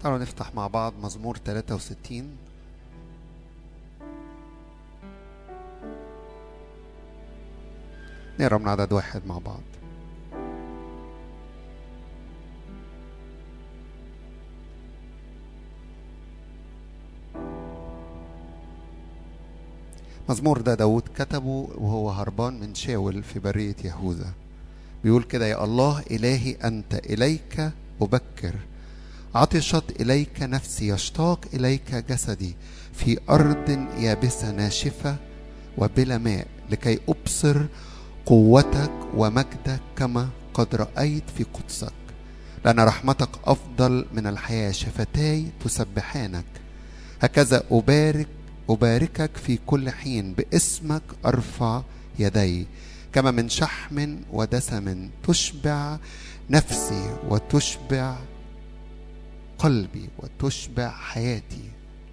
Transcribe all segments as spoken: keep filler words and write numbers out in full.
تعالوا نفتح مع بعض مزمور ثلاثة وستين. نقرا من عدد واحد مع بعض. مزمور ده داود كتبه وهو هربان من شاول في برية يهوذا. بيقول كده: يا الله إلهي أنت إليك أبكر، عطشت إليك نفسي، يشتاق إليك جسدي في أرض يابسة ناشفة وبلا ماء، لكي أبصر قوتك ومجدك كما قد رأيت في قدسك. لأن رحمتك أفضل من الحياة، شفتاي تسبحانك. هكذا أبارك أباركك في كل حين، باسمك أرفع يدي. كما من شحم ودسم تشبع نفسي وتشبع قلبي وتشبع حياتي.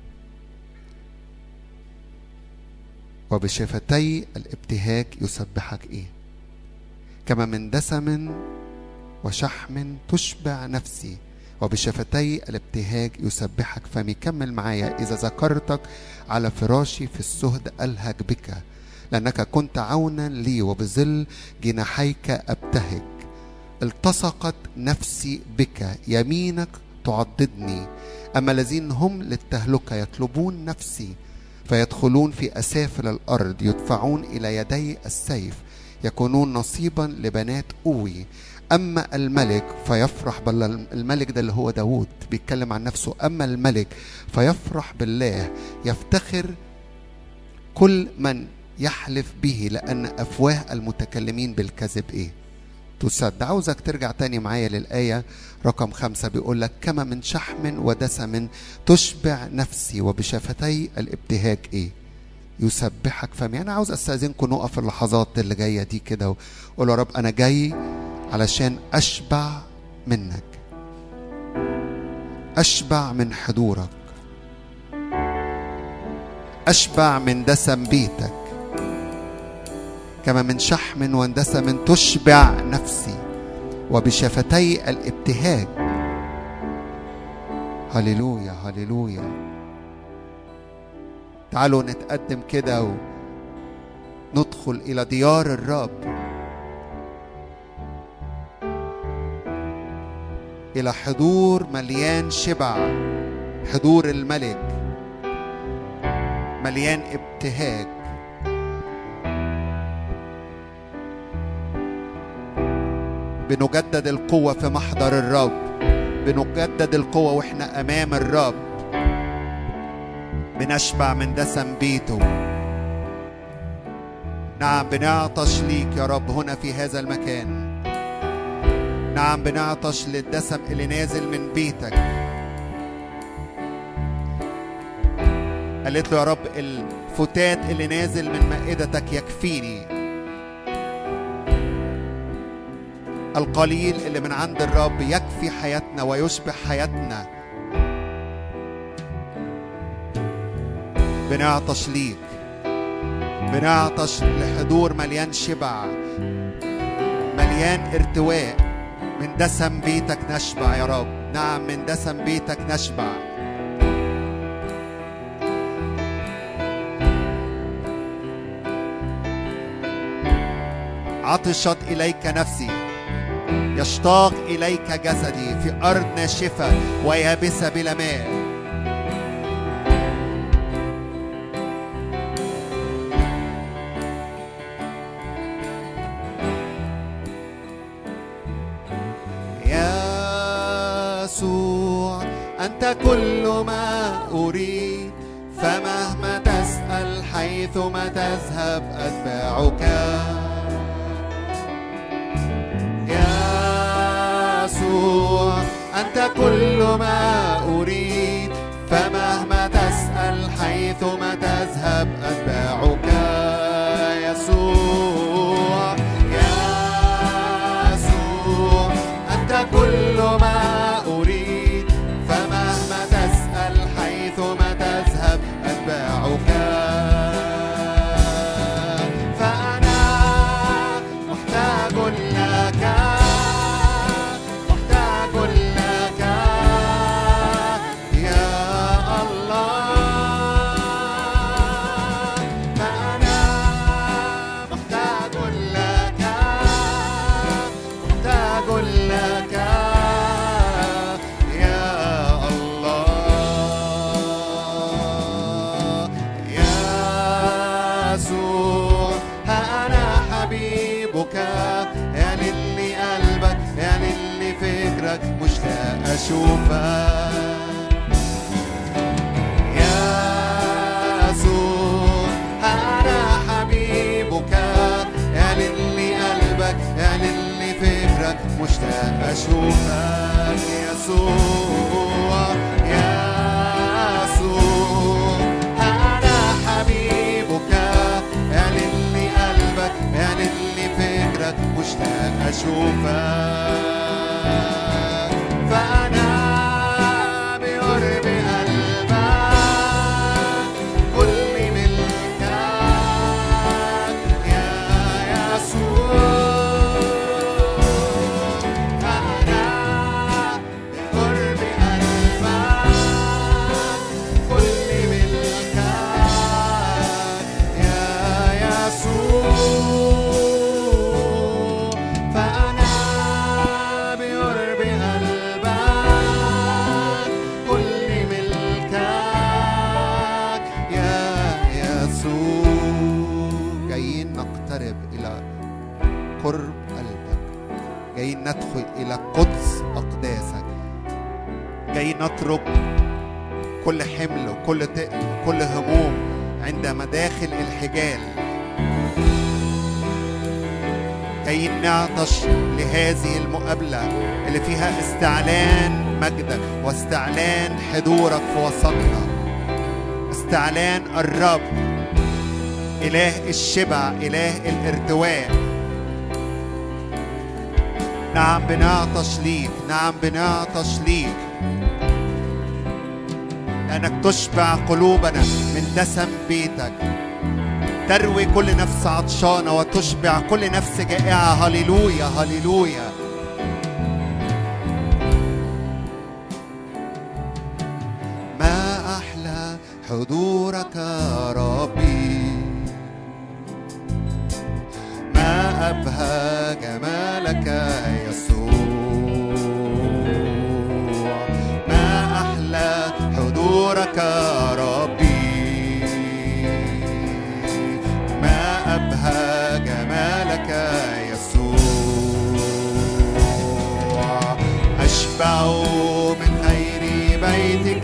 وبشفتي الابتهاج يسبحك ايه؟ كما من دسم وشحم تشبع نفسي، وبشفتي الابتهاج يسبحك فمي. كمل معايا: إذا ذكرتك على فراشي في السهد ألهج بك، لأنك كنت عونا لي وبظل جناحيك أبتهج. التصقت نفسي بك، يمينك تعضدني. أما الذين هم للتهلكة يطلبون نفسي، فيدخلون في أسافل الأرض، يدفعون إلى يدي السيف، يكونون نصيبا لبنات أوي. أما الملك فيفرح، بل الملك ده اللي هو داود بيتكلم عن نفسه. أما الملك فيفرح بالله، يفتخر كل من يحلف به، لأن أفواه المتكلمين بالكذب إيه؟ تسد. عاوزك ترجع تاني معايا للآية رقم خمسة. بيقول لك: كما من شحم ودسم تشبع نفسي، وبشفتي الابتهاج إيه؟ يسبحك فمي. أنا عاوز أستأذنكم نقف اللحظات اللي جاية دي كده وقول: يا رب أنا جاي علشان أشبع منك، أشبع من حضورك، أشبع من دسم بيتك. كما من شحم ودسم تشبع نفسي، وبشفتي الابتهاج. هللويا هللويا. تعالوا نتقدم كده وندخل إلى ديار الرب، إلى حضور مليان شبع، حضور الملك مليان ابتهاج. بنجدد القوة في محضر الرب، بنجدد القوة وإحنا أمام الرب، بنشبع من دسم بيته. نعم بنعطش ليك يا رب هنا في هذا المكان. نعم بنعطش للدسم اللي نازل من بيتك. قالت له: يا رب الفتات اللي نازل من مائدتك يكفيني. القليل اللي من عند الرب يكفي حياتنا ويشبع حياتنا. بنعطش ليك، بنعطش لحضور مليان شبع، مليان ارتواء. من دسم بيتك نشبع يا رب. نعم من دسم بيتك نشبع. عطشت إليك نفسي، يشتاق إليك جسدي في أرض ناشفة ويابسة بلا ماء. يسوع أنت كل ما أريد، فمهما تسأل حيثما تذهب أتبعك. أنت كل ما أريد، فمهما تسأل حيثما تذهب أتبعك. يسوع يسوع أنت كل ما أريد، فمهما تسأل حيثما تذهب أتبعك. فأنا محتاج لك، فكرك مشتاق أشوفك يسوع أنا حبيبك اعلن لي قلبك اعلن لي فكرك مشتاق أشوفك يسوع يسوع أنا حبيبك اعلن لي قلبك اعلن لي فكرك مشتاق أشوفك فأنا بقرب قلبك كل ملكك يا يسوع أنا بقرب قلبك كل ملكك يا يسوع فأنا بقرب قلبك كل ملكك يا يسوع جايين نقترب إلى قرب قلبك جايين ندخل إلى قدس أقداسك جايين نترك كل حمل وكل تقل وكل هموم عند مداخل الحجال جايين نعطش لهذه المقابلة اللي فيها استعلان مجدك واستعلان حضورك في وسطنا استعلان الرب إله الشبع إله الارتواء نعم بنعطش ليك نعم بنعطش ليك لأنك تشبع قلوبنا من دسم بيتك تروي كل نفس عطشانة وتشبع كل نفس جائعة هللويا هللويا ما أحلى حضورك يا ربي ما أبهى جمالك يا يسوع ما أحلى حضورك يا ربي ما أبهى جمالك يا يسوع أشبع من خير بيتك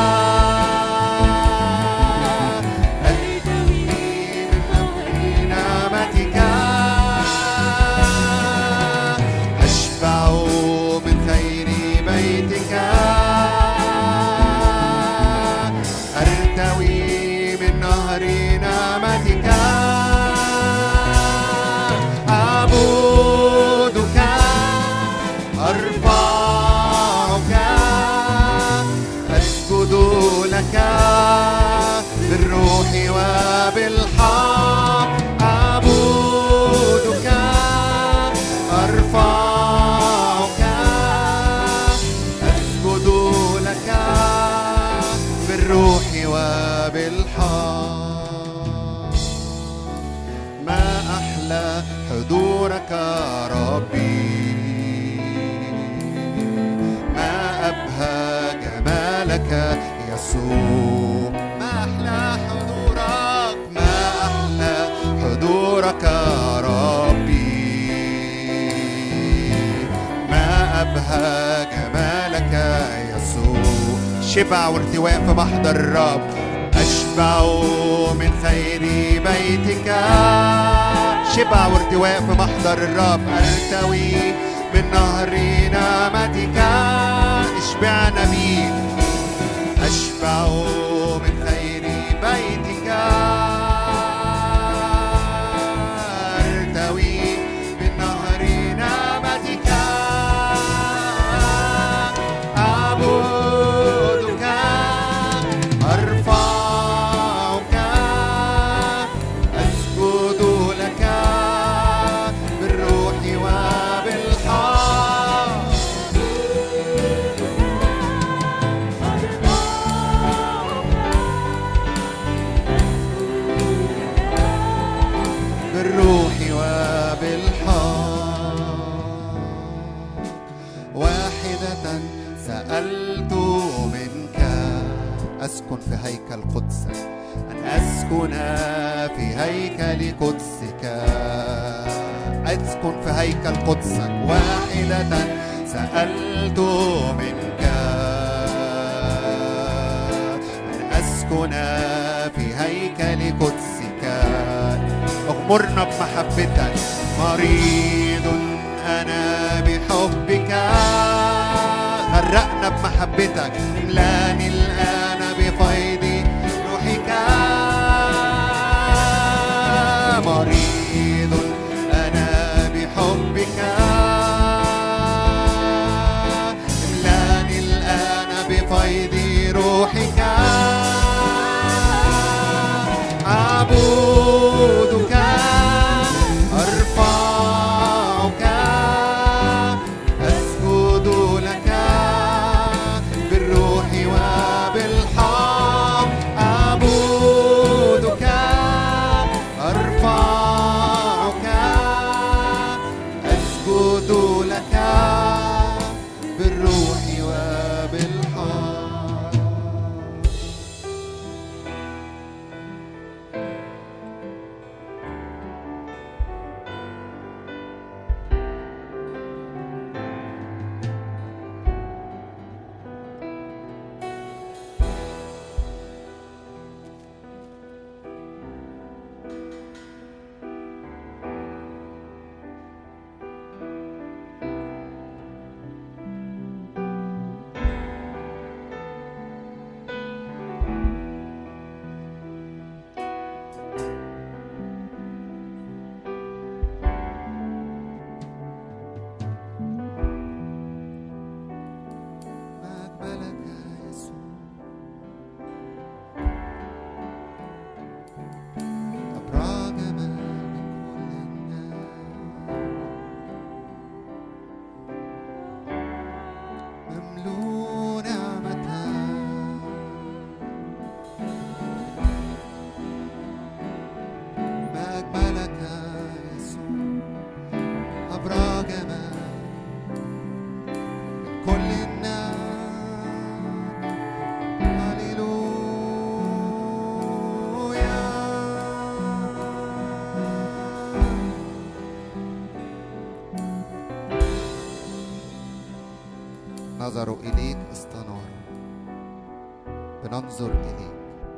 بالروح وبالحق أعبدك أرفعك أسجد لك بالروح وبالحق ما أحلى حضورك ربي ما أبهى جمالك يسوع ما أحلى حضورك ما أحلى حضورك ربي ما أبهى جمالك يسوع شبع وارتواء في محضر الرب أشبع من خير بيتك شبع وارتواء في محضر الرب أرتوي من نهر نعمتك اشبعنا بيك أشبع من خير بيتك أرتوي من نهر نعمتك أعبدك أرفعك أسجد لك بالروح وبالحق بالروح وبالحق واحدة سألت منك أسكن في هيكل قدسك أن أسكن في هيكل قدسك أسكن في هيكل قدسك واحدة سألت منك أن أسكن في هيكل قدسك. اغمرنا بمحبتك. مريض أنا بحبك، غرقنا بمحبتك. املاني الآن بفيض روحك. مريض أنا بحبك، املاني الآن بفيض روحك. أعبدك أرفعك أسجد لك بالروح وبالحق. أعبدك أرفعك أسجد لك بالروح وبالحق. نظروا إليك استناروا. بننظر إليك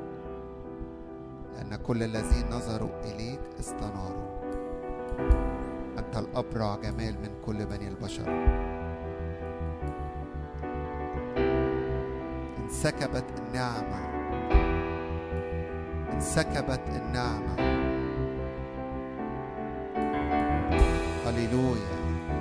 لأن كل الذين نظروا إليك استناروا. أنت الأبرع جمال من كل بني البشر. انسكبت النعمة، انسكبت النعمة. هللويا.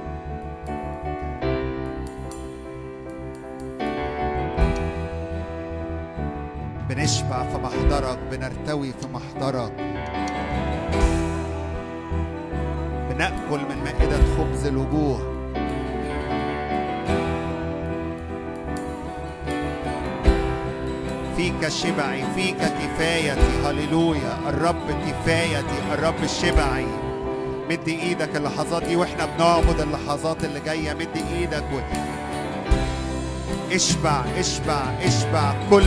بنشبع في محضرك، بنرتوي في محضرك، بنأكل من مائدة خبز الوجوه. فيك شبعي، فيك كفايتي. هللويا. الرب كفايتي، الرب شبعي. مد ايدك اللحظات دي واحنا بنعبد اللحظات اللي جايه. مد ايدك و... اشبع اشبع اشبع. كل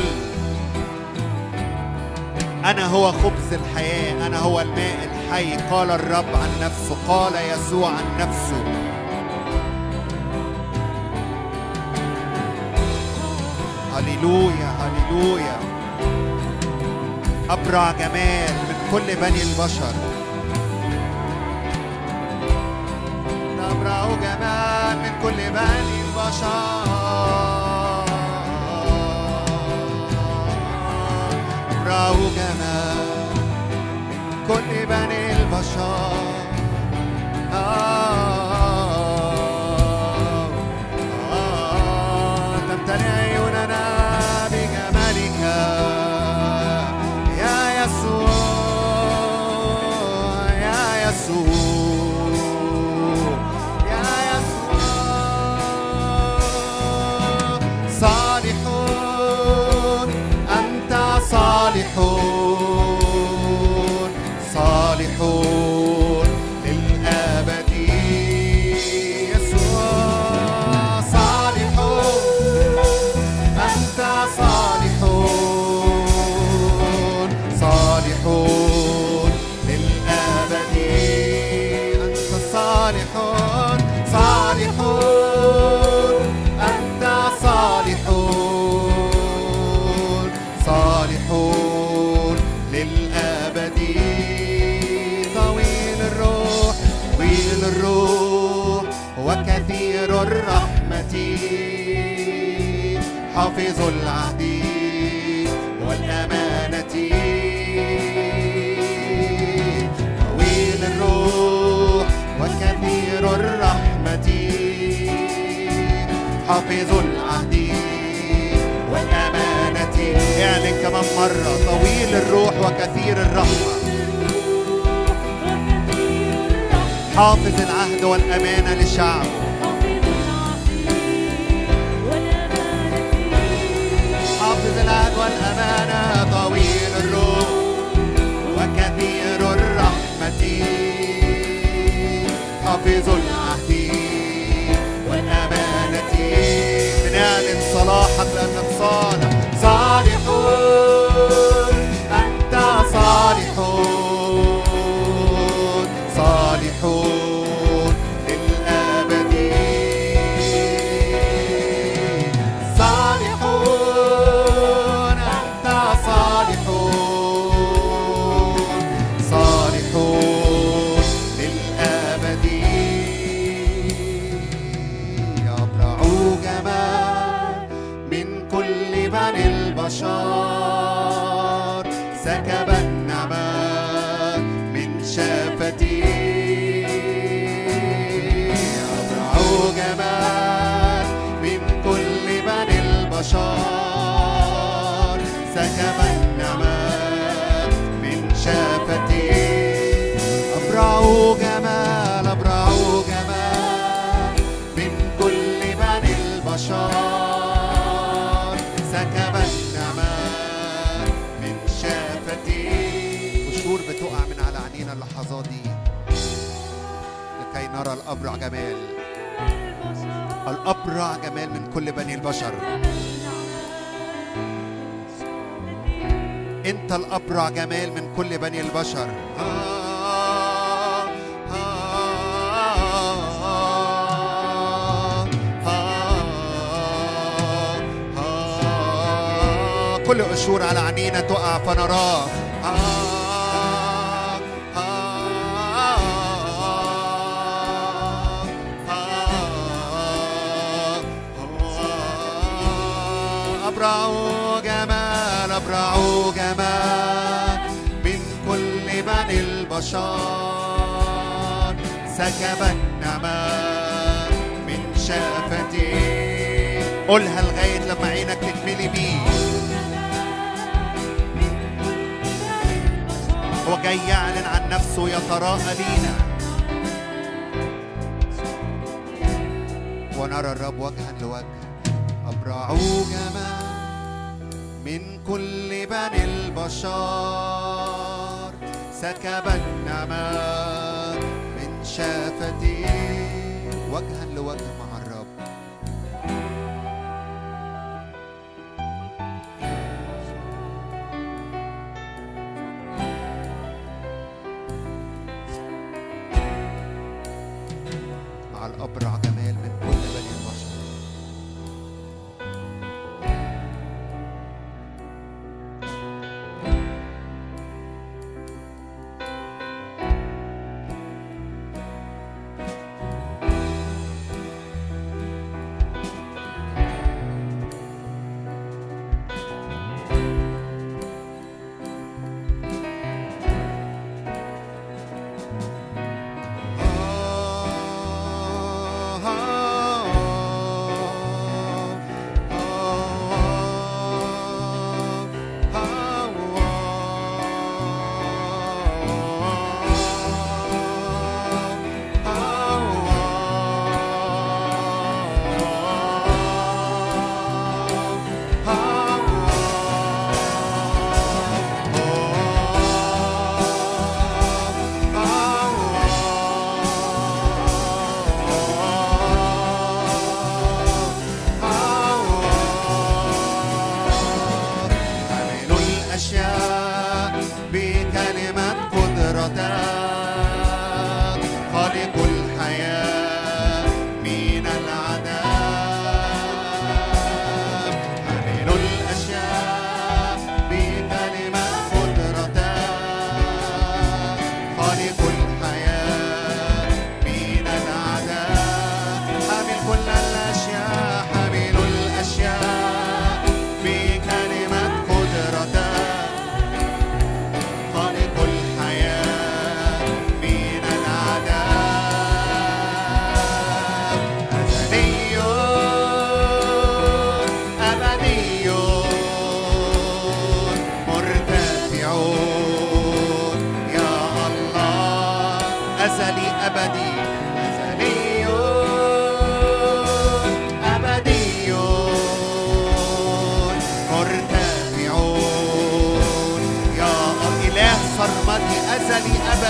أنا هو خبز الحياة، أنا هو الماء الحي، قال الرب عن نفسه، قال يسوع عن نفسه. هللويا هللويا. أبرع جمال من كل بني البشر. أبرع جمال من كل بني البشر. أبرع جمال من كل بني البشر. آه آه تمتلئ عيوننا بجمالك يا يسوع، يا يسوع، يا يسوع. وكثير الرحمة حافظ العهد والأمانة طويل الروح وكثير الرحمة حافظ العهد والأمانة. اعلن كمان مرة طويل الروح وكثير الرحمة حافظ العهد والأمانة لشعبه. حافظ العهد والأمانة طويل الروح وكثير الرحمة حافظ العهد والأمانة. بنعلن صلاحك لأنك صالح. صالحون أنت صالحون صالحون للأبد. صالحون أنت صالحون صالحون للأبد. أبرع جمال من كل بني البشر سكب النعمة من شفتي. أبرع جمال من كل بني البشر سكب النعمة من شفتي. أبرع جمال أبرع جمال من كل بني البشر سكب النعمة من شفتي. قشور بتقع من على عينينا اللحظات دي لكي نرى الأبرع جمال. الأبرع جمال من كل بني البشر. أنت الأبرع جمال من كل بني البشر. كل قشور على عينينا تقع فنراه. أبرع جمال أبرع جمال من كل بني البشر سكب النعمة من شفتي. قولها لغاية لما عينك تتملي بيه. هو جاي يعلن عن نفسه يتراءى لينا ونرى الرب وجها لوجه. أبرع جمال من كل بني البشر سكب النعمة من شفتي. وجها لوجه مع الرب. مع الأبرع جمال من كل بني البشر.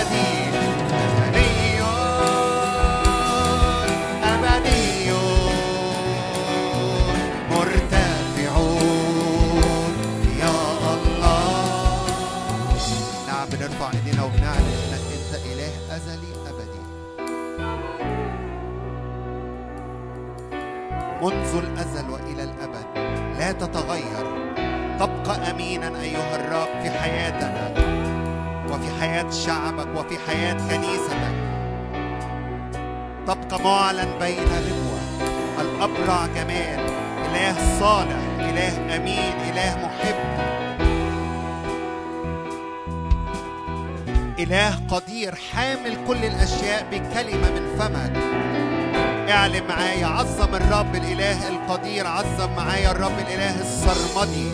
أبدي أبدي أبدي مرتفعون يا الله. نعم بنرفع ايدينا وبنعلن انك انت اله ازلي ابدي منذ الازل والى الابد، لا تتغير، تبقى امينا ايها الرب في حياتنا وفي حياة شعبك وفي حياة كنيستك. تبقى معلن بين ربوة، الأبرع جمال، إله صالح، إله أمين، إله محب، إله قدير، حامل كل الأشياء بكلمة من فمك. اعلن معايا عظم الرب الإله القدير، عظم معايا الرب الإله السرمدي،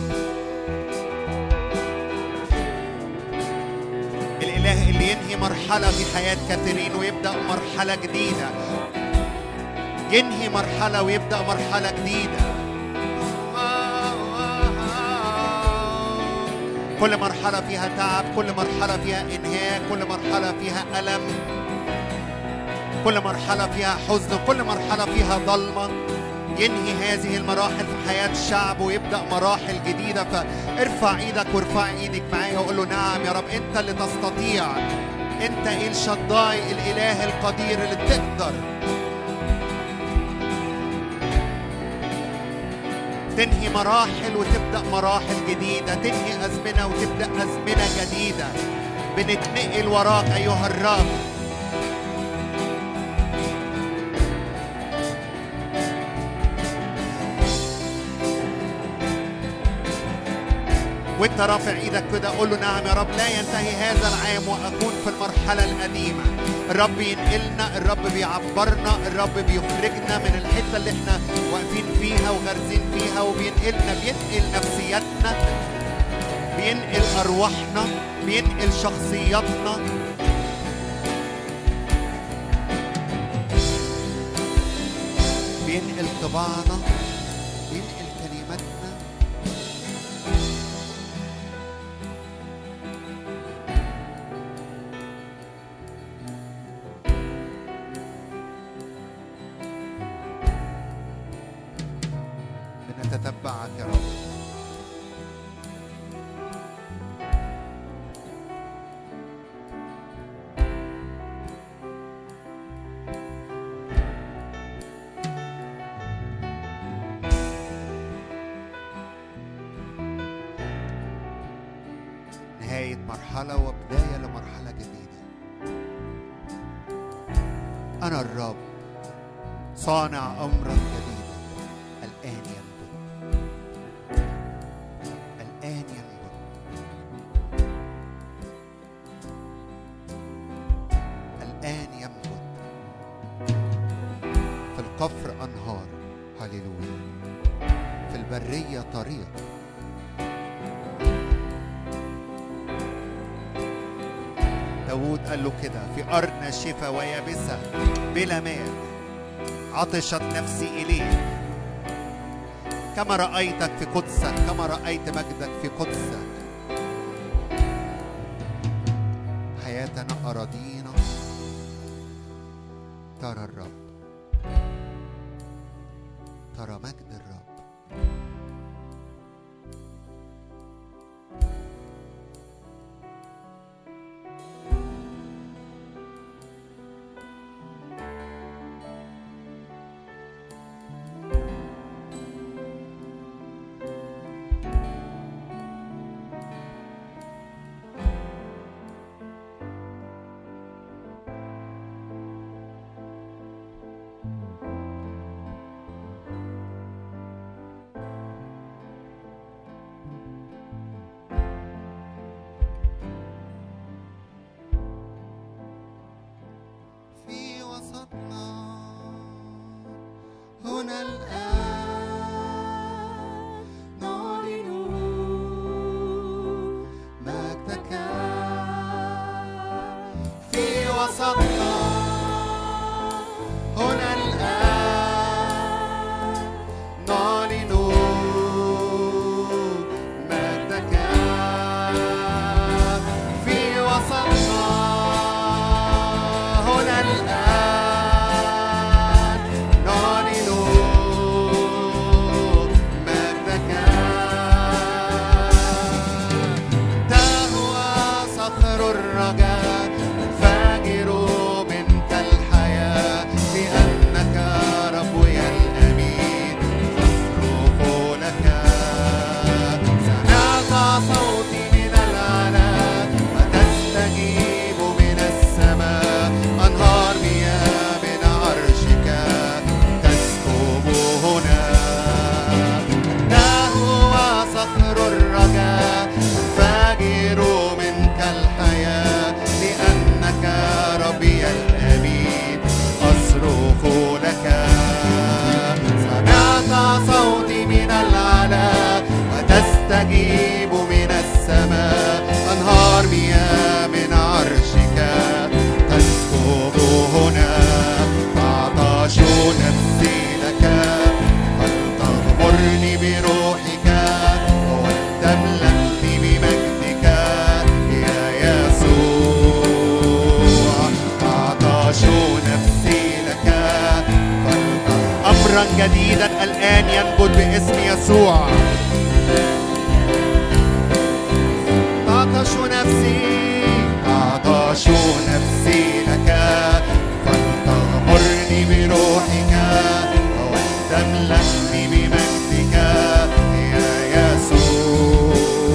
الإله اللي ينهي مرحلة في حياة كثيرين ويبدأ مرحلة جديدة، ينهي مرحلة ويبدأ مرحلة جديدة. كل مرحلة فيها تعب، كل مرحلة فيها إنهاك، كل مرحلة فيها ألم، كل مرحلة فيها حزن، كل مرحلة فيها ظلمة. ينهي هذه المراحل في حياة الشعب ويبدأ مراحل جديدة. فارفع ايدك وارفع ايدك معايا وقول له نعم يا رب، انت اللي تستطيع، انت إل شداي، الاله القدير اللي تقدر تنهي مراحل وتبدأ مراحل جديدة، تنهي أزمنة وتبدأ أزمنة جديدة. بنتنقل وراك أيها الرب. وانت رافع ايدك كده قول له نعم يا رب، لا ينتهي هذا العام واكون في المرحله القديمه. الرب ينقلنا، الرب بيعبرنا، الرب بيخرجنا من الحته اللي احنا واقفين فيها وغارزين فيها، وبينقلنا، بينقل نفسياتنا، بينقل ارواحنا، بينقل شخصياتنا، بينقل طباعنا، بينقل كلماتنا. بنتتبعك يا رب. نهاية مرحلة وبداية لمرحلة جديدة. أنا الرب صانع أمرا جديدا، الآن ينبت، الآن ينبت، الآن ينبت. في القفر أنهار، هللويا. في البرية طريق. داود قال له كده، في أرض ناشفة ويابسة بلا ماء عطشت نفسي إليك. كما رأيتك في قدسك، كما رأيت مجدك في قدسك. حياتنا أراضينا ترى الرب، ترى مجد الرب. هنا الآن نعلن مجدك في وسطنا. هنا الآن نعلن مجدك في وسطنا. جديدا الآن ينبت باسم يسوع. تعطش نفسي تعطش نفسي لك فلتغمرني بروحك ولتملأني بمجدك يا يسوع.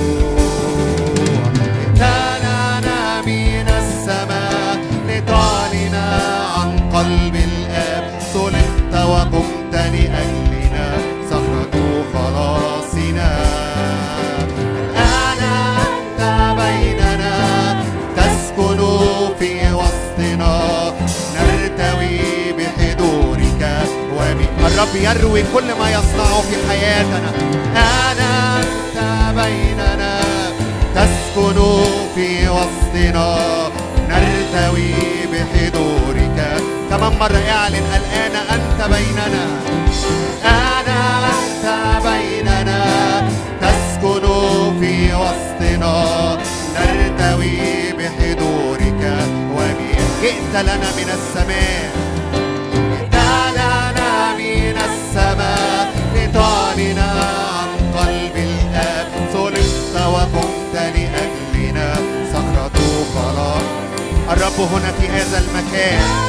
اتانا من السماء لتعلن عن قلب الآب، صلبت وقمت لأجلنا صخرة خلاصنا. الآن أنت بيننا تسكن في وسطنا، نرتوي بحضورك وب... الرب يروي كل ما يصنعه في حياتنا. أنا أنت بيننا تسكن في وسطنا، نرتوي بحضورك. كمان مرة اعلن الآن أنت بيننا. أنا أنت بيننا تسكن في وسطنا، نرتوي بحضورك وبك. جئت لنا من السماء، جئت لنا من السماء لتعلن عن قلب الآب، صلبت وقمت لأجلنا صخرة خلاص. الرب هنا في هذا المكان.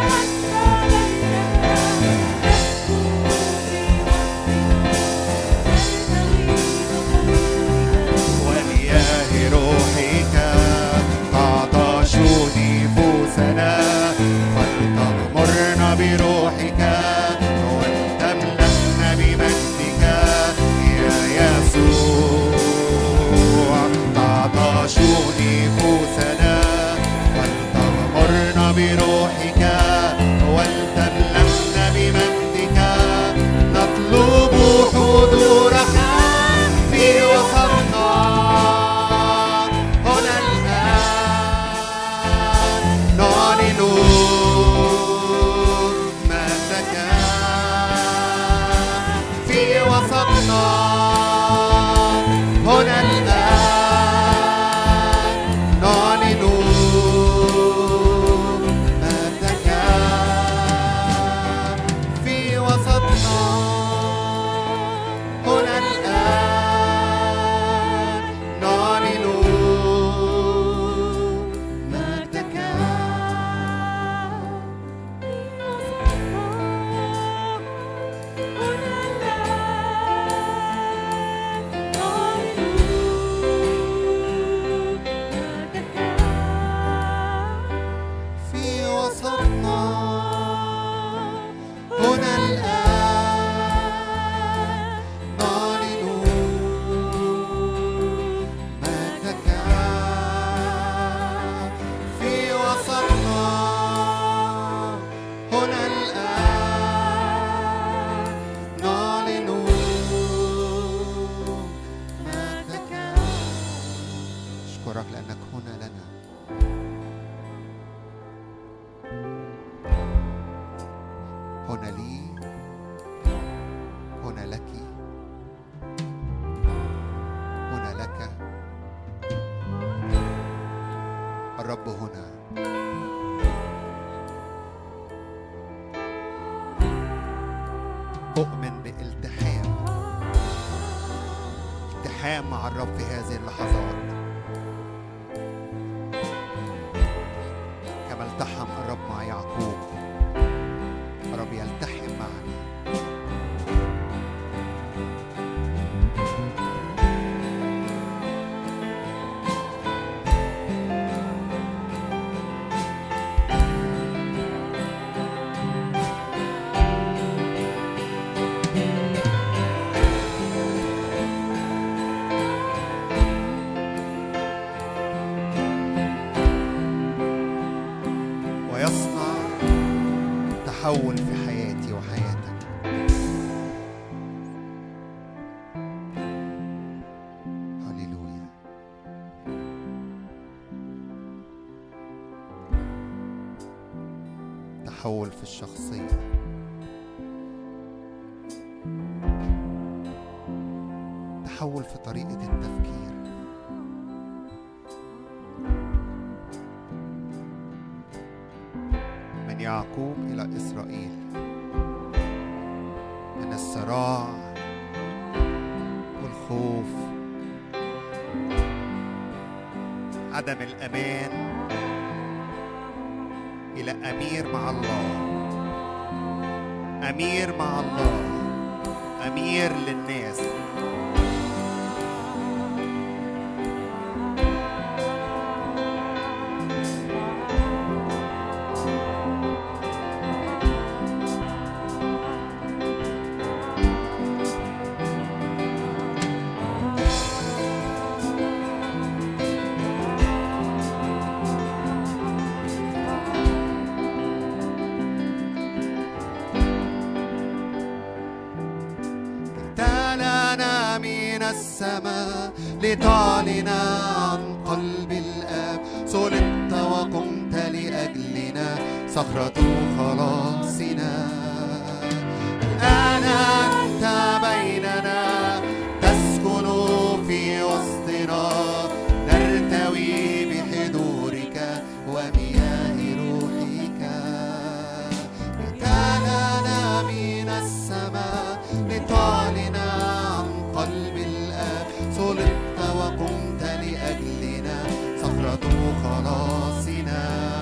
ومياه روحك تعطش نفوسنا، فلتغمرنا بروحك ولتملأنا بمجدك يا يسوع. تعطش نفوسنا ولتغمرنا بروحك ولتملأنا بمجدك. نطلب حضورك في وسطنا هنا الآن، نعلن مجدك في وسطنا هنا الآن، نعلن مجدك في وسطنا هنا الآن، نعلن مجدك. في وسطنا هنا الآن، نعلن مجدك. في وسطنا هنا الآن، نعلن مجدك. أشكرك لأنك هنا لنا. هنا لي، هنا لك، هنا لك. الرب هنا. أؤمن بالتحام، التحام مع الرب في هذه اللحظات، كما التحم الرب مع يعقوب. الرب يلتحم معنا. ويصنع تحول في حياتي وحياتك. هللويا. تحول في الشخصية، تحول في طريقة التفكير، من يعقوب إلى إسرائيل، من من الصراع والخوف، عدم الأمان، إلى أمير مع الله، أمير مع الله، أمير للناس. السماء لتعلن عن قلب الآب، صلبت وقمت لأجلنا، صخرة خلاصنا. الآن أنت بيننا، تسكن في وسطنا، نرتوي بحضورك ومياه روحك. لتعلن من السماء لتعلن قلب الآب، صلبت وقمت لأجلنا، صخرة خلاصنا.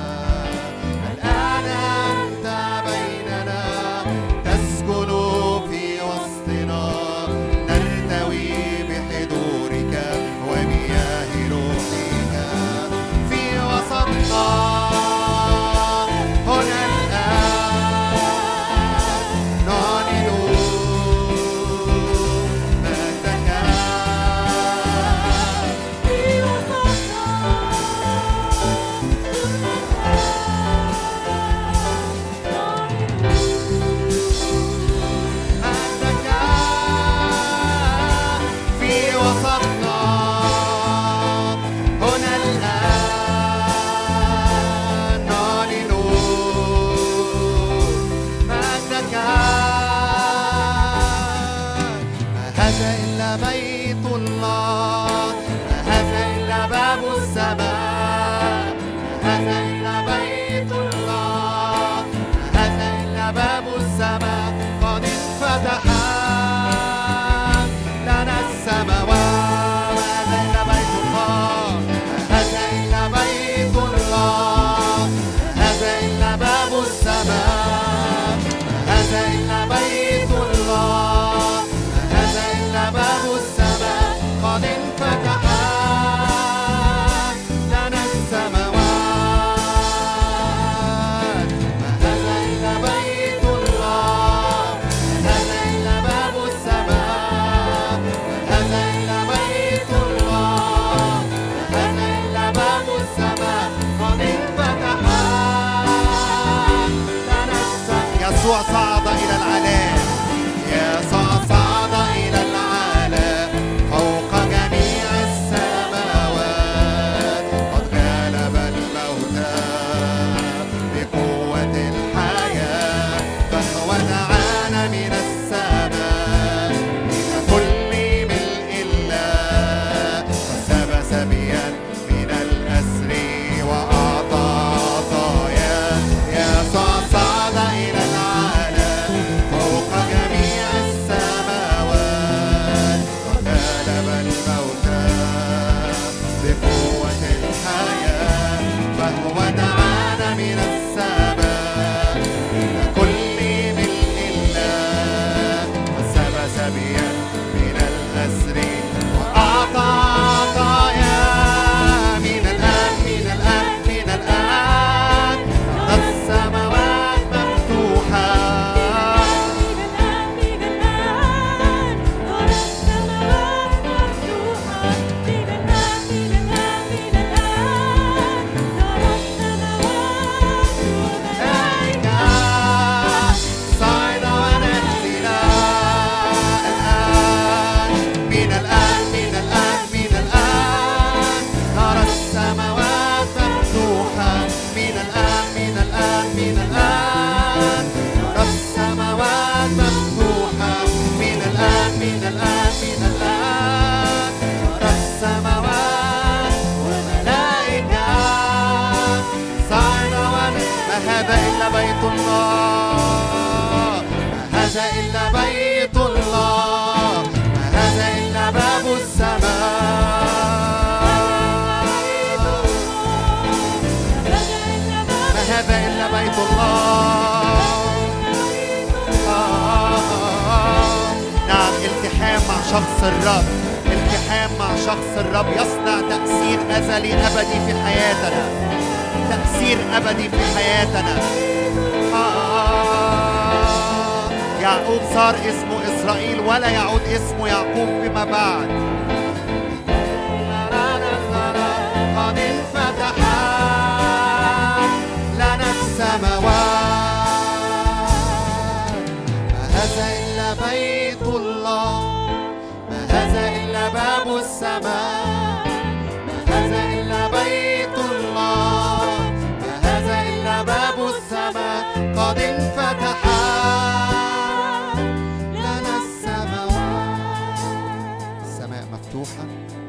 الآن أنت بيننا، تسكن في وسطنا، نرتوي بحضورك ومياه روحك. في وسطنا هنا الآن نعلن بيت الله، هذا إلا باب السماء، هذا إلا بيت الله، هذا إلا باب السماء، قد انفتحت لنا السماوات. هذا إلا بيت الله، هذا إلا بيت الله، هذا إلا باب السماء، هذا إلا بيت الله، باب السماء، قد انفتحت لنا السماوات. ما هذا إلا بيت الله، ما هذا إلا شخص الرب، التحام مع شخص الرب يصنع تأثير أزلي أبدي في حياتنا، تأثير أبدي في حياتنا. آه يعقوب صار اسمه إسرائيل ولا يعود اسمه يعقوب فيما بعد. قد انفتحت لنا السماوات، ما هذا إلا بيت الله، ما هذا إلا باب السماء، ما هذا إلا بيت الله، ما هذا إلا باب السماء. قد انفتحت لنا السماوات، السماء مفتوحة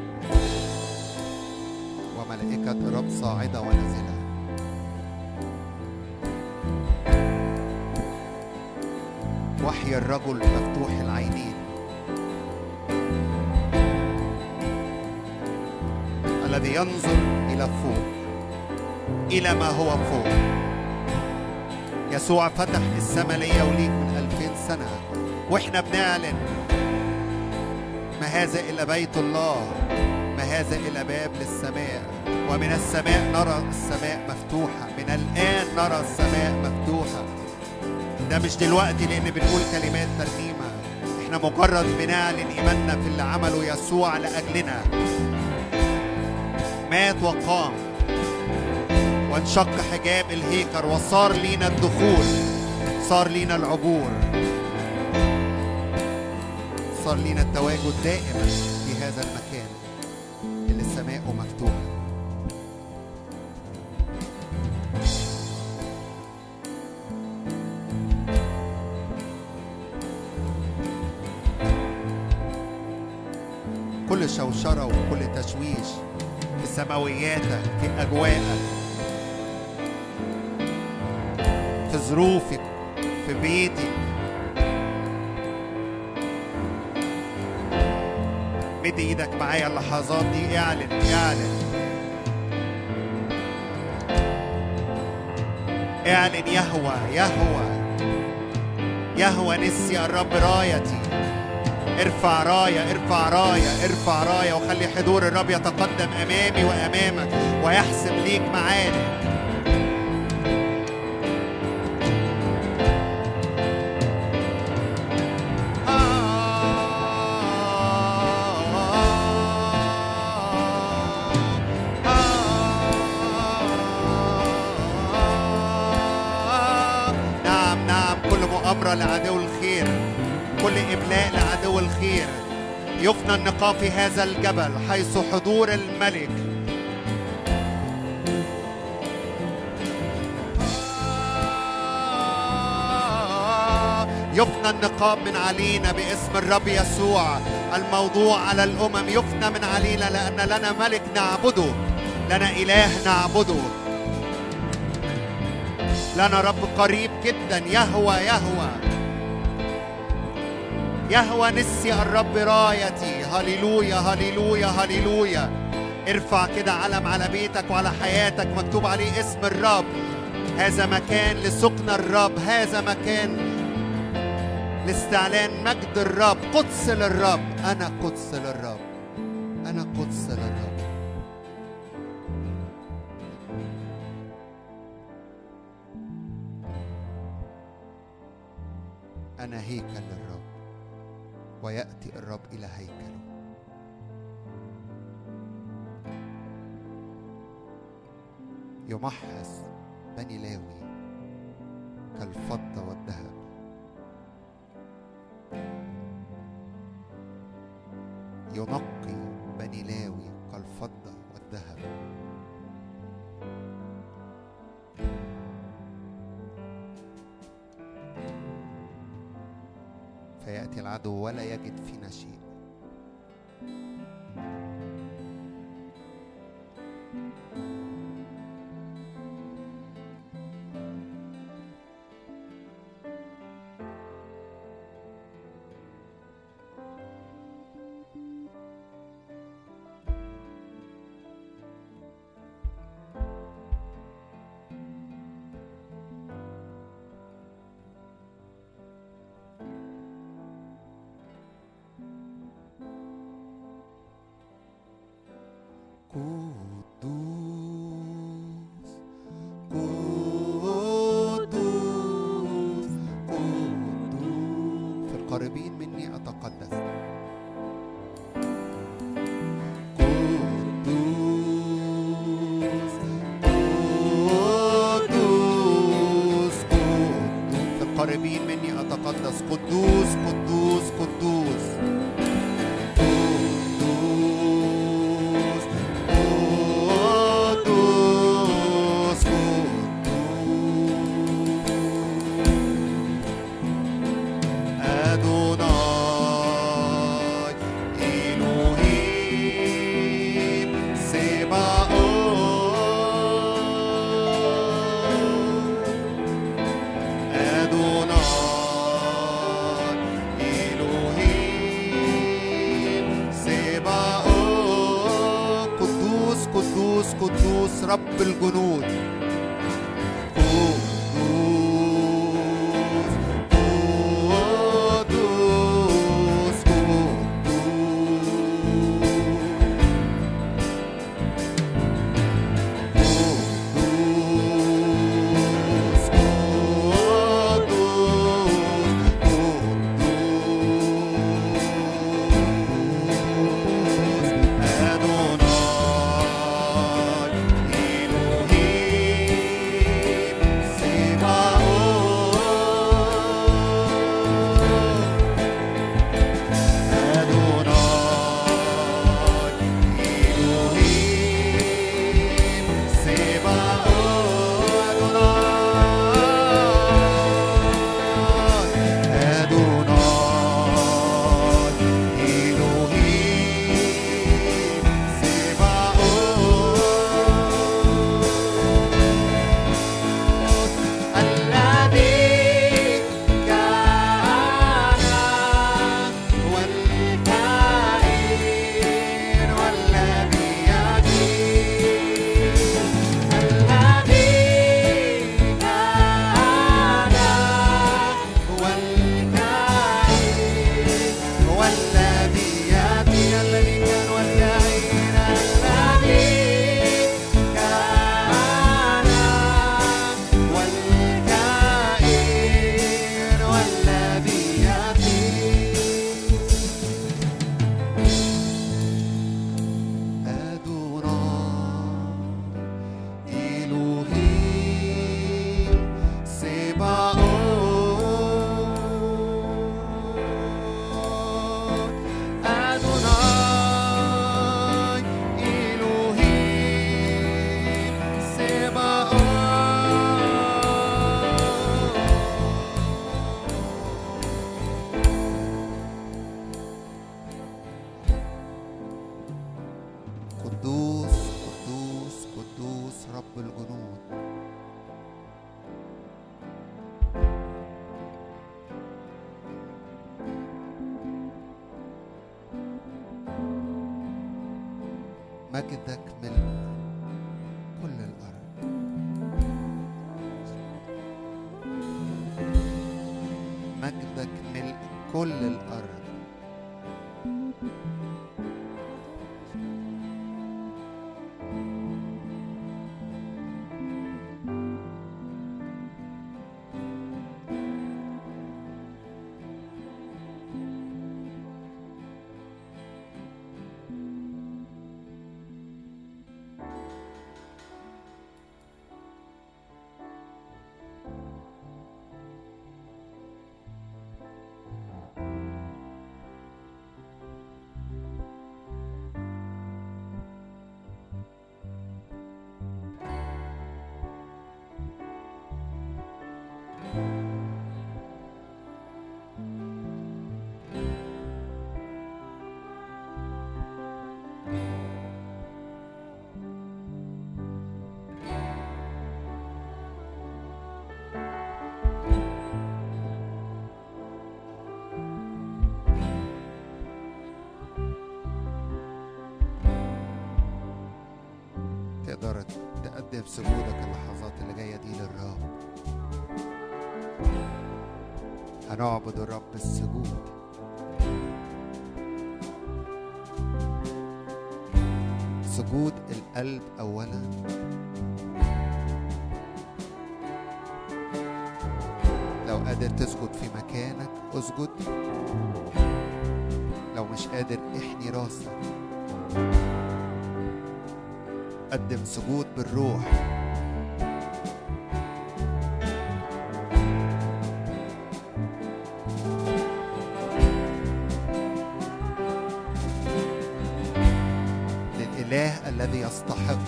وملائكة الرب صاعدة ونازلة. وحي الرجل مفتوح العينين الذي ينظر إلى فوق، إلى ما هو فوق. يسوع فتح السماء ليا وليك من ألفين سنة، وإحنا بنعلن ما هذا إلا بيت الله، ما هذا إلا باب للسماء، ومن السماء نرى السماء مفتوحة، من الآن نرى السماء مفتوحة. ده مش دلوقتي لأن بنقول كلمات ترنيمة، إحنا مجرد بنعلن إيماننا في اللي عمله يسوع لأجلنا. مات وقام وانشق حجاب الهيكل وصار لينا الدخول، صار لينا العبور، صار لينا التواجد دائما في هذا المكان اللي سماؤه مفتوحة. كل شوشرة وكل تشويش في سماوياتك، في أجواءك، في ظروفك، في بيتك، مد ايدك معايا اللحظات دي، اعلن اعلن اعلن يهوى يهوى يهوى نسي الرب رايتي. ارفع راية، ارفع راية، ارفع راية، وخلي حضور الرب يتقدم أمامي وأمامك ويحسم ليك معانك. نعم نعم، كل مؤامرة لعدو الخير، كل إبلاء لعدو الخير يفنى النقاب في هذا الجبل حيث حضور الملك. يفنى النقاب من علينا باسم الرب يسوع. الموضوع على الأمم يفنى من علينا، لأن لنا ملك نعبده، لنا إله نعبده، لنا رب قريب جدا. يهوى يهوى يهوى نسي الرب رايتي. هللويا هللويا هللويا. ارفع كده علم على بيتك وعلى حياتك مكتوب عليه اسم الرب. هذا مكان لسكن الرب، هذا مكان لاستعلان مجد الرب. قدس للرب، أنا قدس للرب، أنا قدس للرب. أنا هيكل للرب ويأتي الرب إلى هيكله. يمحص بني لاوي كالفضة والذهب، ينقي بني لاوي كالفضة والذهب. فيأتي العدو ولا يجد فينا شيء. القريبين مني أتقدس. قريبين مني أتقدس. قدوس قدوس قدوس قدوس قدوس أدوناي إلهيم سباؤوت. أدوناي إلهيم سباؤوت. قدوس قدوس قدوس رب الجنود. مجدك ملء كل الأرض. مجدك ملء كل الأرض. تقدر تقدم سجودك اللحظات اللي جاية دي للرب. هنعبد الرب بالسجود. سجود القلب أولا. لو قادر تسجد في مكانك اسجد. مش قادر احني راسك. قدم سجود بالروح. للإله الذي يستحق.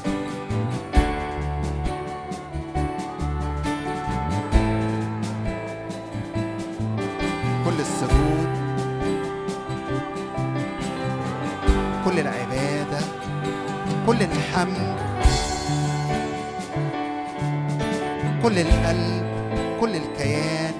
كل السجود، كل العبادة، كل الحمد، كل القلب، كل الكيان.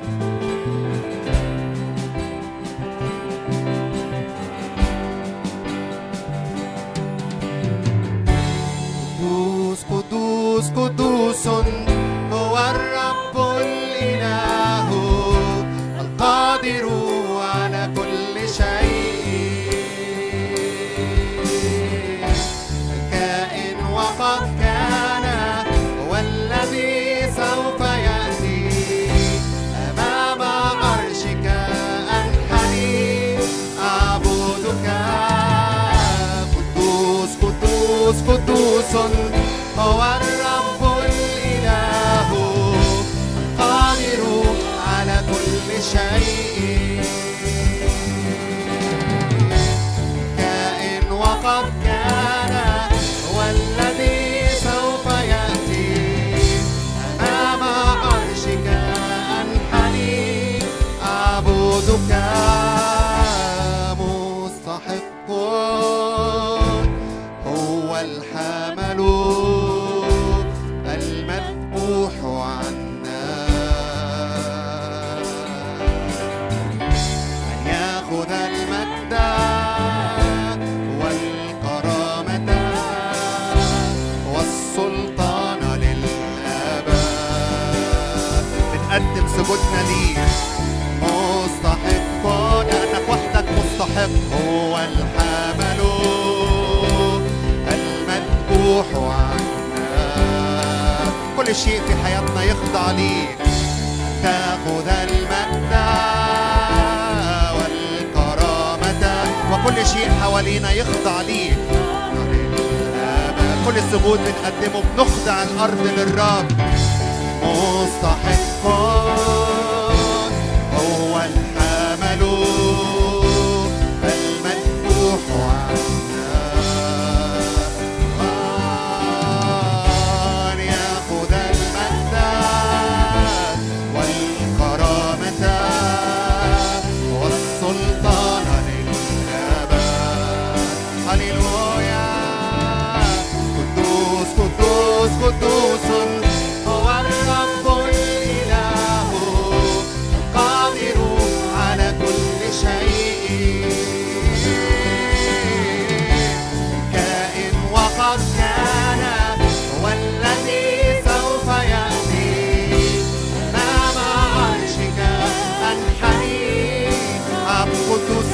قدوس قدوس قدوس هو الرب الإله القادر على كل شيء، الكائن وقد كان والذي سوف يأتي، أمام عرشك أنحني أعبدك. قدوس قدوس قدوس هو الرب الإله القادر على كل شيء، كائن وقد كان والذي سوف يأتي، أمام عرشك أنحني أعبدك. مستحق هو الحمل المذبوح عنا، أن يأخذ المجد والكرامة والسلطان للأبد. بنقدم سجودنا ليك مستحق، لأنك وحدك مستحق. هو الحمل المذبوح عنا، كل شيء في حياتنا يخضع ليك. تأخذ المجد والكرامة وكل شيء حوالينا يخضع ليك. كل السجود بنقدمه، بنخضع الأرض للرب. مستحق هو الحمل المذبوح عنا، أن يأخذ المجد والكرامة والسلطان للأبد. هللويا. قدوس قدوس قدوس هو الرب الإله القادر على كل شيء، كائن وقد كان والذي سوف يأتي، أمام عرشك أنحني قدوس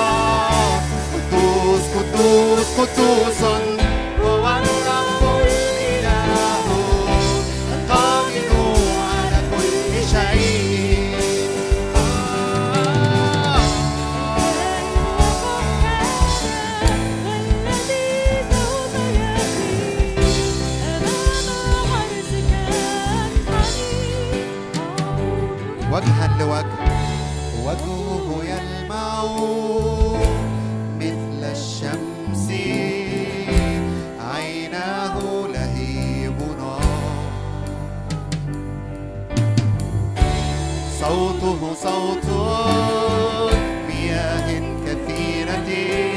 قدوس قدوس قدوس هو الرب الإله القادر على كل شيء. وجها لوجه، وجهه يلمع مثل الشمس، عيناه لهيب نار، صوته صوت مياه كثيرة،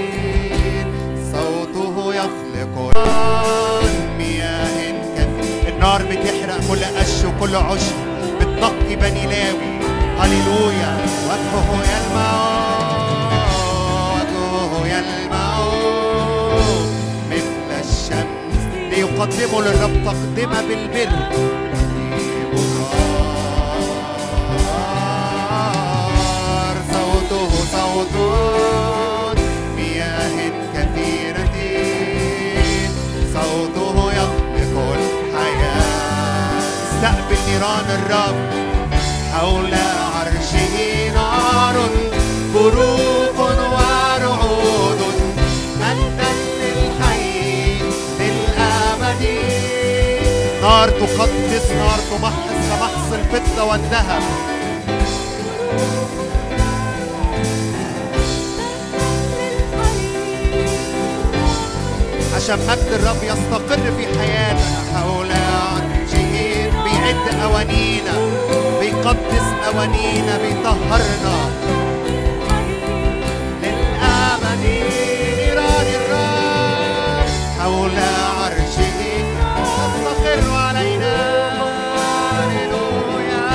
صوته يخلق مياه كثيرة. النار بتحرق كل قش وكل عشب، بتنقي بني لاوي. هللويا. وجهه يلمع، وجهه يلمع مثل الشمس، ليقدموا للرب تقدمة بالبر. صوته صوت مياه كثيرة، صوته يخلق الحياة. استقبل نيران الرب حول عرشه، نار بروق ورعود نار تقدس، نار تمحص كمحص الفضة والذهب. عشان مجد الرب يستقر في حياتنا. حول عرشه بيعد أوانينا، بيقدس أوانينا، بيطهرنا للأبد. نيران الرب حول عرشه تستقر علينا. هللويا.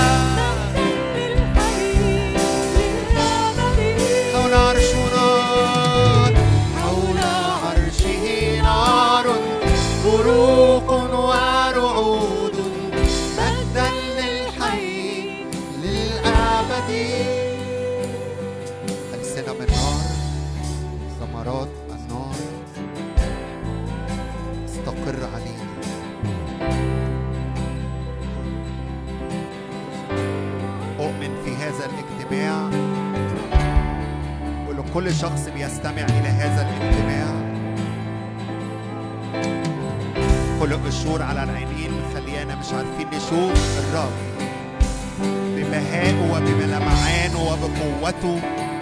حول عرشه نار، حول عرشه نار، بروق ورعود، مجدا للحي للأبد. ألسنة من نار، ثمرات النار استقر علينا. أؤمن في هذا الاجتماع ولكل شخص بيستمع إلى هذا الاجتماع، كل قشور على العينين خلينا مش عارفين نشوف الرب ببهائه وبملمعانه وبقوته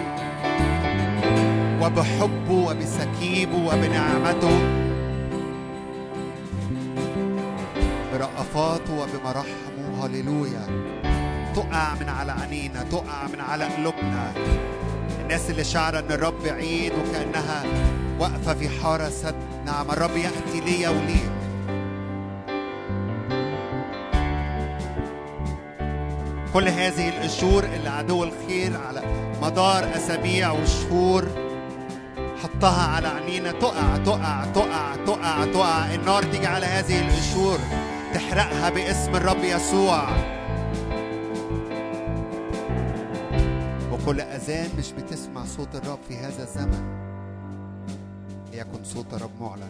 وبحبه وبسكيبه وبنعمته، برأفاته وبمراحمه. هللويا. تقع من على عينينا، تقع من على قلوبنا. الناس اللي شعر ان الرب بعيد وكأنها واقفة في حارة سد، نعم الرب يأتي ليا وليك. كل هذه القشور اللي عدو الخير على مدار أسابيع وشهور حطها على عينينا تقع تقع تقع تقع تقع. النار تيجي على هذه القشور تحرقها باسم الرب يسوع. وكل أذان مش بتسمع صوت الرب في هذا الزمن ليكن صوت الرب معلن.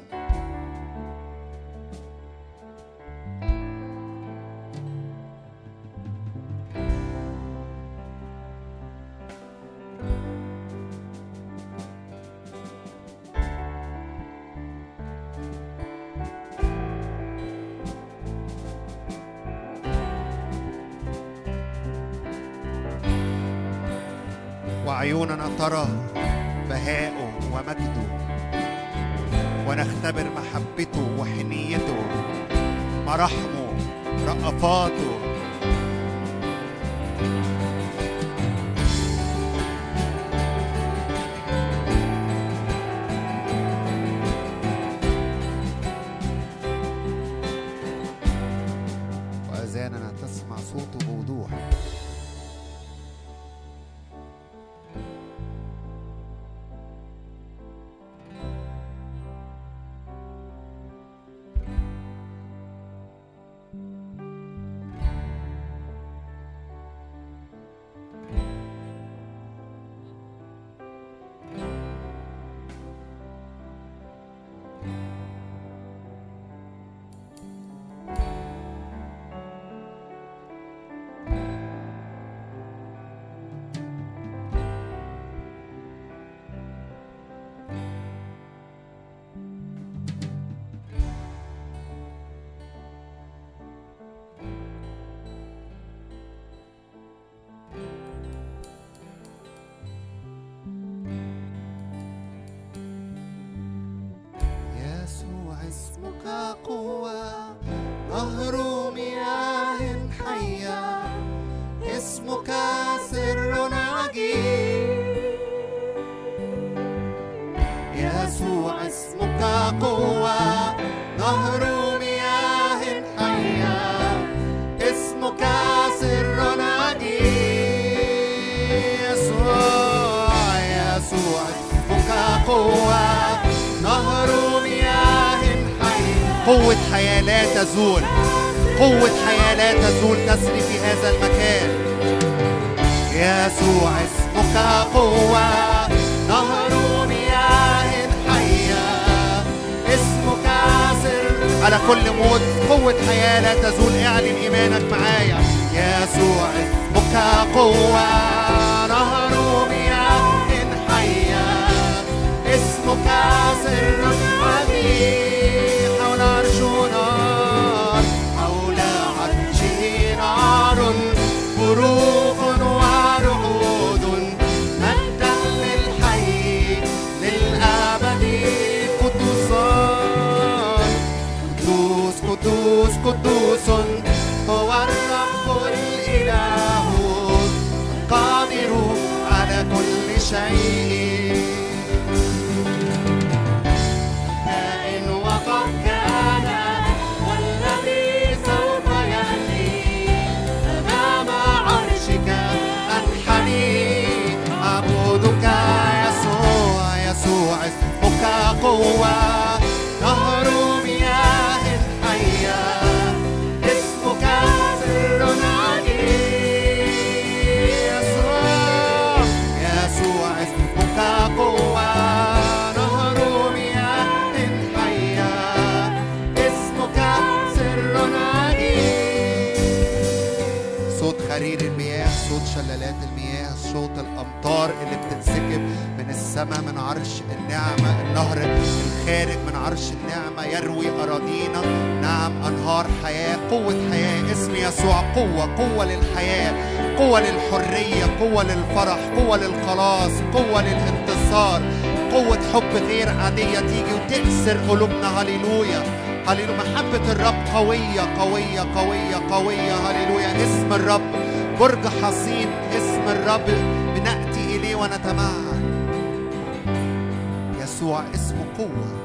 وعيوننا ترى بهاءه ومجده، ونختبر محبته وحنيته، مراحمه، رأفاته. وأذاننا تسمع صوته بوضوح. اسمك قوة، نهر مياه حية، اسمك سر عجيب. يسوع اسمك قوة، نهر مياه حية، اسمك سر عجيب. يسوع يسوع اسمك قوة، نهر قوة حياة لا تزول، قوة حياة لا تزول تسري في هذا المكان. يسوع اسمك قوة، نهر مياه حية، اسمك سر على كل موت. قوة حياة لا تزول. اعلن إيمانك معايا. يسوع اسمك قوة، نهر مياه حية، اسمك سر عجيب. حول عرشه نار، حول قوة نهر مياه حية اسمك سر عجيب يسوع يسوع اسمك قوة نهر مياه حية اسمك سر عجيب صوت خرير المياه صوت شلالات المياه صوت الأمطار اللي بتتسكب من السماء من عرش النعمة النهر الخارج من عرش النعمة يروي أراضينا نعم أنهار حياة قوة حياة اسم يسوع قوة قوة للحياة قوة للحرية قوة للفرح قوة للخلاص قوة للانتصار قوة حب غير عادية تيجي وتكسر قلوبنا هللويا هللويا محبة الرب قوية قوية قوية قوية هللويا اسم الرب برج حصين اسم الرب بنأتي إليه ونتمعن يسوع اسمه قوة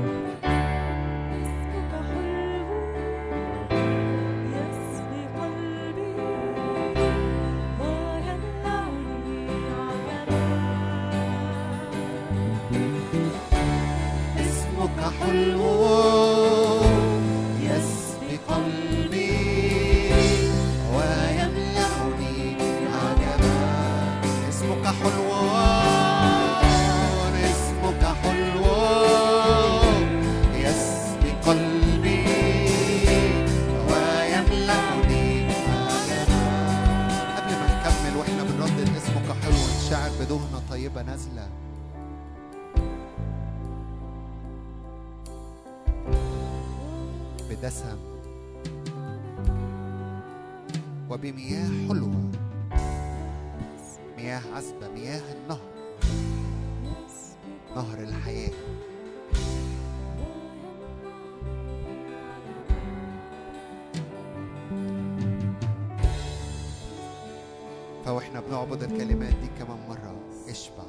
اسمك حلو يسبي قلبي ويملأني عجبا اسمك حلو اسمك حلو يسبي قلبي ويملأني عجبا قبل ما نكمل واحنا بنردد اسمك حلو نشعر بدهنة طيبة نازلة بدسم وبمياه حلوة مياه عذبة مياه النهر نهر الحياة فواحنا بنعبد الكلمات دي كمان مرة اشبع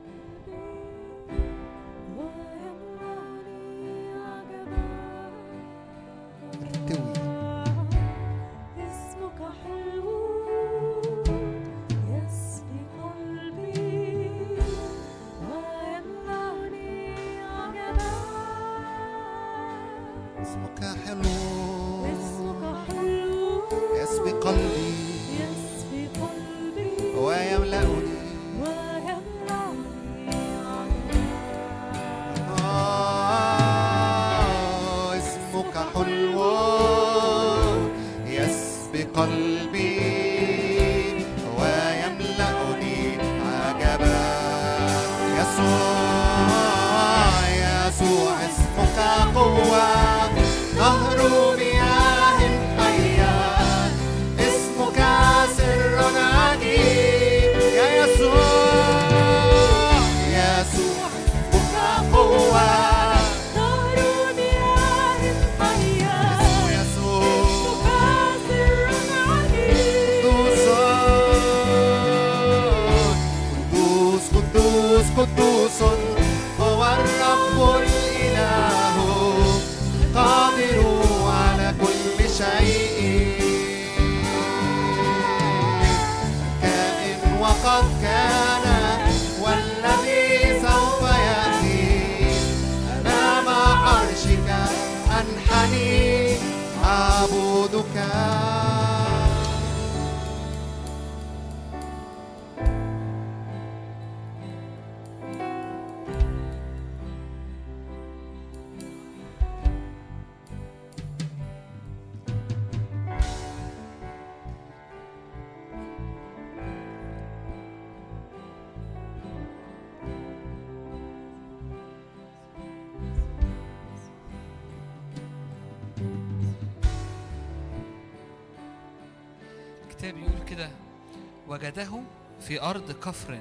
وجده في أرض كفر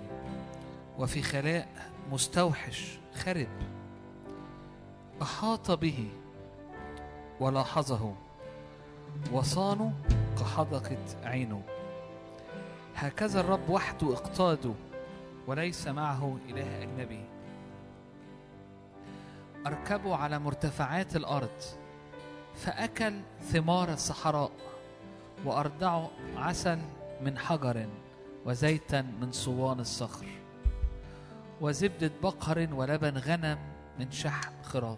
وفي خلاء مستوحش خرب أحاط به ولاحظه وصانه كحدقة عينه هكذا الرب وحده اقتاده وليس معه إله أجنبي أركبوا على مرتفعات الأرض فأكل ثمار الصحراء وأرضعوا عسل من حجر وزيتا من صوان الصخر وزبدة بقر ولبن غنم من شحم خراف،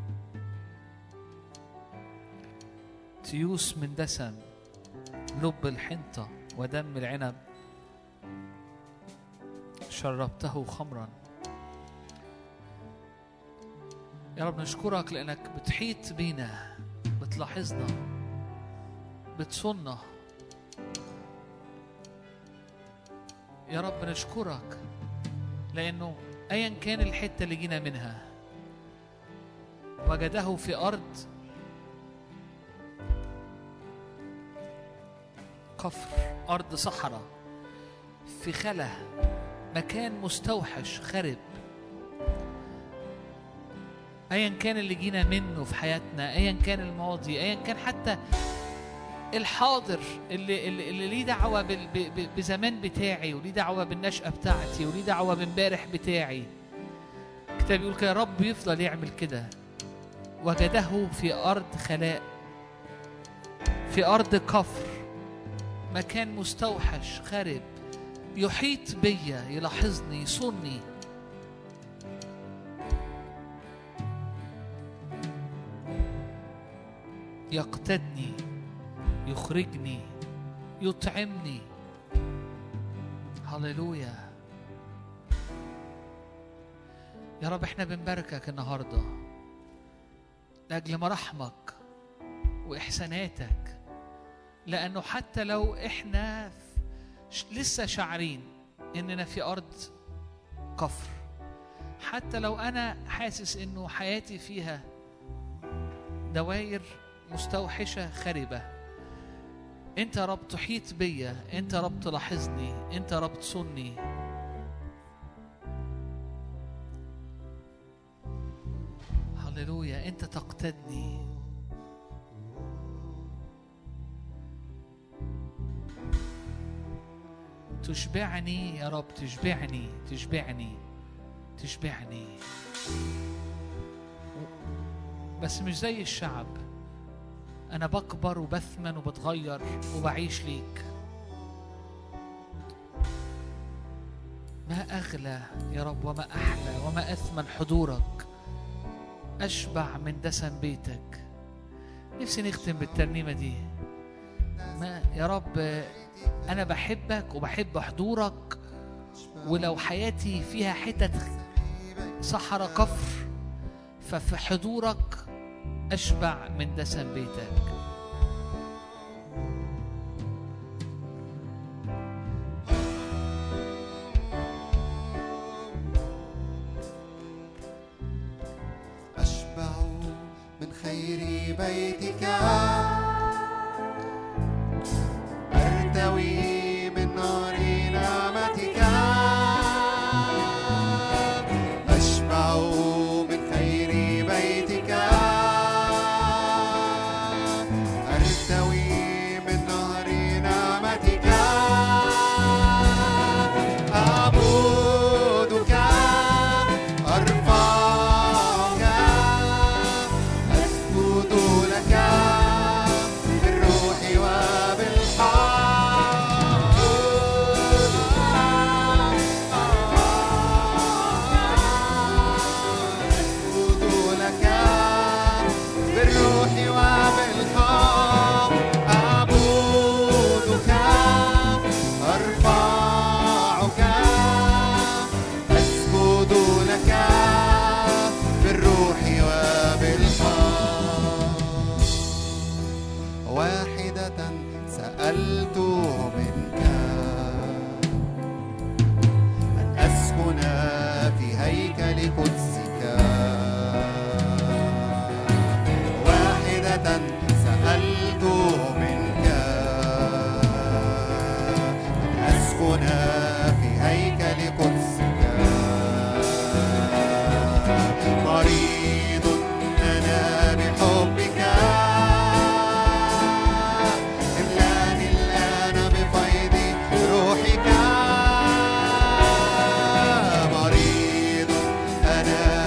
تيوس من دسم، لب الحنطة ودم العنب شربته خمرا. يا رب نشكرك لأنك بتحيط بينا، بتلاحظنا، بتصننا. يا رب نشكرك لأنه أيا كان الحتة اللي جينا منها وجده في أرض كفر، أرض صحراء، في خلا، مكان مستوحش خرب. أيا كان اللي جينا منه في حياتنا، أيا كان الماضي، أيا كان حتى الحاضر اللي, اللي, اللي ليه دعوة بزمان بتاعي، وليه دعوة بالنشأة بتاعتي، وليه دعوة بامبارح بتاعي. الكتاب يقول كده، رب يفضل يعمل كده. وجده في أرض خلاء، في أرض كفر، مكان مستوحش خرب، يحيط بيا، يلاحظني، يصني. يقتدني، يخرجني، يطعمني. هللويا يا رب. احنا بنباركك النهارده لاجل مراحمك واحساناتك، لانه حتى لو احنا لسه شاعرين اننا في ارض كفر، حتى لو انا حاسس انه حياتي فيها دوائر مستوحشة خربة، انت يا رب تحيط بيا، انت يا رب تلاحظني، انت يا رب تصني. هللويا. انت تقتدني. تشبعني يا رب، تشبعني تشبعني تشبعني، بس مش زي الشعب. أنا بكبر وبثمن وبتغير وبعيش ليك. ما أغلى يا رب وما أحلى وما أثمن حضورك، أشبع من دسم بيتك. نفسي نختم بالترنيمة دي. ما يا رب أنا بحبك وبحب حضورك، ولو حياتي فيها حتت صحراء كفر، ففي حضورك أشبع من دسم بيتك. أشبع من خير بيتك، أرتوي من نار نعمتك. أشبع من خير بيتك، أرتوي من نهر نعمتك. أعبدك، أرفعك، أسجد لك بالروح وبالحق. أسجد لك بالروح وبالحق. أعبدك، أرفعك، أسجد لك بالروح وبالحق. واحدة سألت منك، أن أسكن في هيكل قدسك. واحدة سألت منك، أن أسكن في هيكل قدسك. مريض أنا بحبك، املأني الآن بفيض روحك. مريض أنا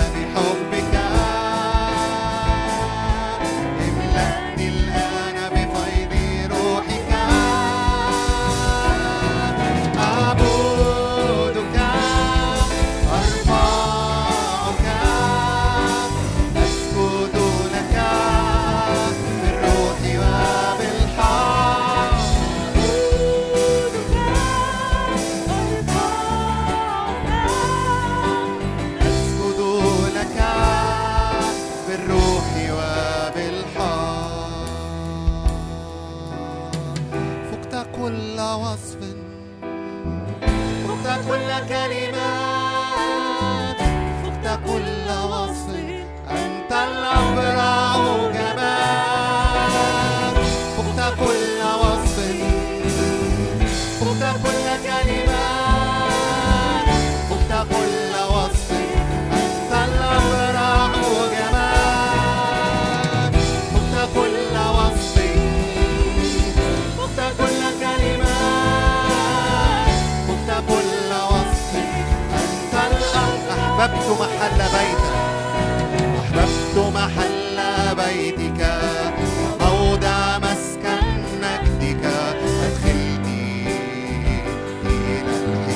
محل بيتك أحببت محل بيتك وموضع مسكن مجدك أدخلني إلى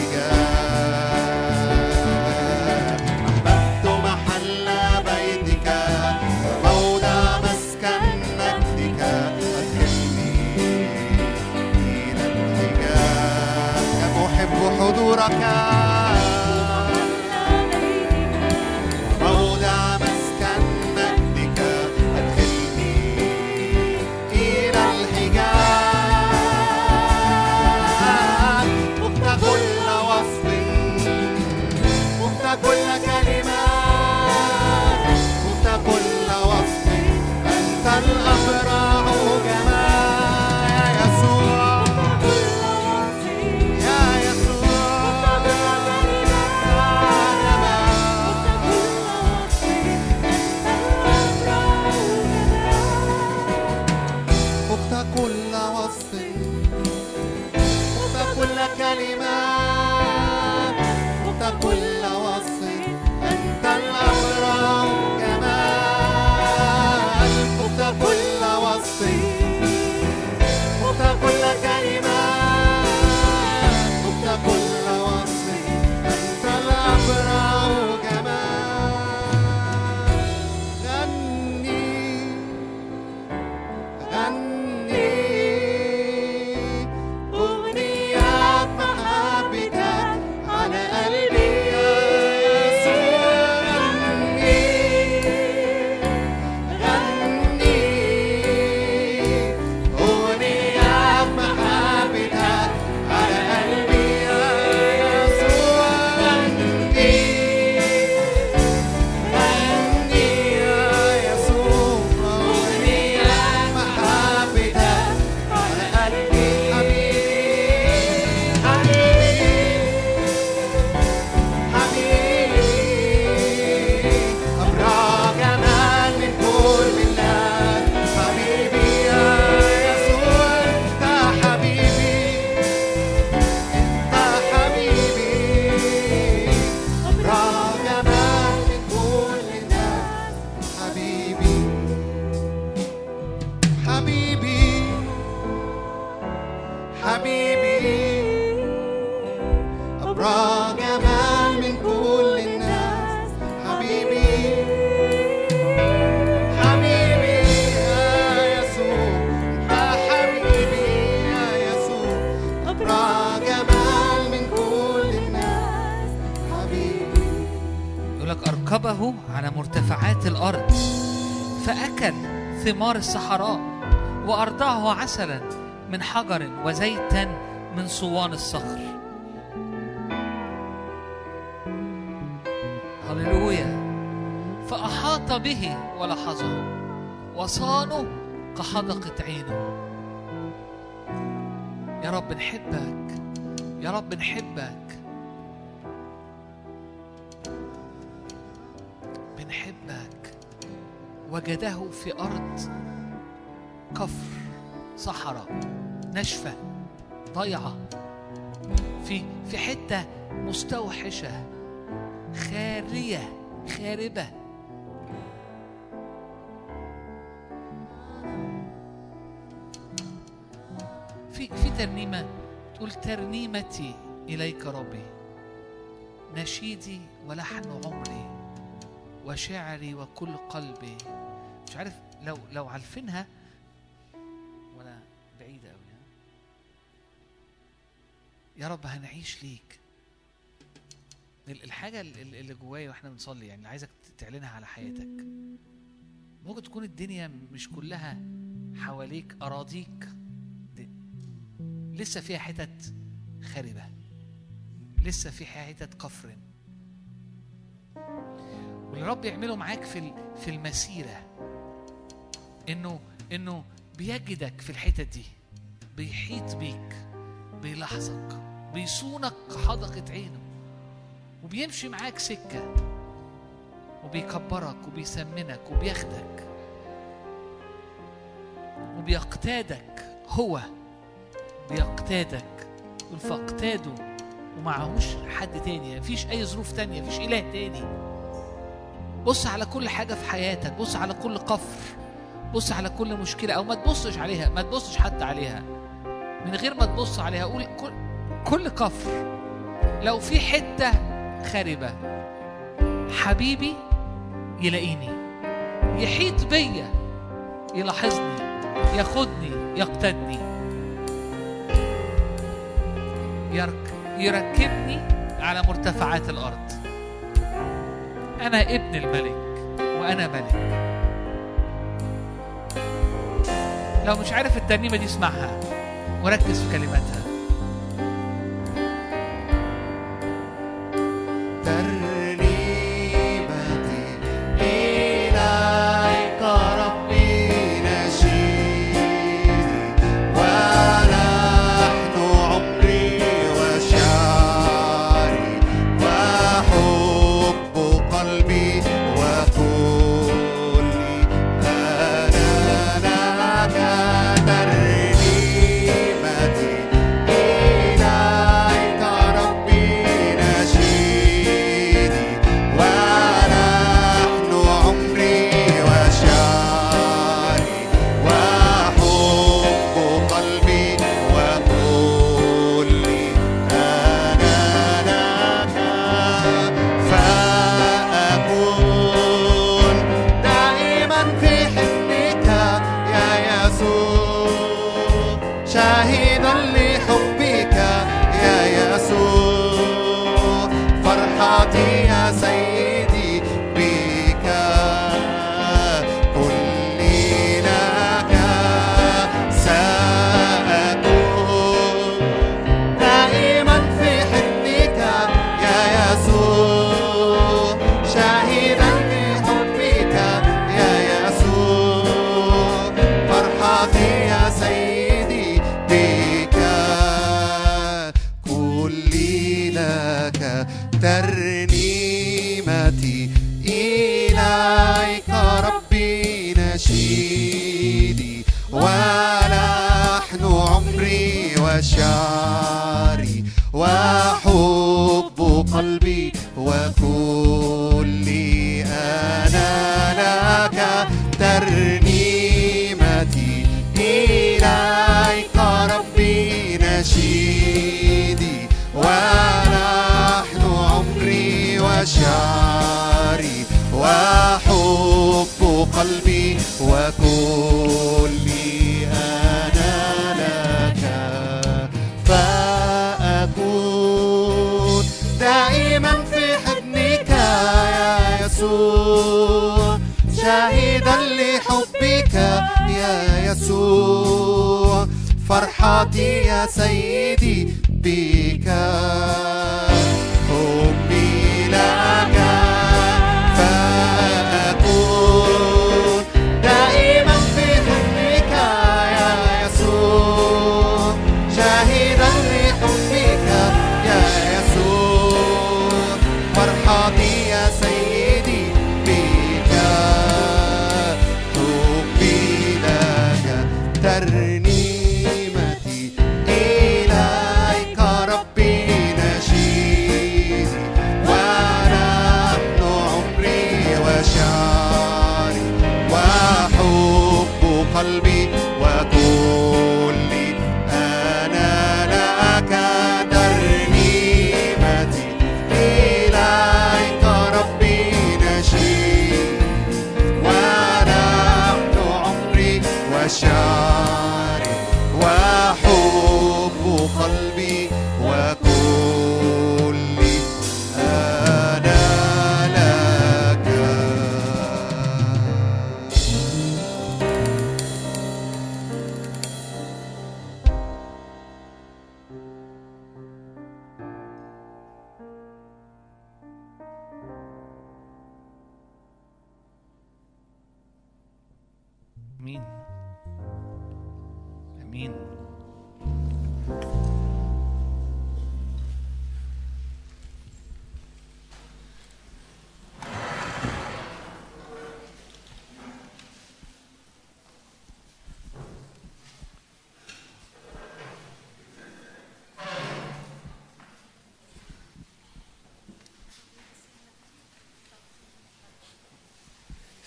الحجاب أحببت محل بيتك وموضع مسكن مجدك أدخلني إلى الحجاب كم أحب حضورك على مرتفعات الأرض فأكل ثمار الصحراء وأرضعه عسلا من حجر وزيتا من صوان الصخر. هللويا. فأحاط به ولحظه وصانه كحدقة عينه. يا رب نحبك، يا رب نحبك، بنحبك. وجده في أرض كفر صحراء ناشفة ضيعة، في في حتة مستوحشة خارية خاربة. في في ترنيمة تقول ترنيمتي إليك ربي، نشيدي ولحن عمري وشعري وكل قلبي. مش عارف لو لو عارفينها ولا بعيدة أوي. يا رب هنعيش ليك. الحاجة اللي جوايا واحنا بنصلي، يعني عايزك تعلنها على حياتك. ممكن تكون الدنيا مش كلها حواليك أراضيك لسه فيها حتت خاربة، لسه في حتت كفر، والرب يعمله معاك في في المسيرة، إنه إنه بيجدك في الحتت دي، بيحيط بيك، بيلاحظك، بيصونك كحدقة عينه، وبيمشي معاك سكة، وبيكبرك وبيسمنك وبياخدك وبيقتادك. هو بيقتادك فاقتاده، ومعهوش حد تاني، مفيش أي ظروف تانية، مفيش إله تاني. بص على كل حاجة في حياتك، بص على كل قفر، بص على كل مشكلة، أو ما تبصش عليها، ما تبصش حتى عليها، من غير ما تبص عليها قول كل, كل قفر لو في حتة خاربة حبيبي يلاقيني، يحيط بيا، يلاحظني، ياخدني، يقتدني، يركبني على مرتفعات الأرض. أنا ابن الملك وأنا ملك. لو مش عارف الترنيمة دي اسمعها وركز في كلماتها. فرحتي يا سيدي بك، حبي لك، فأكون دائما في حضنك يا يسوع، شاهدا لحبك يا يسوع. فرحتي يا سيدي بك، حبي لك، ترني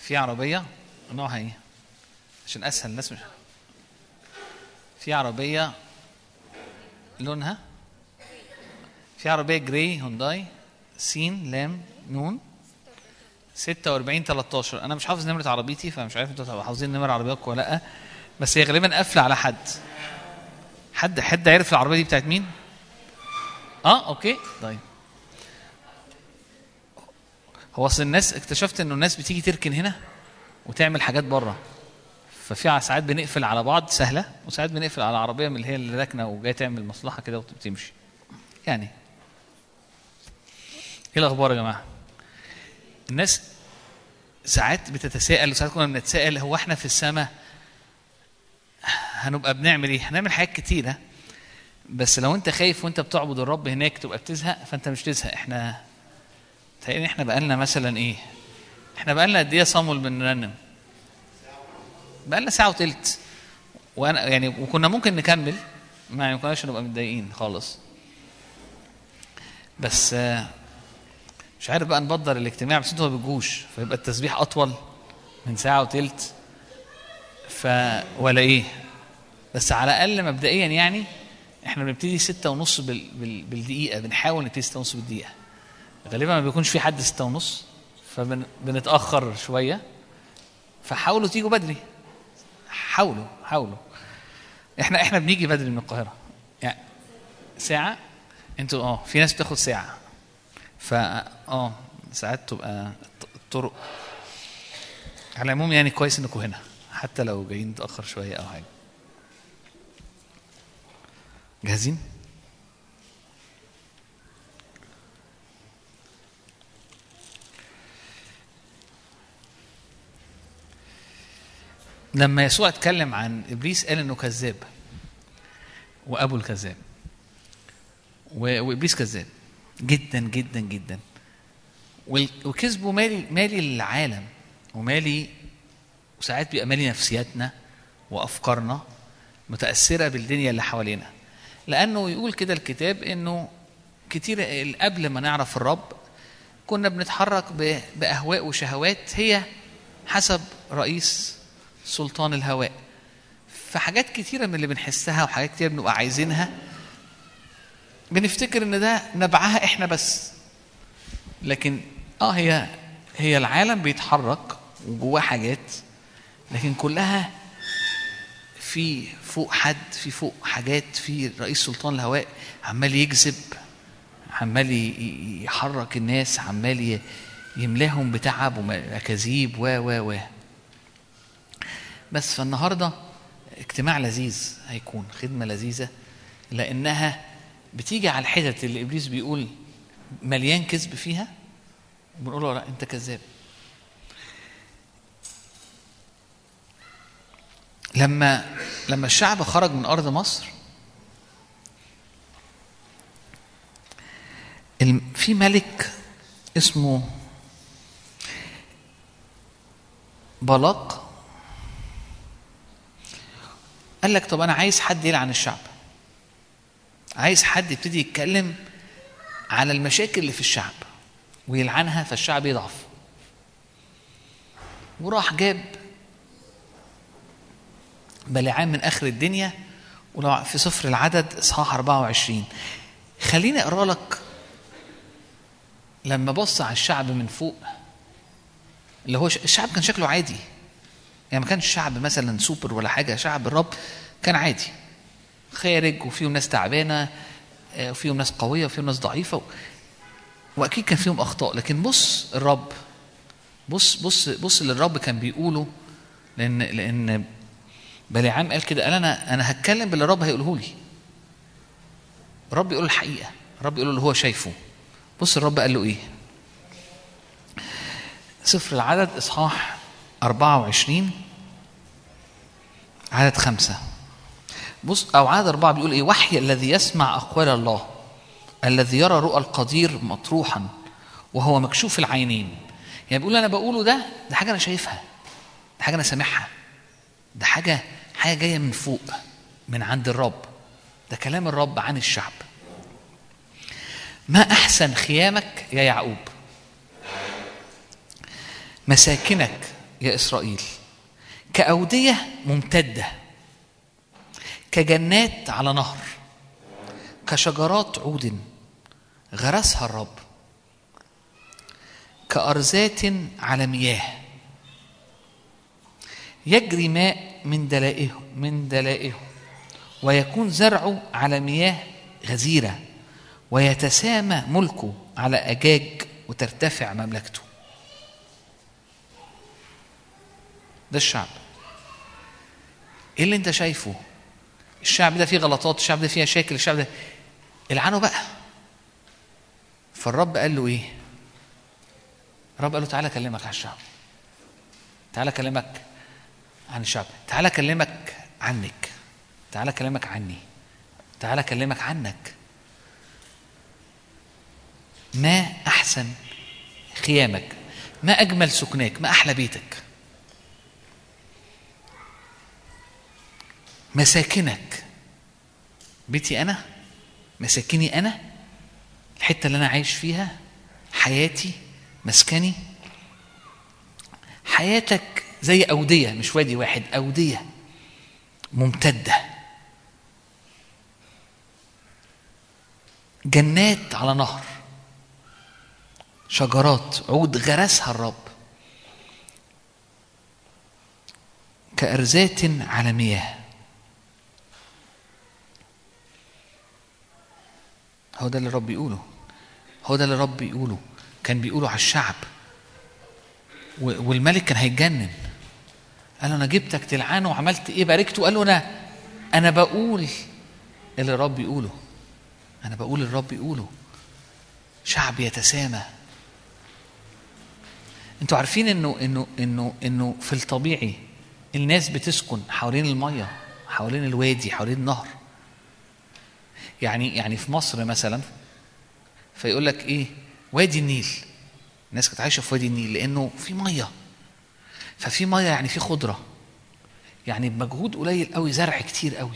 في عربيه نوعها ايه عشان اسهل الناس؟ مش في عربيه لونها، في عربيه جراي هونداي سين لام نون ستة وأربعين تلتاشر. انا مش حافظ نمره عربيتي فمش عارف انتوا حافظين نمر عربياتكم ولا لا، بس هي غالبا قافله على حد. حد حد عارف العربيه دي بتاعت مين؟ اه اوكي طيب. هو اصل الناس اكتشفت انه الناس بتيجي تركن هنا وتعمل حاجات بره، ففي ساعات بنقفل على بعض سهله، وساعات بنقفل على عربيه من اللي هي اللي راكنه وجايه تعمل مصلحه كده وتمشي. يعني ايه الاخبار يا جماعه؟ الناس ساعات بتتساءل وساعات كنا بنتساءل هو احنا في السماء هنبقى بنعمل ايه؟ هنعمل حاجات كتيره، بس لو انت خايف وانت بتعبد الرب هناك تبقى بتزهق، فانت مش تزهق. احنا تقريبا احنا بقالنا مثلا ايه؟ احنا بقالنا قد ايه صامول بنرنم؟ بقالنا ساعه وثلث، وانا يعني وكنا ممكن نكمل، ما كناش نبقى متضايقين خالص، بس مش عارف بقى نبدر الاجتماع، بس انتوا ما بتجوش فيبقى التسبيح اطول من ساعه وثلث ف ولا ايه؟ بس على الاقل مبدئيا يعني احنا بنبتدي ستة ونص بال... بال... بالدقيقه، بنحاول نبتدي ستة ونص بالدقيقه. غالبا ما بيكونش في حد ستة ونص فبنتاخر فبن... شويه، فحاولوا تيجوا بدري، حاولوا حاولوا. احنا احنا بنيجي بدري من القاهره يعني ساعه، انتوا اه في ناس بتاخد ساعه، فا اه ساعات تبقى الطرق. على العموم يعني كويس انكم هنا حتى لو جايين متاخر شويه او حاجه. جاهزين؟ لما يسوع اتكلم عن ابليس قال انه كذاب وابو الكذاب، وابليس كذاب جدا جدا جدا، وكذبه مالي مالي العالم ومالي، وساعات بيبقى مالي نفسياتنا وافكارنا متاثره بالدنيا اللي حوالينا. لانه يقول كده الكتاب انه كتير قبل ما نعرف الرب كنا بنتحرك باهواء وشهوات هي حسب رئيس سلطان الهواء، فحاجات كتيره من اللي بنحسها وحاجات كتير بنبقى عايزينها بنفتكر ان ده نبعها احنا بس، لكن اه هي هي العالم بيتحرك وجواه حاجات، لكن كلها في فوق حد، في فوق حاجات، في رئيس سلطان الهواء عمال يجذب، عمال يحرك الناس، عمال يملاهم بتعب وأكاذيب و و و بس. فالنهارده اجتماع لذيذ هيكون، خدمه لذيذه، لانها بتيجي على الحتت اللي ابليس بيقول مليان كذب فيها، بنقول له لا انت كذاب. لما لما الشعب خرج من ارض مصر في ملك اسمه بلاق قال لك طب انا عايز حد يلعن الشعب، عايز حد يبتدي يتكلم على المشاكل اللي في الشعب ويلعنها فالشعب يضعف. وراح جاب بلعام من اخر الدنيا، ولو في سفر العدد اصحاح أربعة وعشرين. خليني اقرا لك لما بص على الشعب من فوق، اللي هو الشعب كان شكله عادي، يعني ما كانش شعب مثلا سوبر ولا حاجه، شعب الرب كان عادي خارج، وفيهم ناس تعبانه وفيهم ناس قويه وفيهم ناس ضعيفه، واكيد كان فيهم اخطاء، لكن بص الرب، بص بص بص اللي الرب كان بيقوله، لان لان بلعام قال كده، قال انا انا هتكلم باللي الرب هيقوله لي. الرب يقول الحقيقه، الرب يقول اللي هو شايفه. بص الرب قال له ايه؟ سفر العدد اصحاح أربعة وعشرين عدد خمسة. بص او عدد أربعة بيقول ايه؟ وحي الذي يسمع اقوال الله، الذي يرى رؤى القدير مطروحا وهو مكشوف العينين. يعني بيقول انا بقوله ده ده حاجه انا شايفها، ده حاجه انا سامعها، ده حاجه حاجه جايه من فوق من عند الرب، ده كلام الرب عن الشعب. ما احسن خيامك يا يعقوب، مساكنك يا إسرائيل كأودية ممتدة، كجنات على نهر، كشجرات عود غرسها الرب، كأرزات على مياه يجري ماء من دلائه من دلائه ويكون زرعه على مياه غزيرة، ويتسامى ملكه على أجاج وترتفع مملكته. ده الشعب. ايه اللي انت شايفه؟ الشعب ده فيه غلطات، الشعب ده فيه مشاكل، الشعب ده العنه بقى. فالرب قال له ايه؟ الرب قال له تعالى اكلمك عن الشعب، تعالى اكلمك عن الشعب، تعالى اكلمك عنك، تعالى اكلمك عني، تعالى اكلمك عنك. ما احسن خيامك، ما اجمل سكناك، ما احلى بيتك، مساكنك. بيتي انا، مساكني انا، الحته اللي انا عايش فيها، حياتي، مسكني. حياتك زي أودية، مش وادي واحد، أودية ممتدة، جنات على نهر، شجرات عود غرسها الرب، كأرزات على مياه. هو ده اللي الرب يقوله، هو ده اللي الرب يقوله. كان بيقوله على الشعب، والملك كان هيتجنن. قال له انا جبتك تلعنه وعملت ايه؟ باركته. قال له انا انا بقول اللي الرب يقوله، انا بقول اللي الرب يقوله. شعب يتسامى. انتوا عارفين انه انه انه انه في الطبيعي الناس بتسكن حوالين الميه، حوالين الوادي، حوالين النهر. يعني يعني في مصر مثلا فيقول لك ايه؟ وادي النيل. الناس كانت عايشه في وادي النيل لانه في ميه، ففي ميه يعني في خضره، يعني بمجهود قليل قوي زرع كتير قوي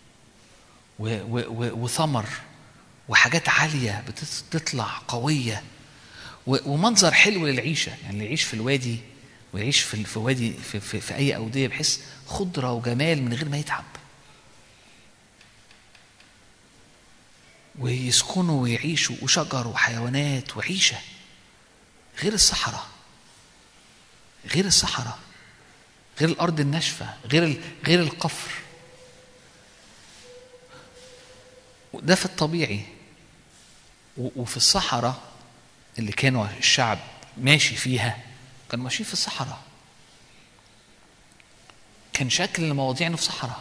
وثمر وحاجات عاليه بتطلع قويه ومنظر حلو للعيشه. يعني اللي يعيش في الوادي ويعيش في في وادي في, في, في اي اوديه بحس خضره وجمال من غير ما يتعب، ويسكنوا ويعيشوا وشجر وحيوانات وعيشه. غير الصحراء، غير الصحراء، غير الارض الناشفه، غير غير القفر. ده في الطبيعي. وفي الصحراء اللي كانوا الشعب ماشي فيها كانوا ماشيين في الصحراء، كان شكل المواضيع انه في صحراء.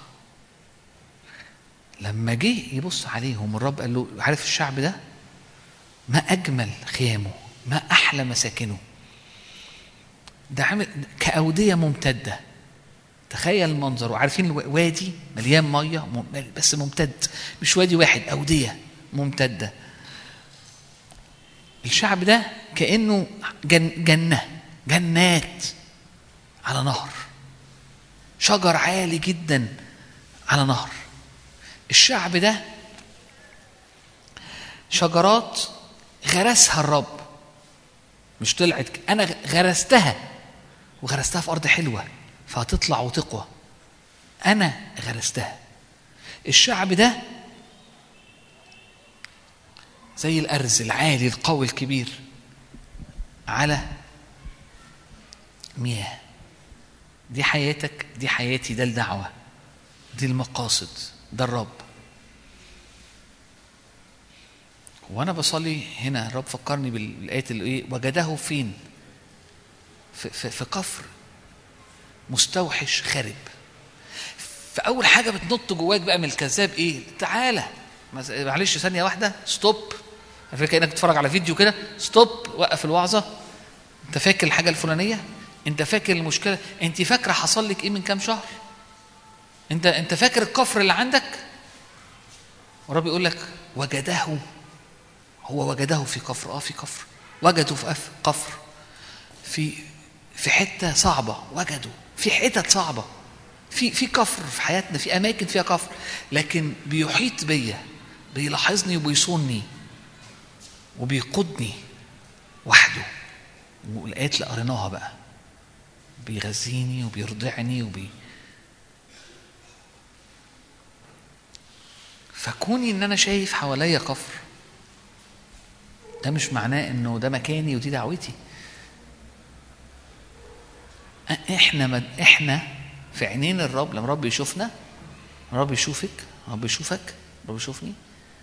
لما جه يبص عليهم الرب قال له عارف الشعب ده ما اجمل خيامه، ما احلى مساكنه، ده عامل كأودية ممتدة. تخيل المنظر. وعارفين وادي مليان ميه بس ممتد، مش وادي واحد، أودية ممتدة. الشعب ده كأنه جن جنة، جنات على نهر، شجر عالي جدا على نهر. الشعب ده شجرات غرسها الرب، مش طلعت، أنا غرستها وغرستها في أرض حلوة فهتطلع وتقوى. أنا غرستها. الشعب ده زي الأرز العالي القوي الكبير على مياه. دي حياتك، دي حياتي، ده الدعوة، دي المقاصد، ده الرب. وانا بصلي هنا الرب فكرني بالايات اللي ايه وجده فين؟ في, في, في كفر مستوحش خارب. فاول حاجه بتنط جواك بقى من الكذاب ايه؟ تعالى معلش ثانيه واحده، ستوب. فاكر كانك بتتفرج على فيديو كده، ستوب، وقف الوعظه. انت فاكر الحاجه الفلانيه؟ انت فاكر المشكله؟ انت فاكره حصل لك ايه من كام شهر؟ انت انت فاكر الكفر اللي عندك؟ والرب يقول لك وجده، هو وجده في كفر. اه في كفر، وجدوا في كفر، في في حته صعبه، وجدوا في حتت صعبه، في في كفر في حياتنا، في اماكن فيها كفر، لكن بيحيط بيا، بيلاحظني وبيصوني وبيقودني وحده. والايات اللي قريناها بقى بيغذيني وبيرضعني وبي فكوني ان انا شايف حواليا كفر، ده مش معناه انه ده مكاني ودي دعوتي. احنا مد... احنا في عينين الرب. لما الرب يشوفنا، الرب يشوفك، الرب يشوفك، الرب يشوفني.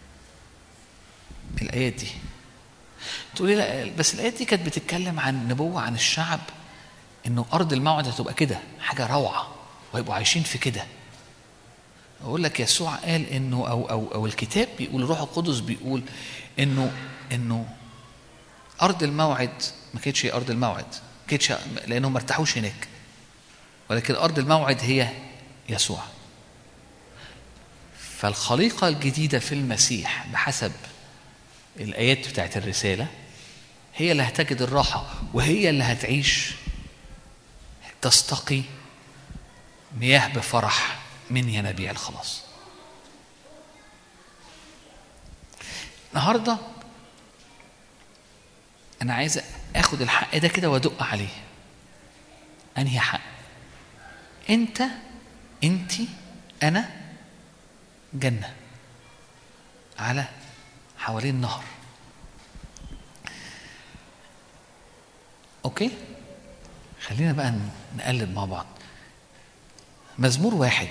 الايات دي تقولي لا بس الايات دي كانت بتتكلم عن نبوة عن الشعب، انه ارض الموعد هتبقى كده حاجة روعة ويبقوا عايشين في كده. اقول لك يسوع قال انه او او او الكتاب بيقول، الروح القدس بيقول انه انه ارض الموعد ما كانتش هي ارض الموعد، ما كانتش لانهم ما ارتاحوش هناك، ولكن ارض الموعد هي يسوع. فالخليقة الجديدة في المسيح بحسب الآيات بتاعت الرسالة هي اللي هتجد الراحة، وهي اللي هتعيش تستقي مياه بفرح من ينابيع الخلاص. النهارده أنا عايز أخد الحق ده كده وأدق عليه. أنهي حق؟ أنت، أنتي، أنا جنة على حوالين نهر. أوكي؟ خلينا بقى نقلب مع بعض. مزمور واحد،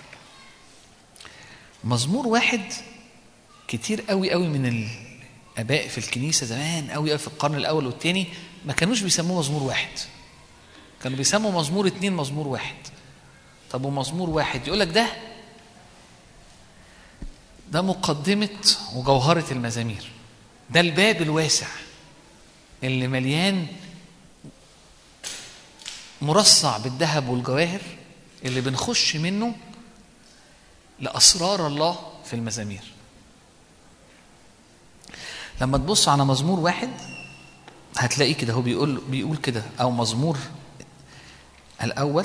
مزمور واحد كتير قوي قوي من الآباء في الكنيسة زمان قوي قوي في القرن الأول والثاني ما كانوش بيسموه مزمور واحد، كانوا بيسموا مزمور اتنين مزمور واحد. طب ومزمور واحد يقول لك ده ده مقدمة وجوهرة المزامير، ده الباب الواسع اللي مليان مرصع بالذهب والجواهر اللي بنخش منه لأسرار الله في المزامير. لما تبص على مزمور واحد هتلاقيه كده، هو بيقول بيقول كده، أو مزمور الأول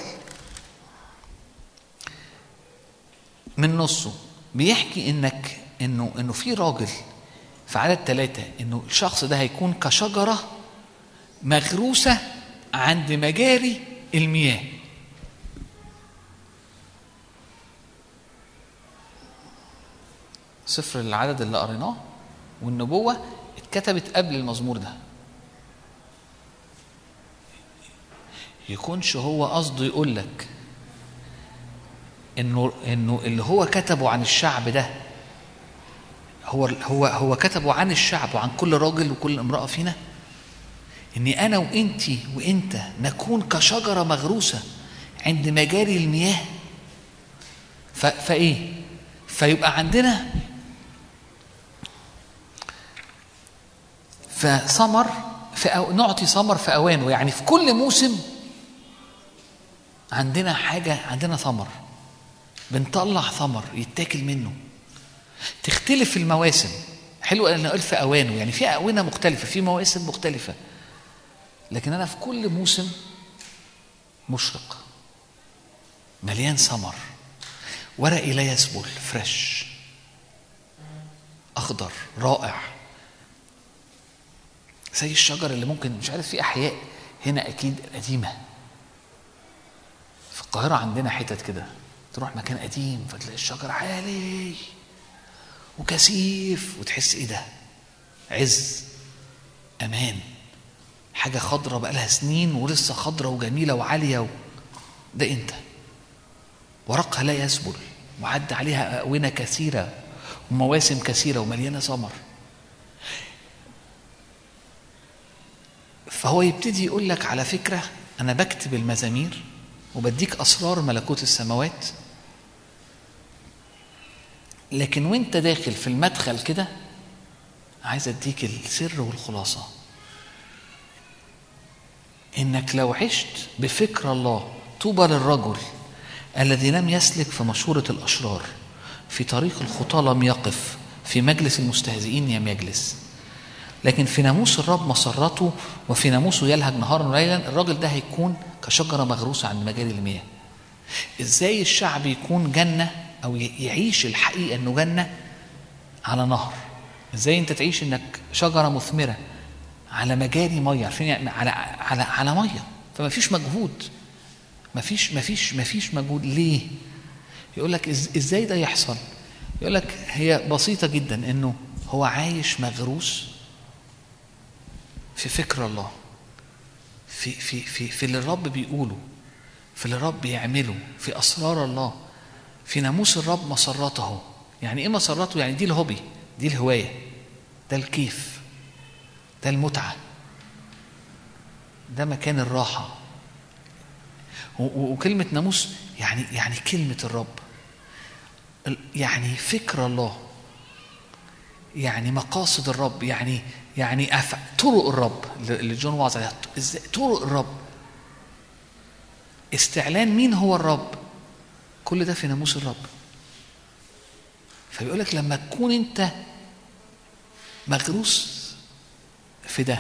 من نصه بيحكي إنك إنه إنه في راجل في عدد ثلاثة، إنه الشخص ده هيكون كشجرة مغروسة عند مجاري المياه. سفر العدد اللي قريناه والنبوة اتكتبت قبل المزمور ده. يكونش هو قصده يقول لك انه انه اللي هو كتبه عن الشعب ده هو هو هو كتبه عن الشعب وعن كل راجل وكل امرأة فينا، اني انا وانتي وانت نكون كشجرة مغروسة عند مجاري المياه. فايه فيبقى عندنا فثمر في أو... نعطي ثمر في اوانه، يعني في كل موسم عندنا حاجة، عندنا ثمر بنطلع ثمر يتاكل منه. تختلف المواسم، حلو ان نقول في اوانه، يعني في اونه مختلفه، في مواسم مختلفه، لكن انا في كل موسم مشرق مليان ثمر، ورقي لا يسبل، فريش اخضر رائع، زي الشجر اللي ممكن مش عارف في احياء هنا اكيد قديمه. في القاهره عندنا حتت كده تروح مكان قديم فتلاقي الشجر عالي وكثيف وتحس ايه ده؟ عز، امان، حاجه خضره بقى لها سنين ولسه خضره وجميله وعاليه و... ده انت. ورقها لا يسبل، وعد عليها اونه كثيره ومواسم كثيره ومليانه ثمر. فهو يبتدي يقول لك على فكره انا بكتب المزامير وبديك اسرار ملكوت السماوات، لكن وانت داخل في المدخل كده عايز اديك السر والخلاصة، انك لو عشت بفكر الله طوبى للرجل الذي لم يسلك في مشورة الاشرار، في طريق الخطى لم يقف، في مجلس المستهزئين لم يجلس، لكن في ناموس الرب مسرته وفي ناموسه يلهج نهارا وليلا. الراجل ده هيكون كشجرة مغروسة عند مجاري المياه. ازاي الشعب يكون جنة او يعيش الحقيقة انه جنة على نهر؟ ازاي انت تعيش انك شجرة مثمرة على مجاري مية، عارفين يعني على على على مية، فما فيش مجهود، مفيش مفيش مفيش مجهود. ليه؟ يقول لك ازاي ده يحصل؟ يقول لك هي بسيطة جدا، انه هو عايش مغروس في فكر الله، في في في في اللي الرب بيقوله، في اللي الرب بيعمله، في اسرار الله، في ناموس الرب مسرته. يعني ايه مسرته؟ يعني دي الهوبي، دي الهواية، ده الكيف، ده المتعة، ده مكان الراحة. وكلمة ناموس يعني يعني كلمة الرب، يعني فكر الله، يعني مقاصد الرب، يعني يعني أف... طرق الرب اللي جون وعظ عليها. ازاي طرق الرب؟ استعلان مين هو الرب؟ كل ده في ناموس الرب. فبيقول لك لما تكون انت مغروس في ده،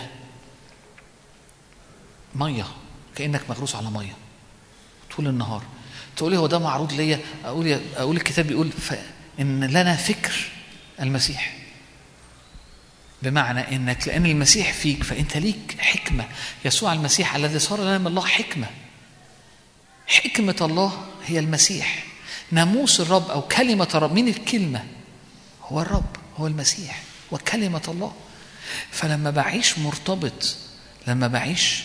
ميه، كانك مغروس على ميه طول النهار. تقول لي هو ده معروض ليا؟ اقول اقول الكتاب بيقول ان لنا فكر المسيح، بمعنى انك لان المسيح فيك فانت ليك حكمه. يسوع المسيح الذي صار لنا من الله حكمه. حكمه الله هي المسيح. ناموس الرب او كلمه الرب، مين الكلمه؟ هو الرب، هو المسيح وكلمه الله. فلما بعيش مرتبط، لما بعيش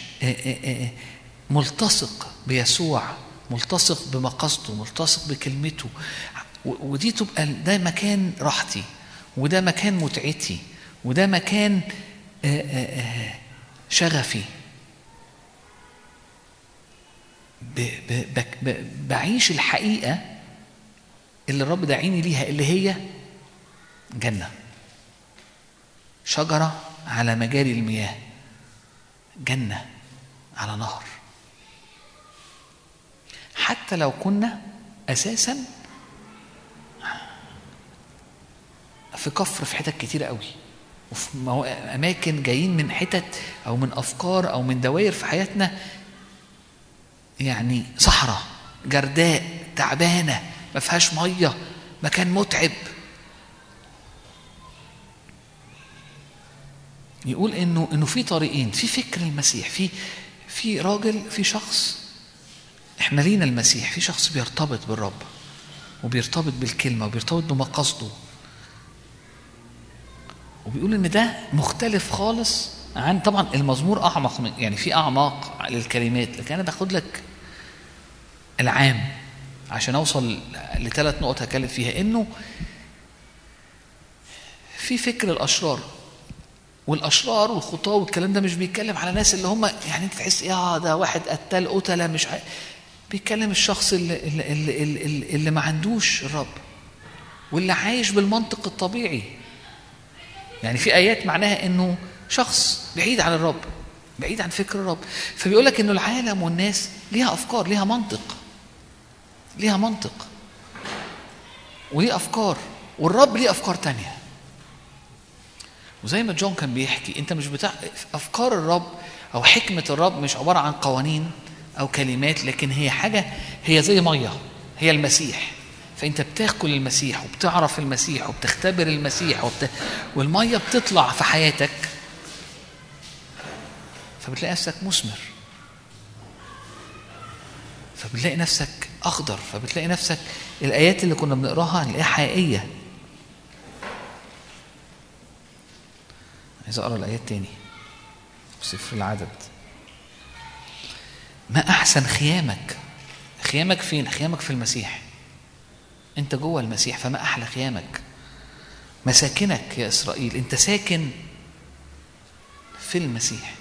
ملتصق بيسوع، ملتصق بمقاصده، ملتصق بكلمته، ودي تبقى ده مكان راحتي، وده مكان متعتي، وده مكان شغفي. بعيش الحقيقة اللي الرب داعيني ليها، اللي هي جنة، شجرة على مجاري المياه، جنة على نهر. حتى لو كنا أساسا في كفر، في حتت كتيرة قوي، وفي أماكن جايين من حتت أو من أفكار أو من دوائر في حياتنا، يعني صحراء جرداء تعبانة ما فيهاش مية، مكان متعب. يقول إنه إنه في طريقين، في فكر المسيح، في في راجل، في شخص إحنا لينا المسيح، في شخص بيرتبط بالرب وبيرتبط بالكلمة وبيرتبط بمقاصده. وبيقول إن ده مختلف خالص عن، طبعا المزمور أعمق، يعني في أعماق للكلمات، لكن أنا باخد لك العام عشان أوصل لثلاث نقط هكلم فيها. إنه في فكر الأشرار، والأشرار والخطاة والكلام ده مش بيتكلم على ناس اللي هم يعني أنت تحس إيه ده واحد قتال قتلة، مش ع... بيتكلم الشخص اللي, اللي, اللي, اللي, اللي ما عندوش الرب، واللي عايش بالمنطق الطبيعي. يعني في آيات معناها إنه شخص بعيد عن الرب، بعيد عن فكر الرب. فبيقول لك إنه العالم والناس ليها أفكار، ليها منطق، ليها منطق وليه أفكار، والرب ليه أفكار تانية. وزي ما جون كان بيحكي، أنت مش بتاع أفكار الرب أو حكمة الرب مش عبارة عن قوانين أو كلمات، لكن هي حاجة، هي زي مية، هي المسيح. فأنت بتاكل المسيح وبتعرف المسيح وبتختبر المسيح وبت... والمية بتطلع في حياتك، فبتلاقي نفسك مثمر، فبتلاقي نفسك أخضر، فبتلاقي نفسك الآيات اللي كنا بنقراها نلاقيها حقيقية. عايز أقرأ الآيات تاني في سفر العدد. ما أحسن خيامك. خيامك فين؟ خيامك في المسيح، أنت جوه المسيح، فما أحلى خيامك. مساكنك يا إسرائيل، أنت ساكن في المسيح،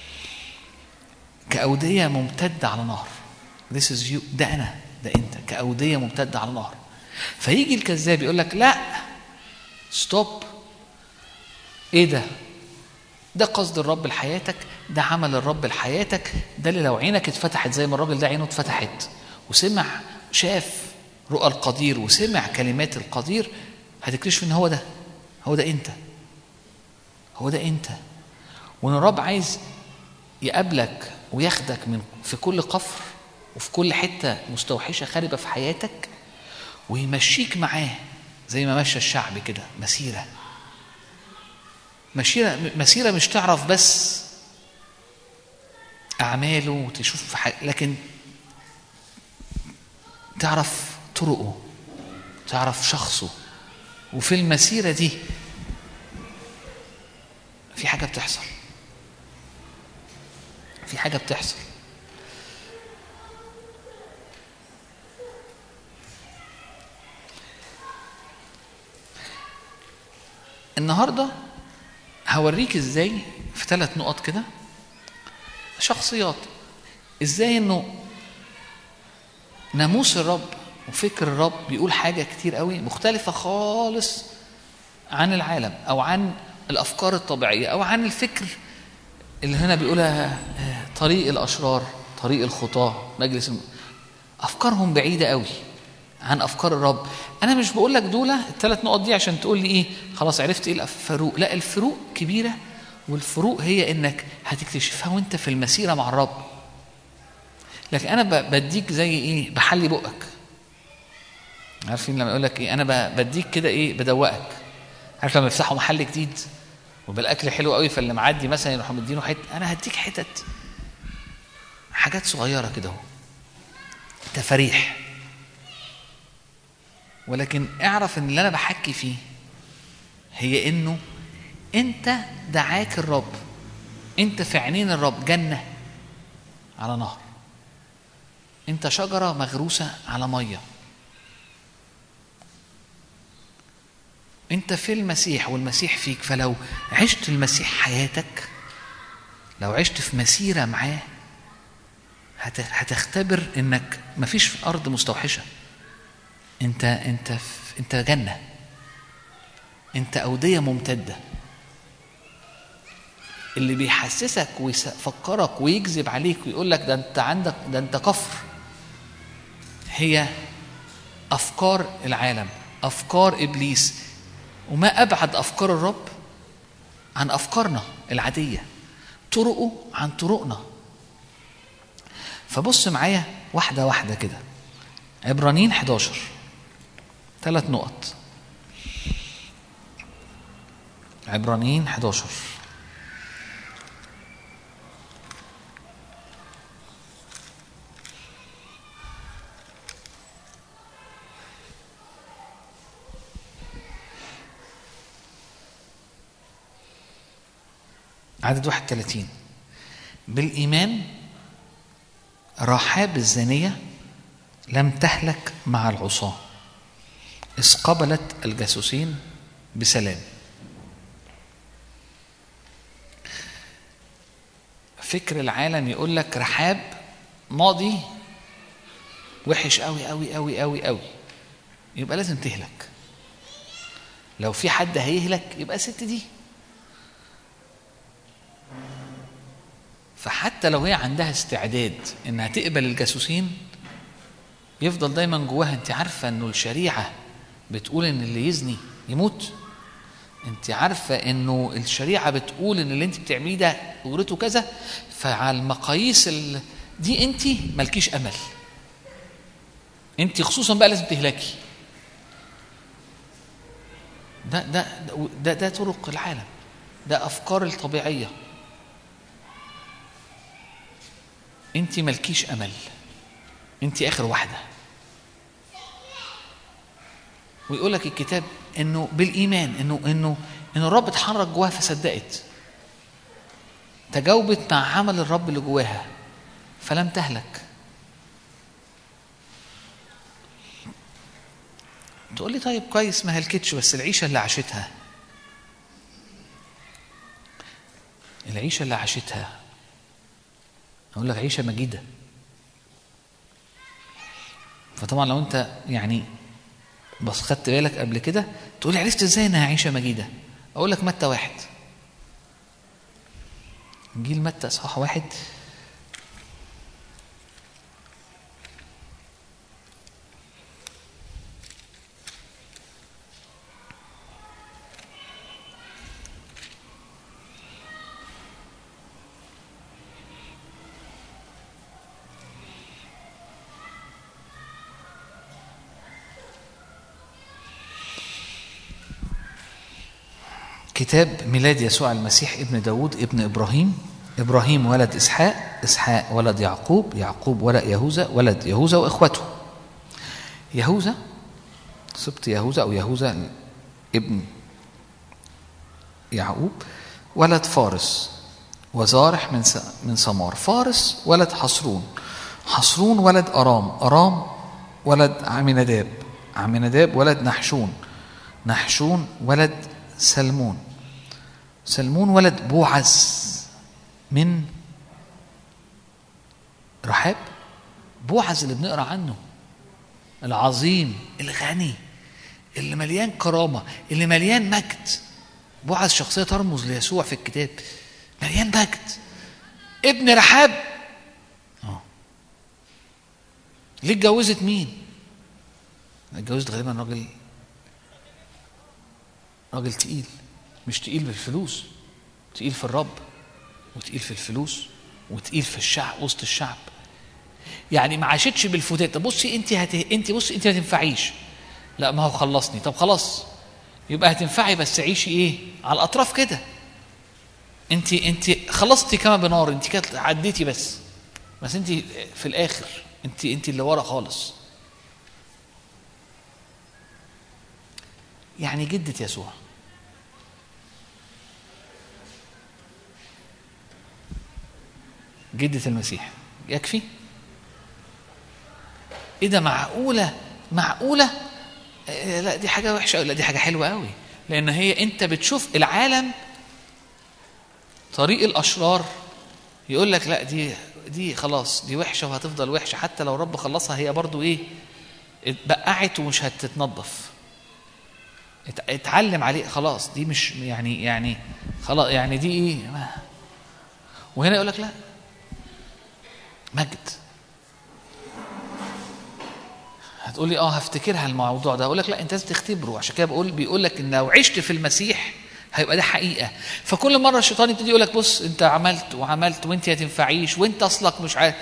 كأودية ممتدة على نهر. This is you. ده أنا، ده أنت، كأودية ممتدة على نهر. فيجي الكذاب يقول لك لا ستوب، إيه ده؟ ده قصد الرب لحياتك، ده عمل الرب لحياتك، ده اللي لو عينك اتفتحت زي ما الراجل ده عينه اتفتحت وسمع، شاف رؤى القدير وسمع كلمات القدير، هتكتشف ان هو ده، هو ده انت، هو ده انت. وان الرب عايز يقابلك وياخدك من في كل قفر وفي كل حتة مستوحشة خاربة في حياتك، ويمشيك معاه زي ما مشى الشعب كده، مسيرة مسيرة مسيرة مش تعرف بس أعماله وتشوف في حاجة، لكن تعرف طرقه، تعرف شخصه. وفي المسيرة دي في حاجة بتحصل، في حاجة بتحصل. النهاردة هوريك ازاي في ثلاث نقط كده شخصيات، ازاي انه ناموس الرب وفكر الرب بيقول حاجة كتير قوي مختلفة خالص عن العالم او عن الافكار الطبيعية او عن الفكر اللي هنا بيقولها طريق الاشرار، طريق الخطاة، مجلس الم... افكارهم بعيدة قوي عن افكار الرب. انا مش بقول لك دول الثلاث نقط دي عشان تقول لي ايه خلاص عرفت ايه الفروق، لا، الفروق كبيرة، والفروق هي انك هتكتشفها وانت في المسيرة مع الرب. لكن انا بديك زي ايه، بحلي بقك. عارفين لما يقول لك ايه، انا بديك كده ايه، بدوقك. عارف لما يفتحوا محل جديد وبالاكل حلو قوي، فاللي معدي مثلا يروحوا مدينه حته، انا هديك حتت حاجات صغيره كده اهو، تفاريح. ولكن اعرف ان اللي انا بحكي فيه هي انه انت دعاك الرب، انت في عينين الرب جنه على نهر، انت شجره مغروسه على ميه، انت في المسيح والمسيح فيك. فلو عشت المسيح حياتك، لو عشت في مسيرة معاه، هتختبر انك مفيش في ارض مستوحشة، انت انت انت جنة، انت اودية ممتدة. اللي بيحسسك ويفكرك ويكذب عليك ويقول لك ده انت عندك، ده انت كفر، هي افكار العالم، افكار ابليس. وما أبعد أفكار الرب عن أفكارنا العادية، طرقه عن طرقنا. فبص معايا واحدة واحدة كده. عبرانيين احد عشر، ثلاث نقط. عبرانيين احد عشر عدد واحد وثلاثين. بالإيمان رحاب الزانية لم تهلك مع العصاة إذ قبلت الجاسوسين بسلام. فكر العالم يقول لك رحاب ماضي وحش قوي قوي قوي قوي قوي، يبقى لازم تهلك. لو في حد هيهلك يبقى الست دي. فحتى لو هي عندها استعداد انها تقبل الجاسوسين، يفضل دايما جواها انت عارفه انه الشريعه بتقول ان اللي يزني يموت، انت عارفه انه الشريعه بتقول ان اللي انت بتعمليه ده اجرته كذا، فعلى المقاييس دي انت مالكيش امل، انت خصوصا بقى لازم تهلكي. ده ده ده ده طرق العالم، ده افكار الطبيعيه. انت مالكيش امل، انت اخر واحده. ويقول لك الكتاب انه بالايمان انه انه انه الرب اتحرك جواها فصدقت، تجاوبت مع عمل الرب اللي جواها فلم تهلك. تقول لي طيب كويس ما هلكتش، بس العيشه اللي عاشتها، العيشه اللي عاشتها اقول لك عيشه مجيده. فطبعا لو انت يعني بس خدت بالك قبل كده تقول لي عرفت ازاي انها عيشه مجيده؟ اقول لك متى واحد، انجيل متى اصحاح واحد. كتاب ميلاد يسوع المسيح ابن داود ابن إبراهيم، إبراهيم ولد إسحاق، إسحاق ولد يعقوب، يعقوب ولد يهوذا، ولد يهوذا وإخوته. يهوذا سبط يهوذا أو يهوذا ابن يعقوب ولد فارس وزارح من من سمار. فارس ولد حصرون، حصرون ولد أرام، أرام ولد عميناداب، عميناداب ولد نحشون، نحشون ولد سلمون، سلمون ولد بوعز من رحاب. بوعز اللي بنقرأ عنه، العظيم الغني اللي مليان كرامة اللي مليان مجد. بوعز شخصية ترمز ليسوع في الكتاب، مليان مجد. ابن رحاب اه ليه اتجوزت مين؟ اتجوزت غالبا راجل راجل تقيل، مش تقيل بالفلوس، تقيل في الرب وتقيل في الفلوس وتقيل في الشعب وسط الشعب. يعني ما عاشتش بالفتات. طب بصي انت هت... انت بصي انت ما تنفعيش. لا ما هو خلصني. طب خلاص يبقى هتنفعي بس عيشي ايه على الاطراف كده. انت انت خلصتي كما بنار، انت كده عديتي بس بس انت في الاخر انت انت اللي ورا خالص. يعني جدة يسوع جدة المسيح يكفي؟ ايه ده؟ معقولة معقولة؟ آه لا دي حاجة وحشة، لا دي حاجة حلوة قوي. لان هي انت بتشوف العالم طريق الاشرار يقول لك لا دي دي خلاص دي وحشة وهتفضل وحشة، حتى لو رب خلصها هي برضو ايه اتبقعت ومش هتتنظف. اتعلم عليه خلاص دي مش يعني يعني خلاص يعني دي ايه. وهنا يقول لك لا مجد. هتقول لي اه هفتكرها الموضوع ده، اقول لك لا انت لازم تختبره. عشان كده بقول بيقول لك ان لو عشت في المسيح هيبقى ده حقيقه. فكل مره الشيطان يبتدي يقول لك بص انت عملت وعملت وانت ما تنفعيش وانت اصلك مش عارف،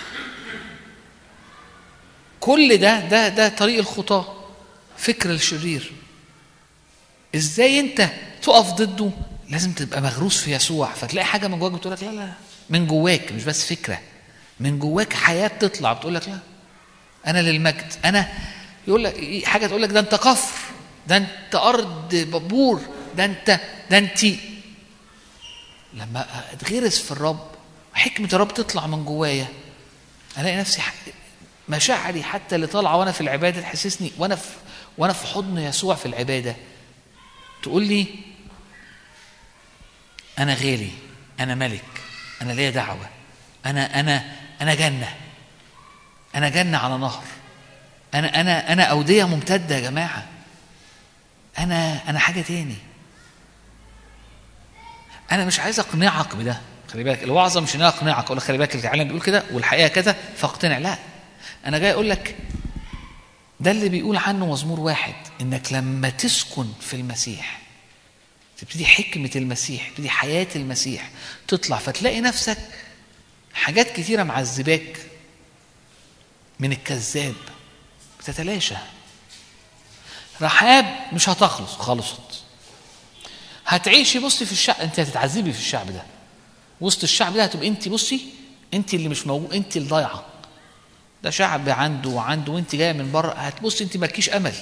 كل ده ده ده طريق الخطاه، فكر الشرير. ازاي انت تقف ضده؟ لازم تبقى مغروس في يسوع، فتلاقي حاجه من جواك بتقول لك لا لا، من جواك مش بس فكره، من جواك حياه بتطلع بتقول لك لا انا للمجد. انا يقول لك حاجه تقول لك ده انت كفر، ده انت ارض بابور، ده انت ده انت. لما اتغرس في الرب حكمه الرب تطلع من جوايا، الاقي نفسي مشاعري حتى اللي طالعه وانا في العباده تحسسني وانا في وانا في حضن يسوع في العباده تقول لي انا غالي، انا ملك، انا ليا دعوه، انا انا انا جنه، انا جنه على نهر، انا انا انا اوديه ممتده يا جماعه، انا انا حاجه تاني. انا مش عايز اقنعك بده، خلي بالك الوعظه مش ان انا اقنعك اقول لك خلي بالك العالم بيقول كده والحقيقه كذا فاقتنع، لا انا جاي اقول لك ده اللي بيقول عنه مزمور واحد، انك لما تسكن في المسيح تبتدي حكمه المسيح، تبتدي حياه المسيح تطلع، فتلاقي نفسك حاجات كتيره معذباك من الكذاب بتتلاشى. رحاب مش هتخلص، خلصت. هتعيشي بصي في الشعب، انت هتتعذبي في الشعب ده، وسط الشعب ده هتبقى انت بصي انت اللي مش موجود، انت اللي ضايعه. ده شعب عنده وعنده وانت جايه من بره، هتبصي انت مالكيش امل.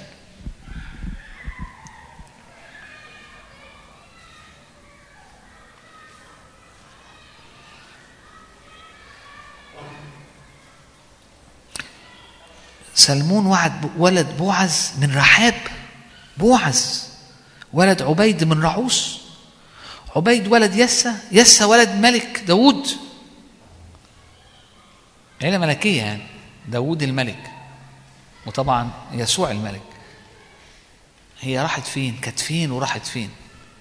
سلمون وعد ولد بوعز من رحاب، بوعز ولد عبيد من رعوس، عبيد ولد يسى، يسى ولد ملك داود، عيلة ملكية يعني، داود الملك وطبعا يسوع الملك. هي راحت فين؟ كانت فين وراحت فين؟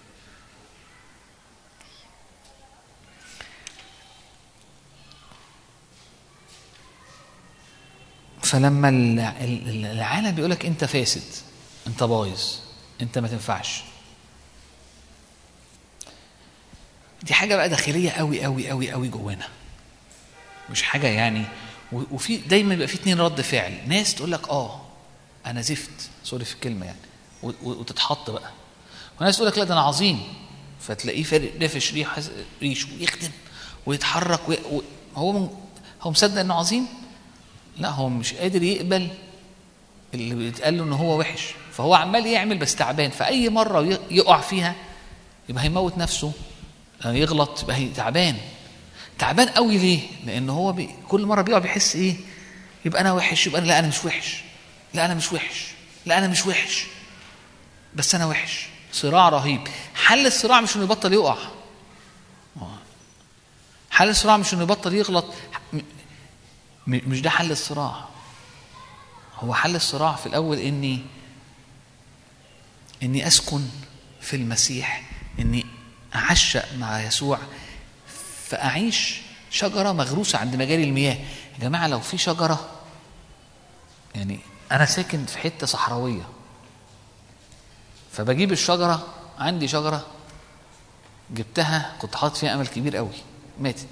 فلما العالم بيقولك انت فاسد، انت بايظ، انت ما تنفعش، دي حاجة بقى داخلية قوي قوي قوي قوي جوانا، مش حاجة يعني. وفي دايما بيبقى في اتنين رد فعل، ناس تقول لك اه انا زفت، سوري في الكلمة يعني، وتتحط بقى، وناس تقول لك لا ده انا عظيم، فتلاقيه فارق نفش ريح ريش ويخدم ويتحرك وهو هو مصدق انه عظيم. لا هو مش قادر يقبل اللي بيتقال له ان هو وحش، فهو عمال يعمل بس تعبان، فاي مره يقع فيها يبقى هيموت نفسه، يغلط يبقى هي تعبان تعبان قوي. ليه؟ لان هو بي كل مره بيقع بيحس ايه؟ يبقى انا وحش، يبقى أنا لا انا مش وحش، لا انا مش وحش، لا انا مش وحش، بس انا وحش. صراع رهيب. حل الصراع مش انه يبطل يقع، حل الصراع مش انه يبطل يغلط، مش ده حل الصراع. هو حل الصراع في الاول اني اني اسكن في المسيح، اني اعشق مع يسوع، فاعيش شجره مغروسه عند مجاري المياه. يا جماعه لو في شجره، يعني انا ساكن في حته صحراويه، فبجيب الشجره، عندي شجره جبتها كنت حاطط فيها امل كبير قوي، ماتت،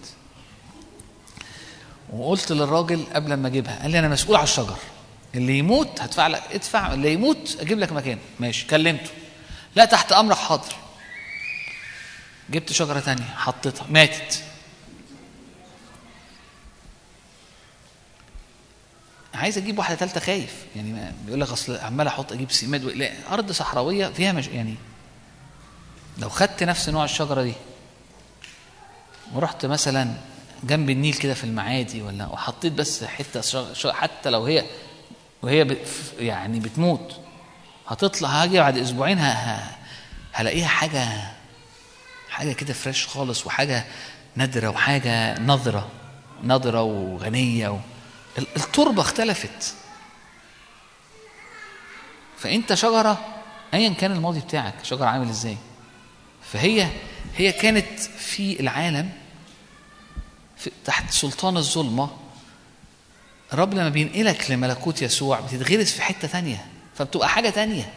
وقلت للراجل قبل ما اجيبها، قال لي انا مسؤول على الشجر، اللي يموت هدفع لك، ادفع، اللي يموت اجيب لك مكان. ماشي، كلمته، لا تحت امرك، حاضر. جبت شجره تانية حطيتها، ماتت. عايز اجيب واحده ثالثه، خايف يعني، بيقول لك اصل عمال احط اجيب سماد، لا ارض صحراويه فيها مش يعني، لو خدت نفس نوع الشجره دي ورحت مثلا جنب النيل كده في المعادي ولا، وحطيت بس حته شجر، حتى لو هي وهي يعني بتموت، هتطلع هاجي بعد اسبوعين هلاقيها حاجه حاجه كده فريش خالص، وحاجه نادره، وحاجه نضره نضره وغنيه و... التربه اختلفت. فانت شجره ايا كان الماضي بتاعك، شجره عامل ازاي، فهي هي كانت في العالم في تحت سلطان الظلمه. الرب لما بينقلك لملكوت يسوع بتتغرس في حته تانية، فبتبقى حاجه تانية،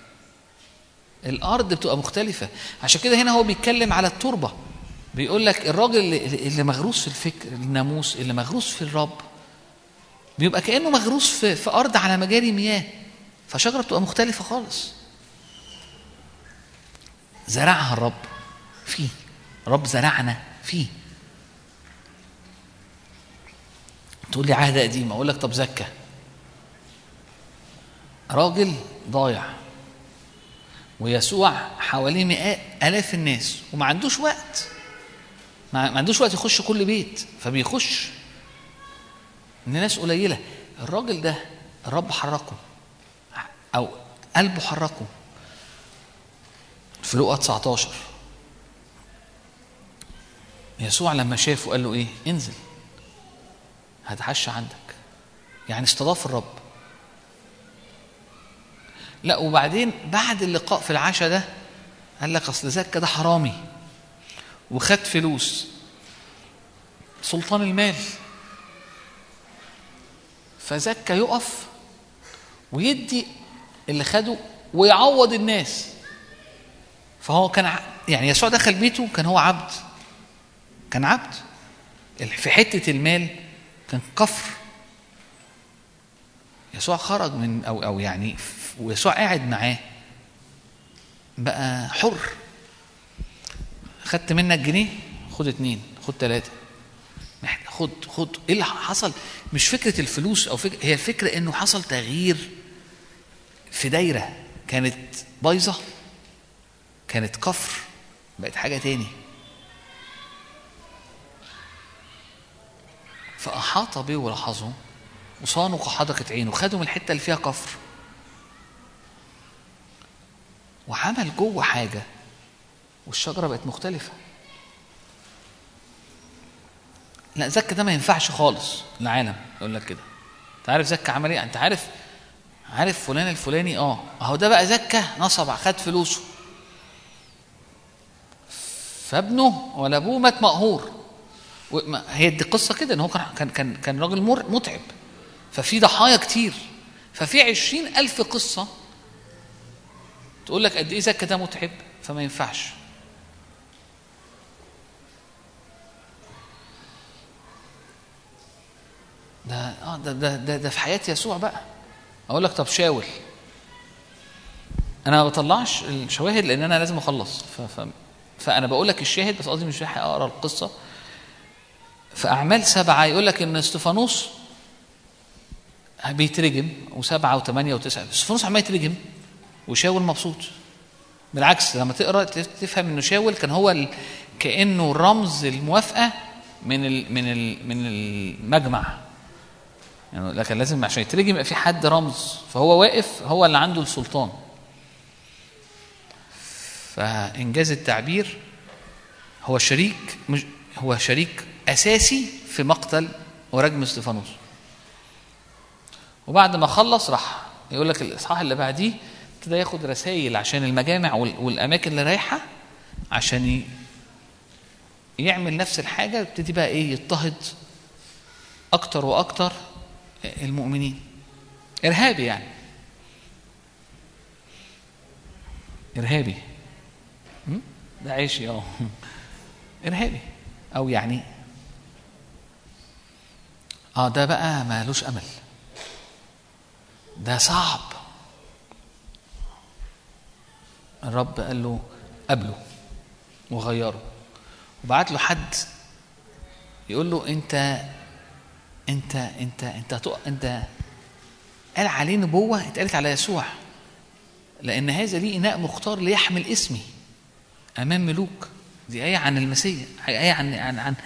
الارض بتبقى مختلفه. عشان كده هنا هو بيتكلم على التربه، بيقول لك الراجل اللي, اللي مغروس في الفكر الناموس، اللي مغروس في الرب، بيبقى كانه مغروس في, في ارض على مجاري مياه، فشجره بتبقى مختلفه خالص. زرعها الرب فيه، الرب زرعنا فيه. تقول لي عهد قديم، اقول لك طب زكا، راجل ضايع ويسوع حواليه مئات الاف الناس، وما عندوش وقت، ما عندوش وقت يخش كل بيت، فبيخش من ناس قليله. الراجل ده الرب حركه، او قلبه حركه في لوقا تسعتاشر. يسوع لما شافه قال له ايه؟ انزل هتعشى عندك، يعني استضاف الرب. لا وبعدين بعد اللقاء في العشاء ده قال لك اصل زكا ده حرامي وخد فلوس، سلطان المال، فزكا يقف ويدي اللي خده ويعوض الناس. فهو كان يعني يسوع دخل بيته كان هو عبد، كان عبد في حتة المال، كان كفر. يسوع خرج من أو أو يعني ويسوع قاعد معاه بقى حر. خدت منك جنيه، خد اتنين، خد تلاتة، خد خد ايه اللي حصل؟ مش فكرة الفلوس او فكرة، هي الفكرة انه حصل تغيير في دايرة كانت بايظة، كانت كفر، بقت حاجة تاني. فأحاط به ولحظه وصانوا كحدقة عينه، خدوا من الحتة اللي فيها كفر وعمل جوه حاجة، والشجرة بقت مختلفة. لا زكا ده ما ينفعش خالص العالم يقول لك كده. انت عارف زكا عمل ايه؟ انت عارف عارف فلان الفلاني، اه اهو ده بقى زكا نصب، خد فلوسه، فابنه ولا ابوه مات مقهور. هي دي قصه كده، ان هو كان كان كان راجل متعب، ففي ضحايا كتير، ففي عشرين ألف قصه تقول لك قد ايه زكا ده متعب، فما ينفعش. ده اه ده ده ده, ده في حياه يسوع بقى. اقول لك طب شاول، انا ما بطلعش الشواهد لان انا لازم اخلص، ف ف فانا بقول لك الشاهد بس، قصدي مش رايح اقرا القصه. في اعمال سبعه يقول لك ان استفانوس بيترجم وسبعة وثمانية وتسعة، استفانوس عمال يترجم وشاول مبسوط. بالعكس لما تقرا تفهم انه شاول كان هو كانه رمز الموافقه من ال من ال من المجمع يعني، لكن لازم عشان يترجم يبقى في حد رمز، فهو واقف هو اللي عنده السلطان. فانجاز التعبير هو شريك هو شريك اساسي في مقتل ورجم استفانوس. وبعد ما خلص راح يقول لك الاصحاح اللي بعديه ابتدى ياخد رسائل عشان المجامع والاماكن اللي رايحه عشان يعمل نفس الحاجه، يبتدي بقى ايه يضطهد اكتر واكتر المؤمنين. ارهابي يعني، ارهابي ده عيشي اه ارهابي او يعني اه ده بقى مالوش امل، ده صعب. الرب قال له قبله وغيره وبعت له حد يقول له انت انت انت انت انت, انت قال عليه نبوه اتقالت على يسوع، لان هذا لي اناء مختار ليحمل اسمي امام ملوك. دي ايه عن المسيح، ايه عن عن عن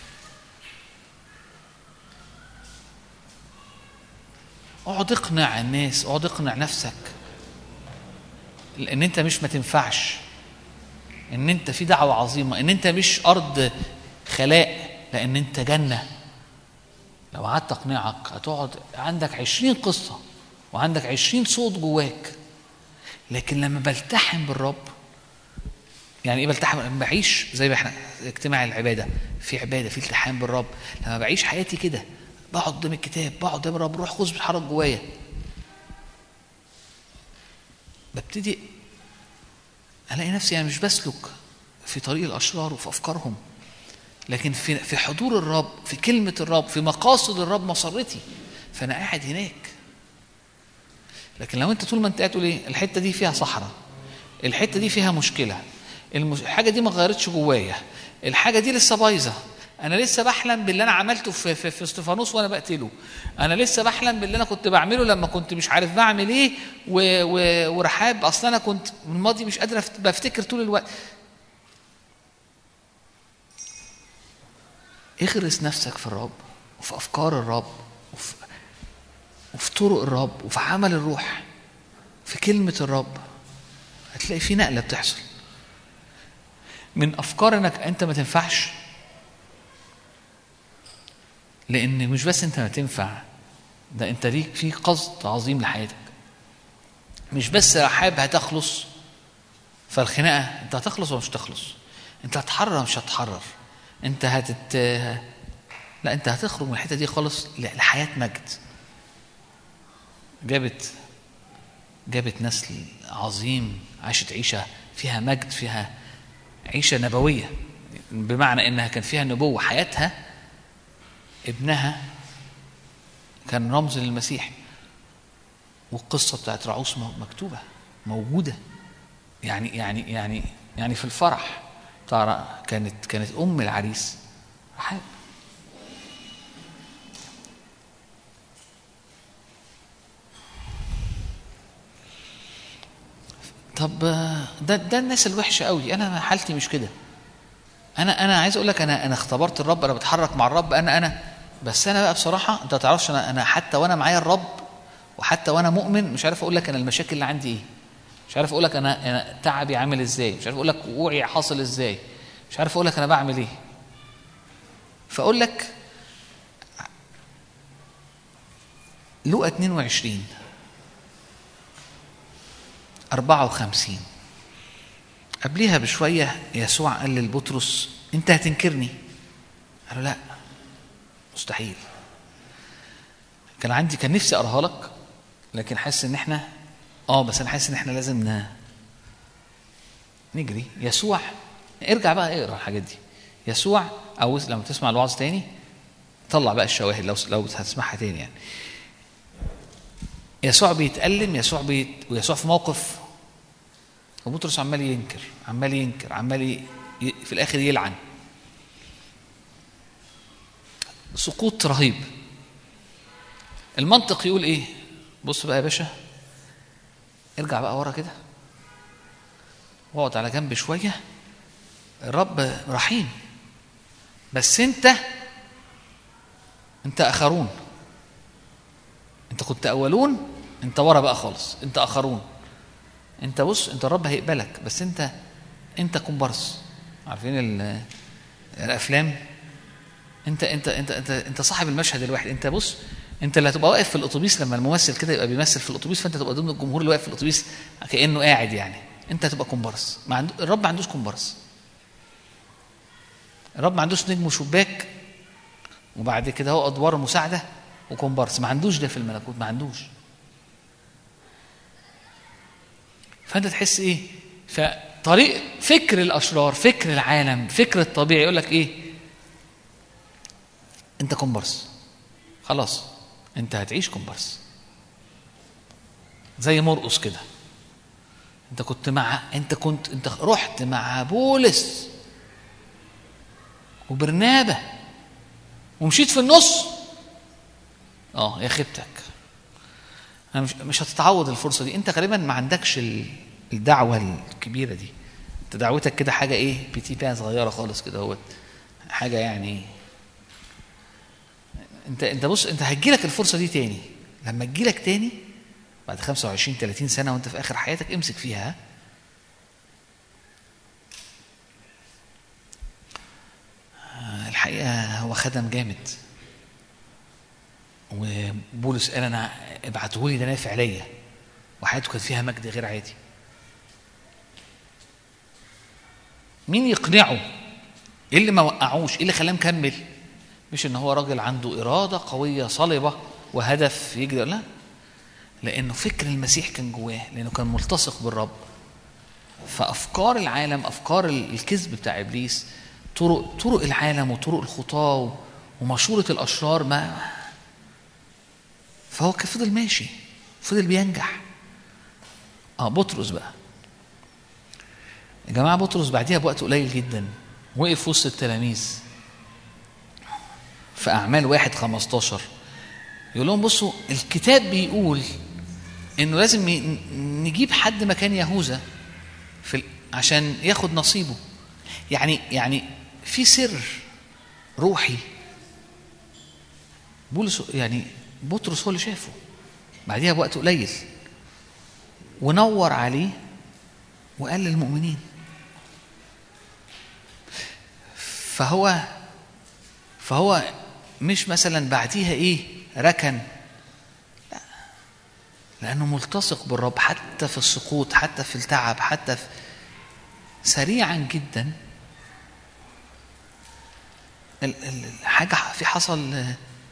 اقعد اقنع الناس، اقعد اقنع نفسك ان انت مش ما تنفعش، ان انت في دعوه عظيمه، ان انت مش ارض خلاء، لان انت جنه. لو قعدت اقنعك هتقعد عندك عشرين قصه وعندك عشرين صوت جواك. لكن لما بلتحم بالرب، يعني ايه بلتحم؟ لما بعيش زي ما احنا اجتماع العباده، في عباده في التحام بالرب. لما بعيش حياتي كده، بقعد قدام الكتاب، بقعد قدام الرب، روح قدس بيتحرك جوايا، ببتدي الاقي نفسي يعني مش بسلك في طريق الاشرار وفي افكارهم، لكن في في حضور الرب، في كلمه الرب، في مقاصد الرب مسرتي، فانا قاعد هناك. لكن لو انت طول ما انت قاعد تقول ايه الحته دي فيها صحراء، الحته دي فيها مشكله، الحاجه دي ما غيرتش جوايا، الحاجه دي لسه بايظه، انا لسه بحلم باللي انا عملته في في, في استفانوس وانا بقتله، انا لسه بحلم باللي انا كنت بعمله لما كنت مش عارف بعمل ايه و... و... ورحاب، اصلا انا كنت من الماضي مش قادر بفتكر طول الوقت. اغرس نفسك في الرب وفي افكار الرب وفي, وفي طرق الرب وفي عمل الروح في كلمه الرب، هتلاقي في نقله بتحصل من افكار انك انت ما تنفعش، لان مش بس انت ما تنفع، ده انت ليك في قصد عظيم لحياتك. مش بس رحاب هتخلص فالخناقه، انت هتخلص ولا مش هتخلص، انت هتحرر مش هتحرر، انت هتت لا انت هتخرج من الحته دي خالص لحياه مجد. جابت جابت نسل عظيم عاشت عيشه فيها مجد، فيها عيشه نبويه، بمعنى انها كان فيها نبوه. حياتها ابنها كان رمز للمسيح، والقصه بتاعت رعوس مكتوبه موجوده. يعني يعني يعني يعني في الفرح ترى كانت كانت ام العريس رحاب. طب ده ده الناس الوحشه قوي، انا حالتي مش كده. انا انا عايز اقول لك انا انا اختبرت الرب، انا بتحرك مع الرب، انا انا بس انا بقى بصراحه انت ما تعرفش، انا انا حتى وانا معايا الرب وحتى وانا مؤمن مش عارف اقول لك انا المشاكل اللي عندي ايه، مش عارف اقول لك انا انا تعبي عامل ازاي، مش عارف اقول لك وقوعي حاصل ازاي، مش عارف اقول لك انا بعمل ايه. فاقول لك لوقا اتنين وعشرين أربعة وخمسين قبليها بشويه يسوع قال للبطرس انت هتنكرني. قال له لا مستحيل. كان عندي كان نفسي اقراها لك، لكن حاسس ان احنا اه بس انا حاسس ان احنا لازم ن... نجري. يسوع ارجع بقى اقرا الحاجات دي. يسوع او لما تسمع الوعظ تاني طلع بقى الشواهد لو لو هتسمعها تاني. يعني يسوع بيتألم، يسوع بيت... ويسوع في موقف وبطرس عمال ينكر عمال ينكر عمال ي... في الاخر يلعن. سقوط رهيب. المنطق يقول ايه؟ بص بقى يا باشا، ارجع بقى ورا كده واقعد على جنب شويه. الرب رحيم، بس انت انت اخرون، انت كنت اولون، انت ورا بقى خالص، انت اخرون. انت بص، انت الرب هيقبلك، بس انت انت كومبارس. عارفين الافلام؟ انت انت انت انت انت صاحب المشهد الواحد. انت بص، انت اللي هتبقى واقف في الاتوبيس لما الممثل كده يبقى بيمثل في الاتوبيس، فانت تبقى ضمن الجمهور اللي واقف في الاتوبيس كانه قاعد يعني. انت هتبقى كومبارس. ما عنده الرب، ما عندوش كومبارس. الرب ما عندوش نجم وشباك وبعد كده هو ادوار مساعده وكومبارس. ما عندوش ده في الملكوت، ما عندوش. فانت تحس ايه؟ فطريق فكر الاشرار، فكر العالم، فكر الطبيعي يقول لك ايه؟ انت كومبارس، خلاص انت هتعيش كومبارس. زي مرقس كده، انت كنت مع انت كنت انت رحت مع بولس وبرنابة ومشيت في النص. اه يا خيبتك، انا مش مش هتتعوض الفرصه دي. انت غالبا ما عندكش الدعوه الكبيره دي. انت دعوتك كده حاجه ايه؟ بيتي بان صغيره خالص كده، اهوت حاجه يعني. انت انت بص، انت هتجيلك الفرصه دي تاني. لما تجيلك تاني بعد خمسة وعشرين ثلاثين سنه وانت في اخر حياتك، امسك فيها. الحقيقه هو خدم جامد، وبولس قال انا ابعته لي، ده نافع ليا، وحياته كانت فيها مجد غير عادي. مين يقنعه؟ ايه اللي ما وقعوش؟ ايه اللي خلاه مكمل؟ مش ان هو راجل عنده اراده قويه صلبه وهدف يجري، لا، لانه فكر المسيح كان جواه، لانه كان ملتصق بالرب. فافكار العالم، افكار الكذب بتاع ابليس، طرق طرق العالم وطرق الخطاه ومشوره الاشرار، ما فهو فضل ماشي، فضل بينجح. اه بطرس بقى يا جماعه، بطرس بعديها بوقت قليل جدا وقف وسط التلاميذ في اعمال واحد خمستاشر يقول لهم بصوا، الكتاب بيقول انه لازم نجيب حد مكان يهوذا في عشان ياخد نصيبه. يعني يعني في سر روحي بولس، يعني بطرس هو اللي شافه بعديها بوقت قليل ونور عليه وقال للمؤمنين. فهو فهو مش مثلا بعديها ايه ركن، لا، لانه ملتصق بالرب حتى في السقوط، حتى في التعب، حتى في سريعا جدا الحاجه في حصل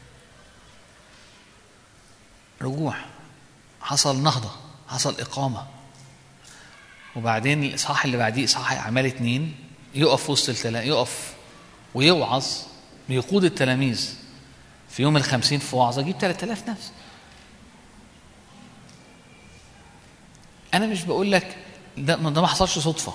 رجوع، حصل نهضه، حصل اقامه. وبعدين الاصحاح اللي بعديه اصحاح اعمال اتنين يقف وسط التلاميذ، يقف ويوعظ، بيقود التلاميذ في يوم الخمسين في وعظه جيب ثلاثة آلاف نفس. انا مش بقول لك ده ده ما حصلش صدفه.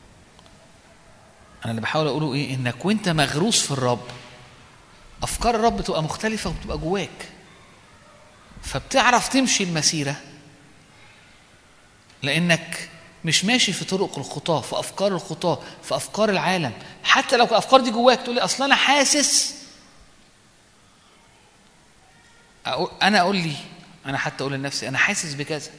انا اللي بحاول اقوله ايه؟ انك وانت مغروس في الرب افكار الرب تبقى مختلفه وبتبقى جواك، فبتعرف تمشي المسيره لانك مش ماشي في طرق الخطاه، في افكار الخطاه، في افكار العالم. حتى لو الافكار دي جواك تقول لي اصل انا حاسس، أقول انا اقول لي انا حتى اقول لنفسي انا حاسس بكذا.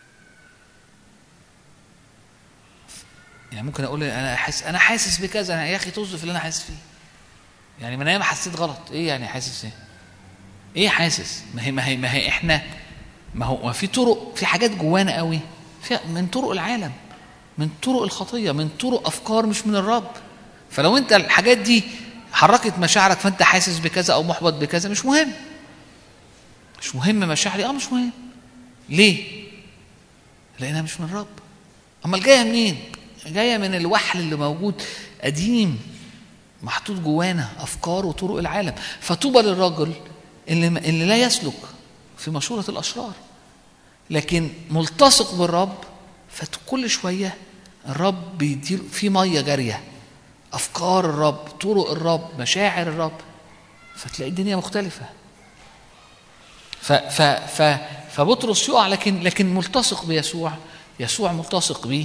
يعني ممكن اقول انا حاسس انا حاسس بكذا، انا يا اخي طز في اللي انا حاسس فيه. يعني ما انا ما حسيت غلط، ايه يعني حاسس ايه؟ ايه حاسس؟ ما هي ما هي ما هي احنا ما هو ما في طرق، في حاجات جوانا قوي في من طرق العالم، من طرق الخطيه، من طرق افكار مش من الرب. فلو انت الحاجات دي حركت مشاعرك فانت حاسس بكذا او محبط بكذا، مش مهم. مش مهم مشاعري، اه مش مهم. ليه؟ لانها مش من الرب. امال جايه منين؟ جايه من الوحل اللي موجود قديم محطوط جوانا، افكار وطرق العالم. فطوبى للرجل اللي اللي لا يسلك في مشوره الاشرار لكن ملتصق بالرب. فكل شويه الرب بيديله في ميه جاريه، افكار الرب، طرق الرب، مشاعر الرب، فتلاقي الدنيا مختلفه. ف ف ف فبطرس يقع، لكن لكن ملتصق بيسوع، يسوع ملتصق بيه،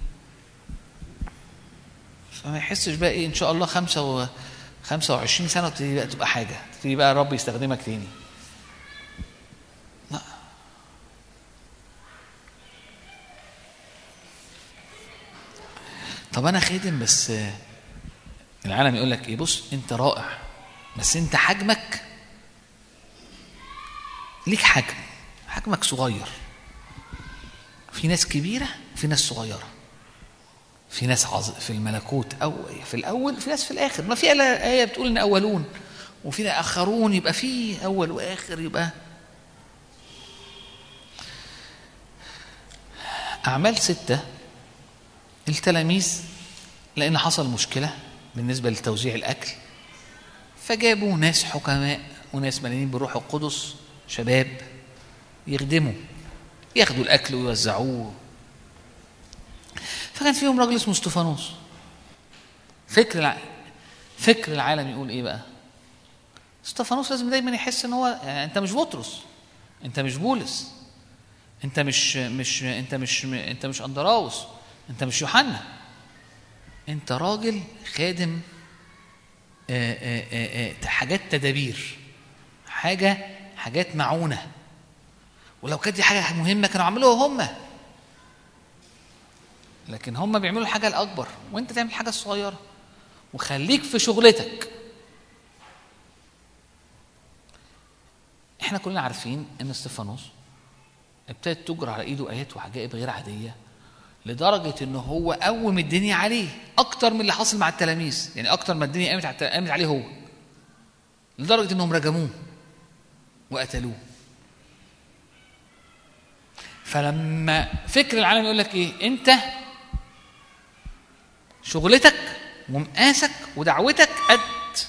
فما يحسش بقى ايه ان شاء الله خمسة و خمسة وعشرين سنه وتبتدي بقى تبقى حاجه، تبتدي بقى الرب يستخدمك تاني. لا. طب انا خادم بس العالم يقول لك ايه، بص انت رائع بس انت حجمك ليك حجم، حجمك صغير. في ناس كبيره وفي ناس صغيره، في ناس عظ... في الملكوت او في الاول، في ناس في الاخر. ما في ايه بتقول ان اولون وفي اخرون، يبقى في اول واخر. يبقى اعمال ستة التلاميذ لان حصل مشكله بالنسبه لتوزيع الاكل، فجابوا ناس حكماء وناس مليانين بالروح القدس، شباب يخدموا ياخدوا الاكل ويوزعوه. فكان فيهم راجل اسمه استفانوس. فكر الع... فكر العالم يقول ايه بقى؟ استفانوس لازم دايما يحس ان هو يعني انت مش بطرس، انت مش بولس، انت مش مش انت مش انت مش اندراوس، انت مش يوحنا، انت راجل خادم آآ آآ آآ حاجات تدابير، حاجه حاجات معونه، ولو كانت دي حاجه مهمه كانوا عملوها هم، لكن هم بيعملوا الحاجه الاكبر وانت تعمل الحاجه الصغيره، وخليك في شغلتك. احنا كلنا عارفين ان استفانوس ابتدت تجرى على ايده ايات وعجائب غير عاديه، لدرجه ان هو قوم الدنيا عليه اكتر من اللي حصل مع التلاميذ، يعني اكتر ما الدنيا قامت قامت عليه هو، لدرجه انهم رجموه وقتلوه. فلما فكر العالم يقول لك ايه، انت شغلتك ومقاسك ودعوتك قد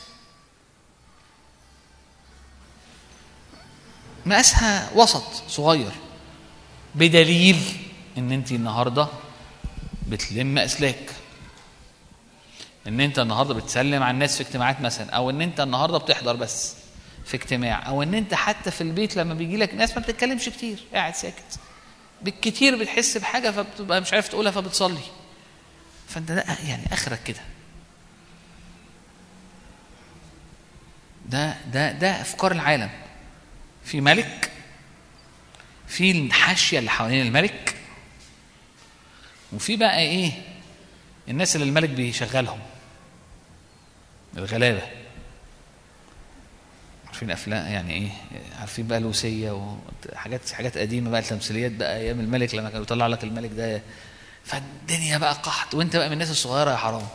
مقاسها وسط صغير، بدليل ان انت النهارده بتلم اسلاك، ان انت النهارده بتسلم على الناس في اجتماعات مثلا، او ان انت النهارده بتحضر بس في اجتماع، او ان انت حتى في البيت لما بيجي لك ناس ما بتتكلمش كتير، قاعد ساكت، بالكتير بتحس بحاجه فبتبقى مش عارف تقولها فبتصلي. فانت ده يعني اخرك كده. ده ده ده افكار العالم. في ملك، في الحاشيه اللي حوالين الملك، وفي بقى ايه الناس اللي الملك بيشغلهم، الغلابه. عارفين افلام يعني ايه، عارفين بقى لوسيه وحاجات حاجات قديمه بقى، التمثيليات بقى ايام الملك لما كانوا يطلع لك الملك ده، فالدنيا بقى قحط وانت بقى من الناس الصغيره يا حرام.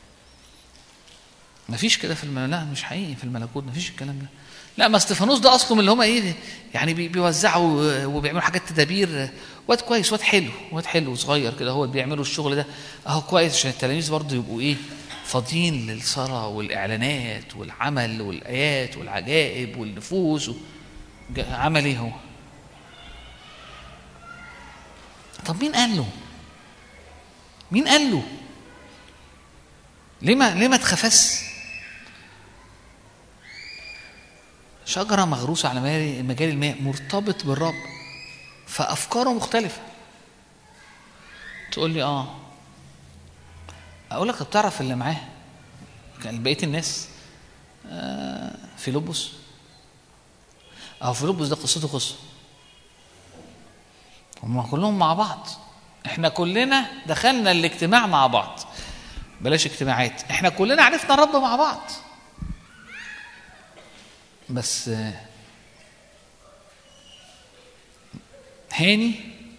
مفيش كده في الملكوت، لا مش حقيقي في الملكوت مفيش الكلام ده. لا، ما استفانوس ده اصله من اللي هم ايه يعني بيوزعوا وبيعملوا حاجات تدابير، واد كويس، واد حلو، واد حلو صغير كده، هو بيعملوا الشغل ده اهو كويس عشان التلاميذ برضه يبقوا ايه فاضيين للصلاه والاعلانات والعمل والايات والعجائب والنفوس و... عمل ايه هو؟ طب مين قال له؟ مين قال له؟ ليه ما ليه ما تخفس؟ شجره مغروسه على مجال الماء، مرتبط بالرب، فافكاره مختلفه. تقول لي اه اقول لك بتعرف اللي معاه كان بقيه الناس آه فيلبس، او فيلبس ده قصته قصه، هم كلهم مع بعض، احنا كلنا دخلنا الاجتماع مع بعض، بلاش اجتماعات، احنا كلنا عرفنا الرب مع بعض، بس هاني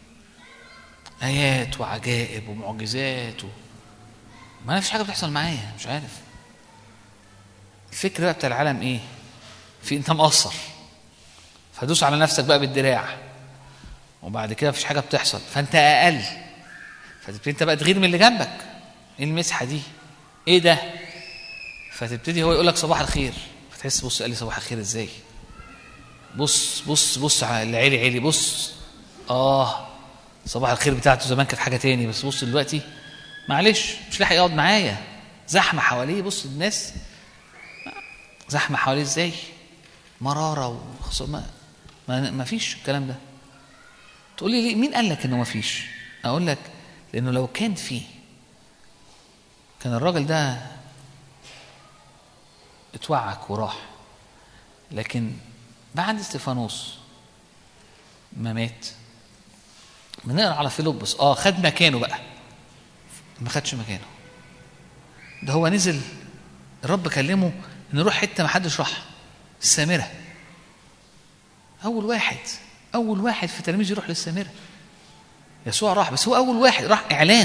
ايات وعجائب ومعجزات و... ما فيش حاجه بتحصل معايا، مش عارف. الفكر بقى بتاع العالم ايه؟ في انت مقصر فدوس على نفسك بقى بالدراع، وبعد كده مفيش حاجه بتحصل فانت اقل، فتبتدي انت بقى تغير من اللي جنبك، ايه المسحه دي؟ ايه ده؟ فتبتدي هو يقول لك صباح الخير، فتحس بص قال لي صباح الخير ازاي؟ بص بص بص على اللي عيلي عيلي، بص اه صباح الخير بتاعته زمان كانت حاجه تاني، بس بص دلوقتي معلش مش لاحق يقعد معايا، زحمه حواليه، بص الناس زحمه حواليه ازاي، مراره وخصومه، ما فيش الكلام ده. تقول لي ليه؟ مين قال لك انه ما فيش؟ اقول لك لانه لو كان فيه كان الراجل ده اتوعك وراح. لكن بعد استفانوس ما مات بنقرا على فيلبس اه خد مكانه بقى، ما خدش مكانه. ده هو نزل، الرب كلمه ان يروح حته ما حدش راح، السامره. اول واحد اول واحد في تلاميذ يروح للسامره. يسوع راح، بس هو اول واحد راح اعلان.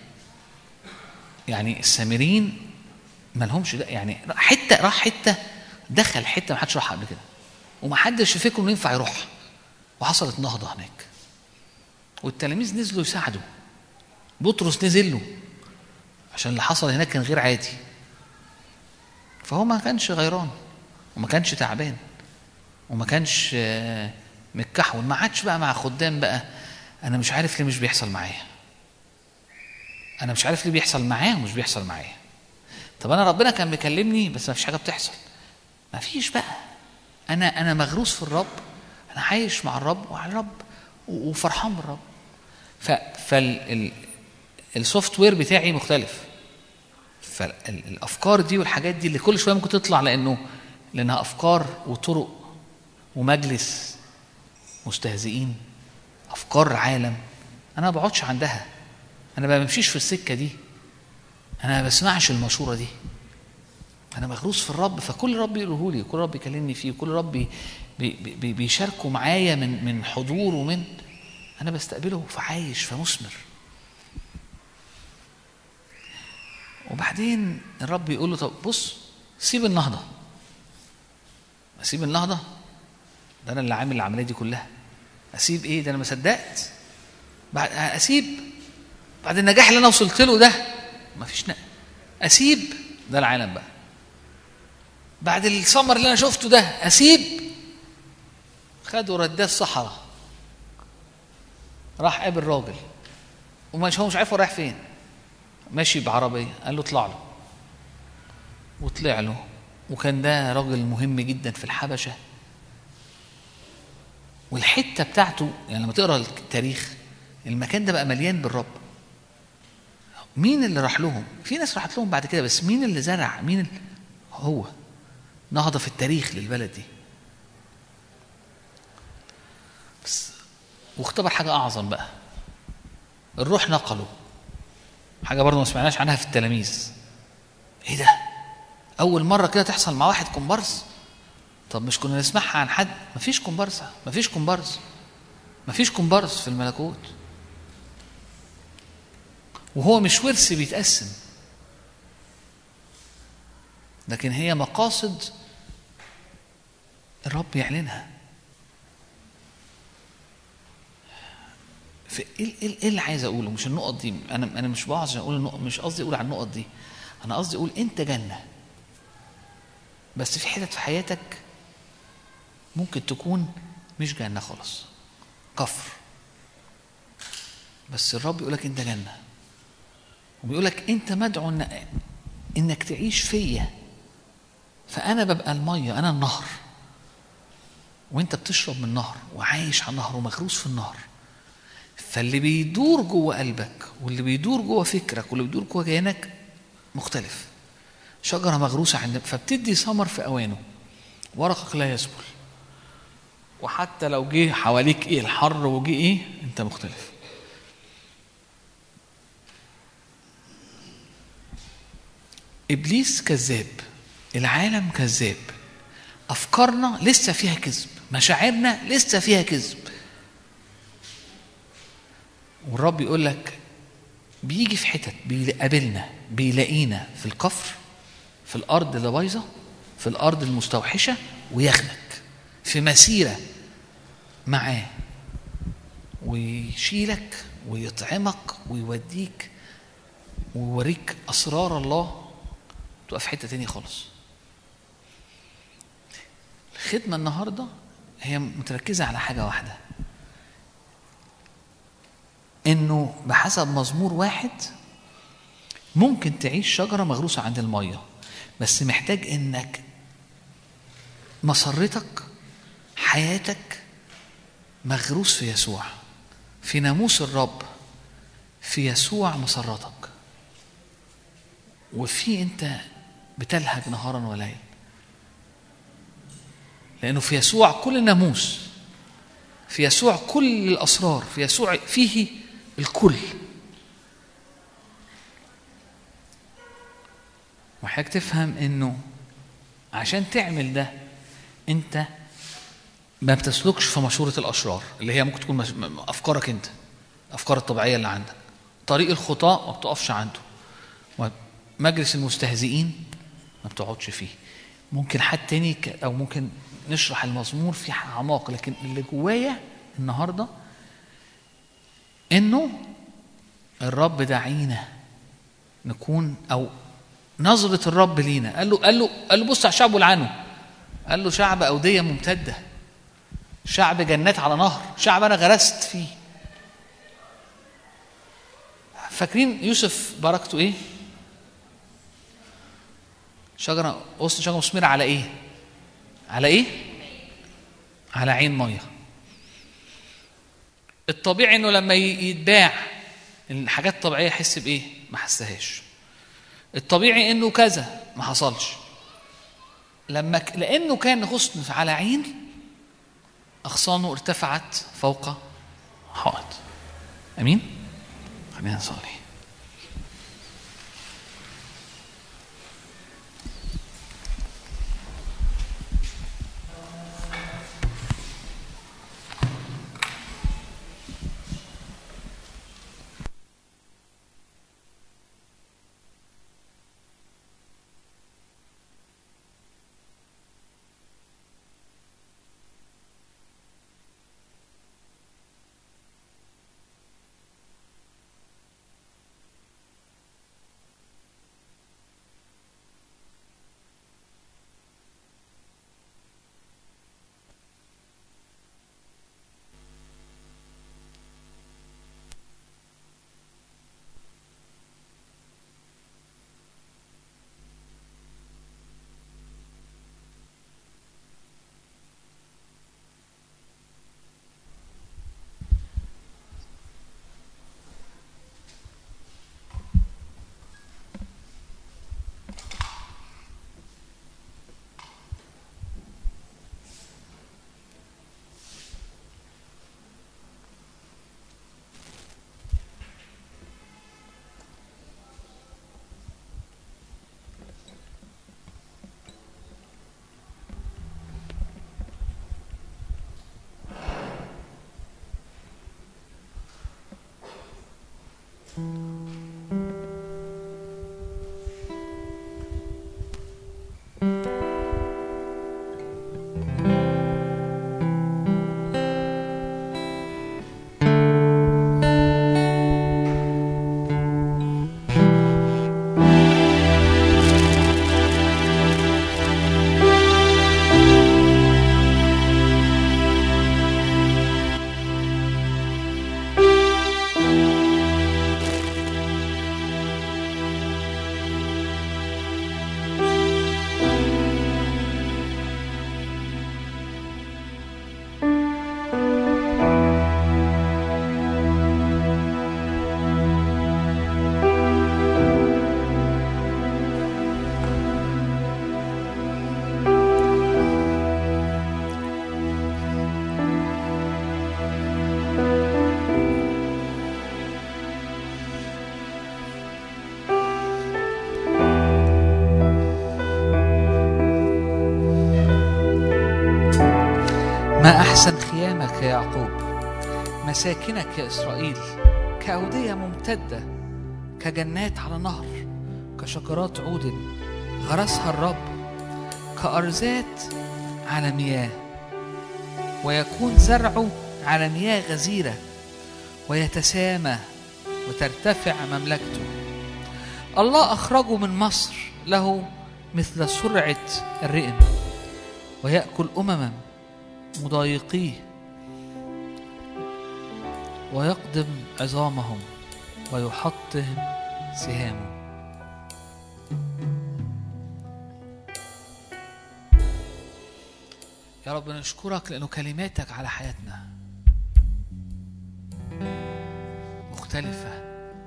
يعني السامريين ما لهمش ده، يعني حته راح حته دخل حته ما حدش راح قبل كده، وما حدش فكره انه ينفع يروح، وحصلت نهضه هناك. والتلاميذ نزلوا يساعدوا، بطرس نزل له عشان اللي حصل هناك كان غير عادي. فهو ما كانش غيران وما كانش تعبان وما كانش متكحول. ما عادش بقى مع خدام بقى انا مش عارف ليه مش بيحصل معايا، انا مش عارف ليه بيحصل معاه ومش بيحصل معايا. طب انا ربنا كان بيكلمني بس ما فيش حاجه بتحصل. ما فيش بقى، انا انا مغروس في الرب، انا عايش مع الرب وعلى الرب وفرحان بالرب. فال السوفت وير بتاعي مختلف. فالافكار دي والحاجات دي اللي كل شويه ممكن تطلع، لانه لانها افكار وطرق ومجلس مستهزئين، افكار عالم، انا ما بقعدش عندها، انا ما بمشيش في السكه دي، انا ما بسمعش المشوره دي. انا مغروس في الرب، فكل رب يقوله لي، كل رب يكلمني فيه، كل رب بي بي بيشاركوا معايا من من حضور، ومن انا بستقبله فعايش فمثمر. وبعدين الرب يقول له طب بص، سيب النهضه. اسيب النهضه؟ ده انا اللي عامل العمليه دي كلها. اسيب ايه؟ ده انا ما صدقت. بعد اسيب بعد النجاح اللي انا وصلت له ده ما فيش نق. اسيب ده العالم بقى. بعد السمر اللي انا شفته ده اسيب. خدوا رداه الصحراء، راح قابل راجل ومش هو مش عارف هو رايح فين، ماشي بعربيه، قال له اطلع له، وطلع له. وكان ده راجل مهم جدا في الحبشه، والحته بتاعته يعني لما تقرا التاريخ المكان ده بقى مليان بالرب. مين اللي راح لهم؟ في ناس راحت لهم بعد كده، بس مين اللي زرع؟ مين اللي هو نهضه في التاريخ للبلد دي. بس واختبر حاجه اعظم بقى، الروح نقله حاجه برضه ما سمعناش عنها في التلاميذ. ايه ده؟ اول مره كده تحصل مع واحد كومبارس. طب مش كنا نسمعها عن حد؟ مفيش كومبارس، مفيش كومبارس، مفيش كومبارس في الملكوت. وهو مش ورث بيتقسم، لكن هي مقاصد الرب يعلنها. ايه ايه اللي عايز اقوله؟ مش النقط دي، انا انا مش بعض عشان اقول النقط، مش قصدي اقول على النقط دي، انا قصدي اقول انت جنه، بس في حتت في حياتك ممكن تكون مش جنه خالص، كفر. بس الرب يقولك انت جنه، وبيقولك انت مدعو انك تعيش فيا، فانا ببقى الميه، انا النهر، وانت بتشرب من النهر وعايش على النهر ومغروس في النهر. فاللي بيدور جوه قلبك واللي بيدور جوه فكرك واللي بيدور جوه كيانك مختلف. شجره مغروسه عندك فبتدي ثمر في اوانه، ورقك لا يسبل، وحتى لو جه حواليك ايه الحر وجه ايه انت مختلف. ابليس كذاب، العالم كذاب، افكارنا لسه فيها كذب، مشاعرنا لسه فيها كذب. والرب يقول لك بيجي في حتت بيقابلنا، بيلاقينا في الكفر، في الارض اللي بايظه، في الارض المستوحشه، وياخدك في مسيره معاه ويشيلك ويطعمك ويوديك ويوريك اسرار الله، تبقى في حته تانية خالص. الخدمه النهارده هي متركزه على حاجه واحده، انه بحسب مزمور واحد ممكن تعيش شجره مغروسه عند الميه، بس محتاج انك مسرتك، حياتك، مغروس في يسوع، في ناموس الرب، في يسوع مسرتك، وفي انت بتلهج نهارا وليل، لانه في يسوع كل الناموس، في يسوع كل الاسرار، في يسوع فيه الكل. وحاجة تفهم انه عشان تعمل ده انت ما بتسلكش في مشورة الاشرار اللي هي ممكن تكون افكارك انت، افكار الطبيعية اللي عندك. طريق الخطاة ما بتقفش عنده، ومجلس المستهزئين ما بتقعدش فيه. ممكن حد تاني او ممكن نشرح المزمور في اعماق، لكن اللي جوايا النهارده انه الرب دعينا نكون، او نظرة الرب لينا. قال له قال له قال له بص على الشعب والعنه، قال له شعب أودية ممتدة، شعب جنات على نهر، شعب أنا غرست فيه. فاكرين يوسف بركته إيه؟ شجرة وسط شجرة مثمرة على إيه؟ على إيه؟ على عين مية. الطبيعي إنه لما يتباع الحاجات الطبيعية يحس بإيه؟ ما حسهاش. الطبيعي انه كذا، ما حصلش. لما ك... لانه كان غصن على عين، اغصانه ارتفعت فوق حائط. امين. خلينا نصلي. ما أحسن خيامك يا يعقوب، مساكنك يا إسرائيل، كأودية ممتدة، كجنات على نهر، كشجرات عود غرسها الرب، كأرزات على مياه، ويكون زرعه على مياه غزيرة، ويتسامى وترتفع مملكته. الله أخرجه من مصر، له مثل سرعة الرئم، ويأكل أمما مضايقيه، ويقدم عظامهم ويحطم سهامهم. يا رب نشكرك لأنه كلماتك على حياتنا مختلفة.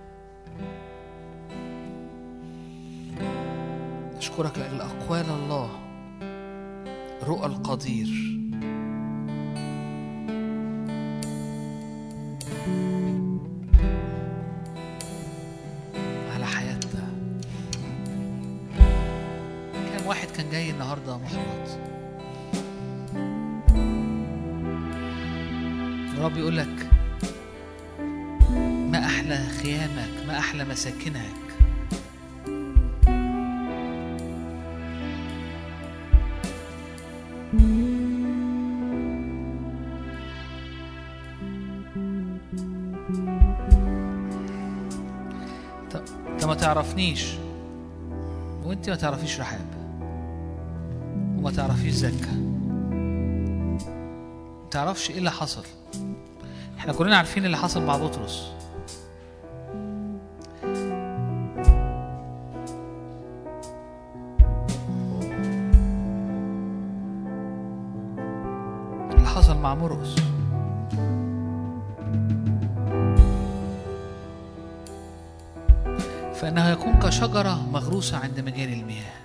أشكرك لأجل أقوال الله، رؤى القدير على حياتنا. كان واحد كان جاي النهاردة محبط، الرب يقول لك ما أحلى خيامك، ما أحلى مساكنك. انت ما تعرفنيش وانت ما تعرفيش رحاب وما تعرفيش زكا، ما تعرفش ايه اللي حصل. احنا كلنا عارفين اللي حصل مع بطرس. اللي حصل مع مرقس. فإنه يكون كشجرة مغروسة عند مجاري المياه.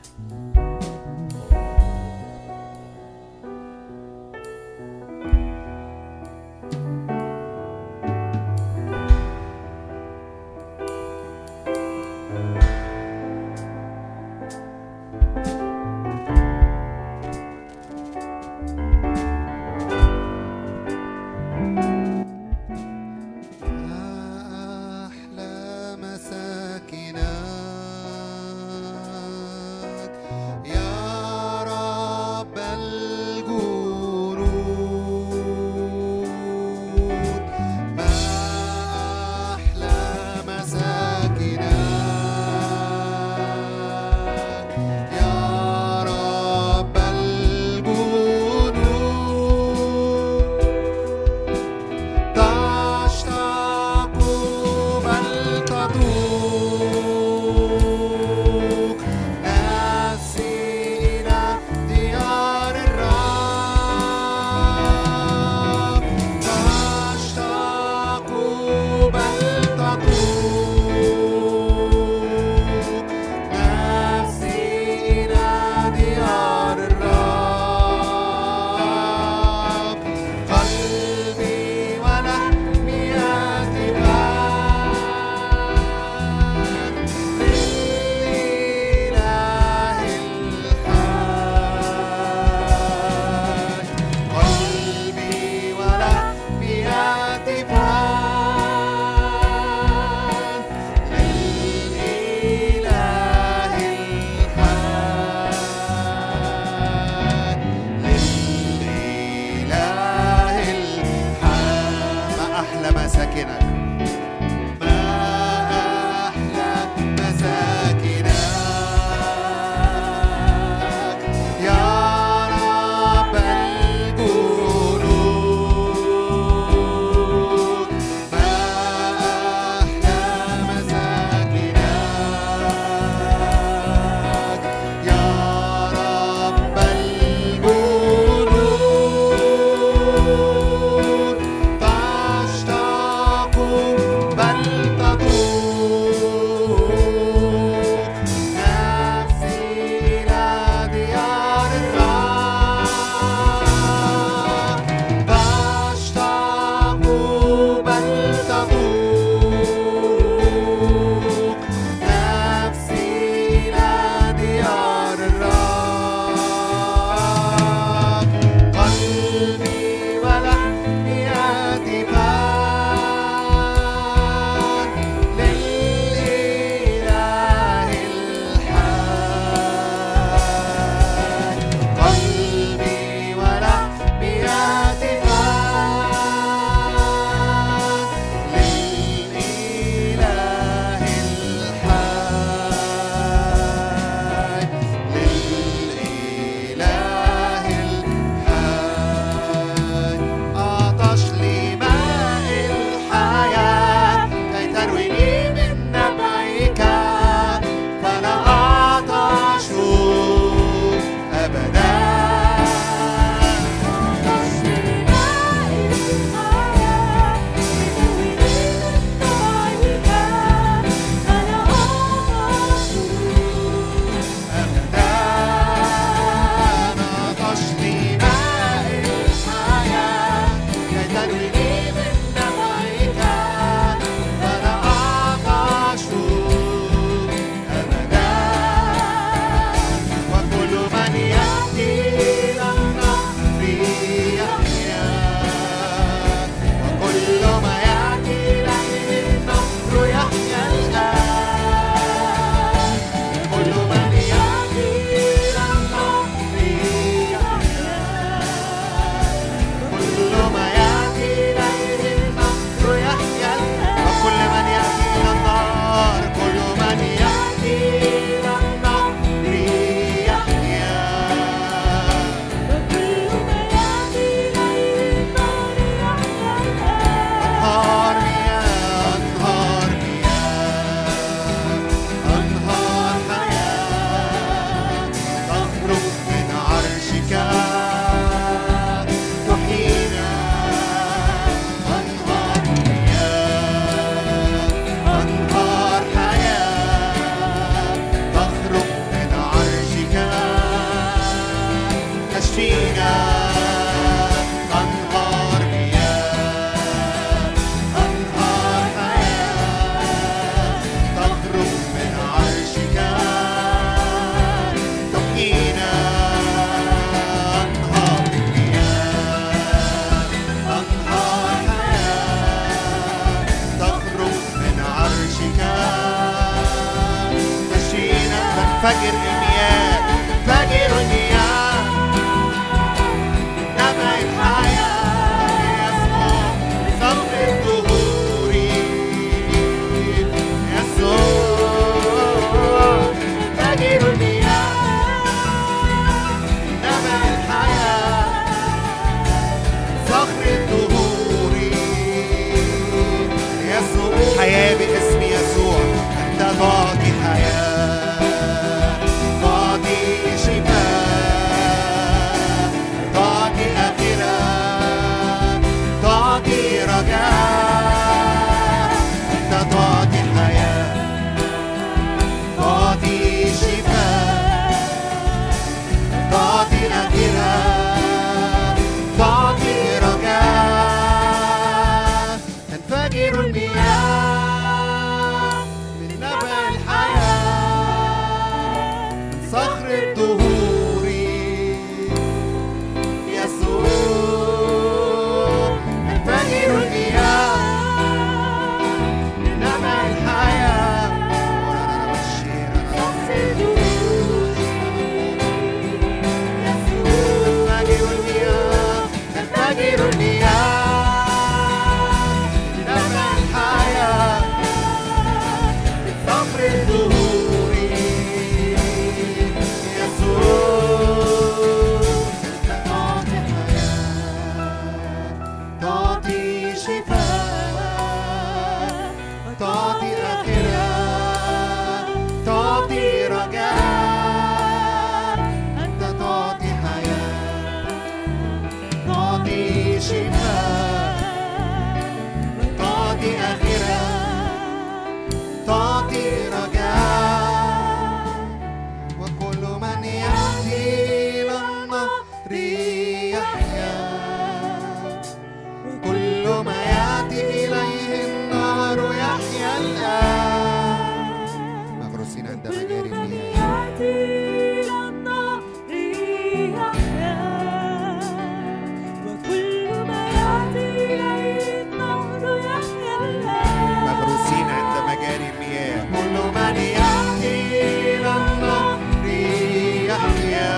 تنفجر المياه تنفجر المياه نبع الحياة يسوع صوت الدهور يسوع تنفجر المياه نبع الحياة صخر الدهور يسوع حياة باسم يسوع أنت تعطي حياة تعطي شفاء تعطي آخرة تعطي رجاء أنت تعطي حياة تعطي شفاء تعطي آخرة تعطي رجاء تنفجر المياه من نبع الحياة من صخر الدهور يسوع تنفجر المياه من نبع الحياة صخر الدهور تنفجر المياه تنفجر المياه من نبع الحياة صخر الدهور يسوع تعطي حياة تعطي شفاء تعطي آخرة تعطي رجاء أنت تعطي حياة تعطي شفاء تعطي آخرة تعطي رجاء وكل من يأتي إلى النهر يحيا كل ما يأتي إليه النهر يحيا الآن مغروسين عند مجاري المياه مغروسين عند مجاري المياه كل من يأتي إلى النهر يحيا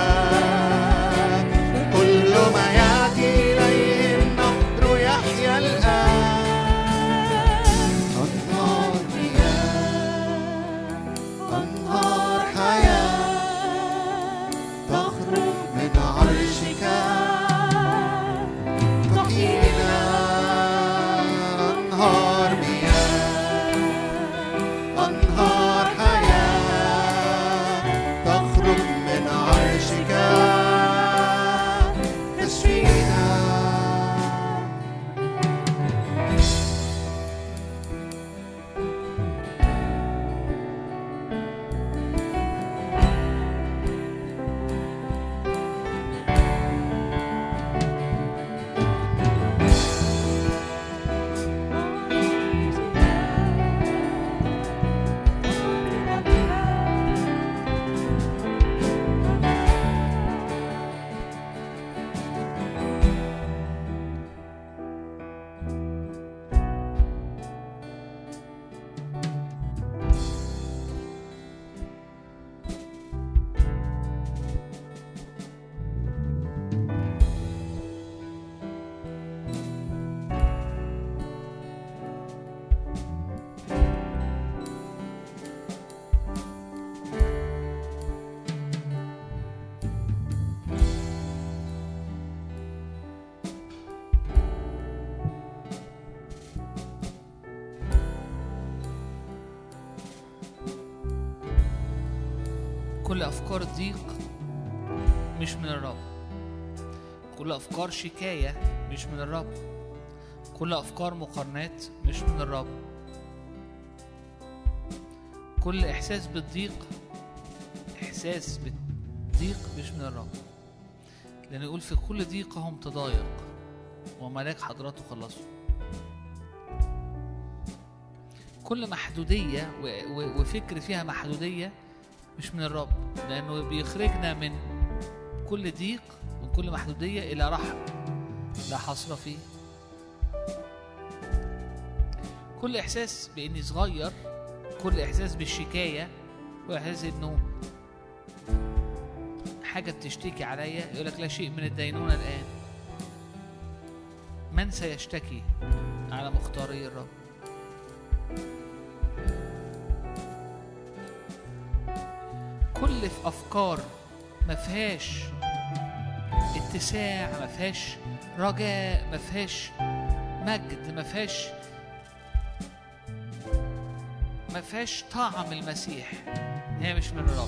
كل ما يأتي إليه النهر يحيا الآن أنهار مياه أنهار حياة تخرج من عرشك تقينا أنهار مياه أنهار حياة تخرج من عرشك تشفينا كل أفكار ضيق مش من الرب، كل أفكار شكاية مش من الرب، كل أفكار مقارنات مش من الرب، كل إحساس بالضيق إحساس بالضيق مش من الرب، لأنه يقول في كل ضيقهم تضايق وملاك حضرته خلصوا. كل محدودية وفكر فيها محدودية مش من الرب، لأنه بيخرجنا من كل ضيق من كل محدودية إلى رحم لا حصر فيه. كل إحساس بإني صغير، كل إحساس بالشكاية، كل إحساس إنه حاجة بتشتكي عليا، يقول لك لا شيء من الدينونة الآن. من سيشتكي على مختاري الرب؟ كل في أفكار ما فيهاش اتساع، ما فيهاش رجاء، ما فيهاش مجد، ما فيهاش ما فيهاش طعم المسيح، هي مش من الرب.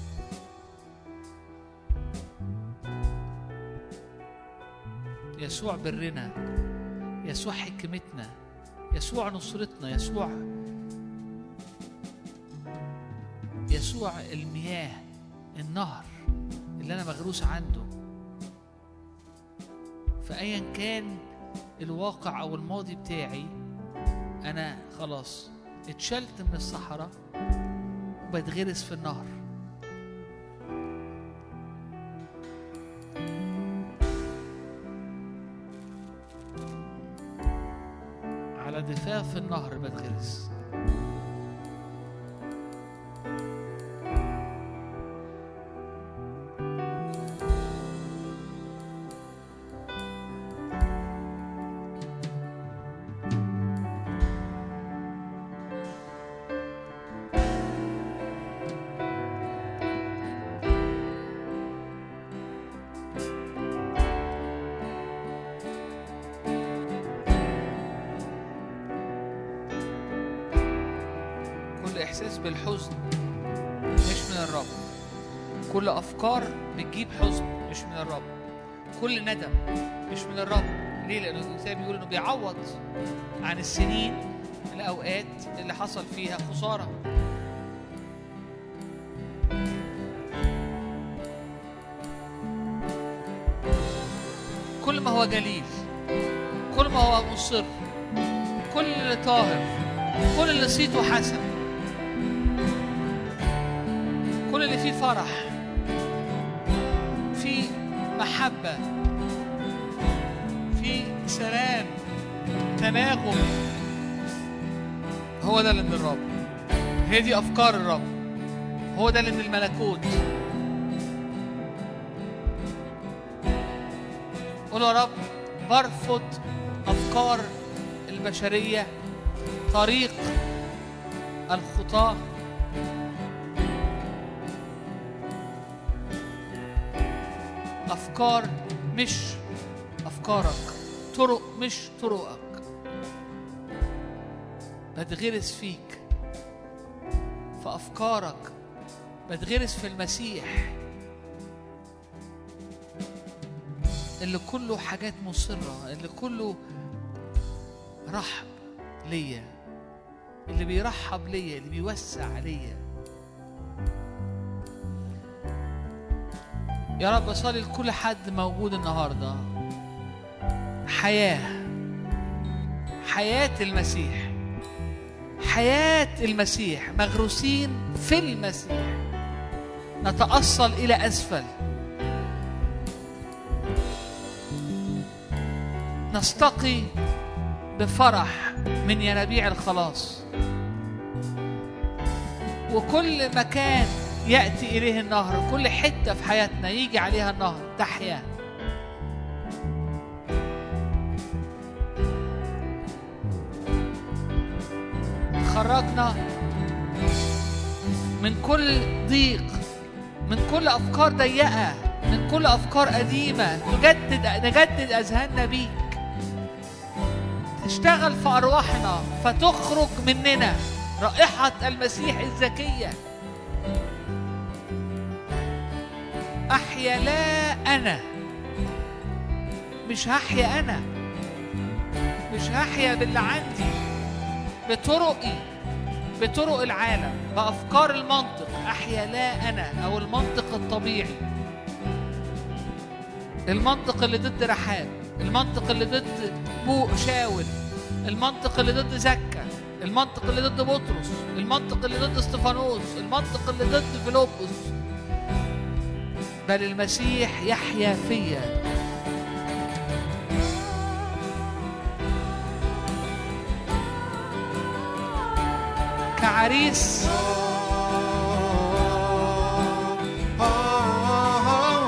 يسوع برنا، يسوع حكمتنا، يسوع نصرتنا، يسوع يسوع المياه، النهر اللي أنا مغروس عنده. فأيا كان الواقع أو الماضي بتاعي، أنا خلاص اتشلت من الصحراء وبتغرس في النهر. على ضفاف النهر بتغرس. إحساس بالحزن مش من الرب. كل أفكار بتجيب حزن مش من الرب. كل ندم مش من الرب. ليه؟ لأنه الكتاب بيقول إنه بيعوض عن السنين، الأوقات اللي حصل فيها خسارة. كل ما هو جليل، كل ما هو مصر، كل اللي طاهر، كل اللي صيته حسن، كل اللي فيه فرح، فيه محبة، فيه سلام، تناغم، هو ده اللي من الرب. هي دي أفكار الرب، هو ده اللي من الملكوت. قولوا يا رب برفض أفكار البشرية، طريق الخطاة، أفكار مش أفكارك، طرق مش طرقك. بتغرس فيك، في أفكارك، بتغرس في المسيح اللي كله حاجات مصرة، اللي كله رحب ليا، اللي بيرحب ليا، اللي بيوسع ليا. يا رب أصلي لكل حد موجود النهاردة حياة، حياة المسيح، حياة المسيح، مغروسين في المسيح، نتأصل إلى أسفل، نستقي بفرح من ينابيع الخلاص. وكل مكان يأتي إليه النهر، كل حتة في حياتنا يجي عليها النهر تحيا. خرجنا من كل ضيق، من كل أفكار ضيقة، من كل أفكار قديمة. تجدد نجدد أذهاننا بيك، تشتغل في أرواحنا فتخرج مننا رائحة المسيح الزكية. أحيا لا أنا، مش هحيا أنا، مش هحيا باللي عندي، بطرقي، بطرق العالم، بأفكار المنطق. أحيا لا أنا، أو المنطق الطبيعي، المنطق اللي ضد رحاب، المنطق اللي ضد بو شاول، المنطق اللي ضد زكا، المنطق اللي ضد بطرس، المنطق اللي ضد استفانوس، المنطق اللي ضد فيلبس. بل المسيح يحيا فيا. كعريس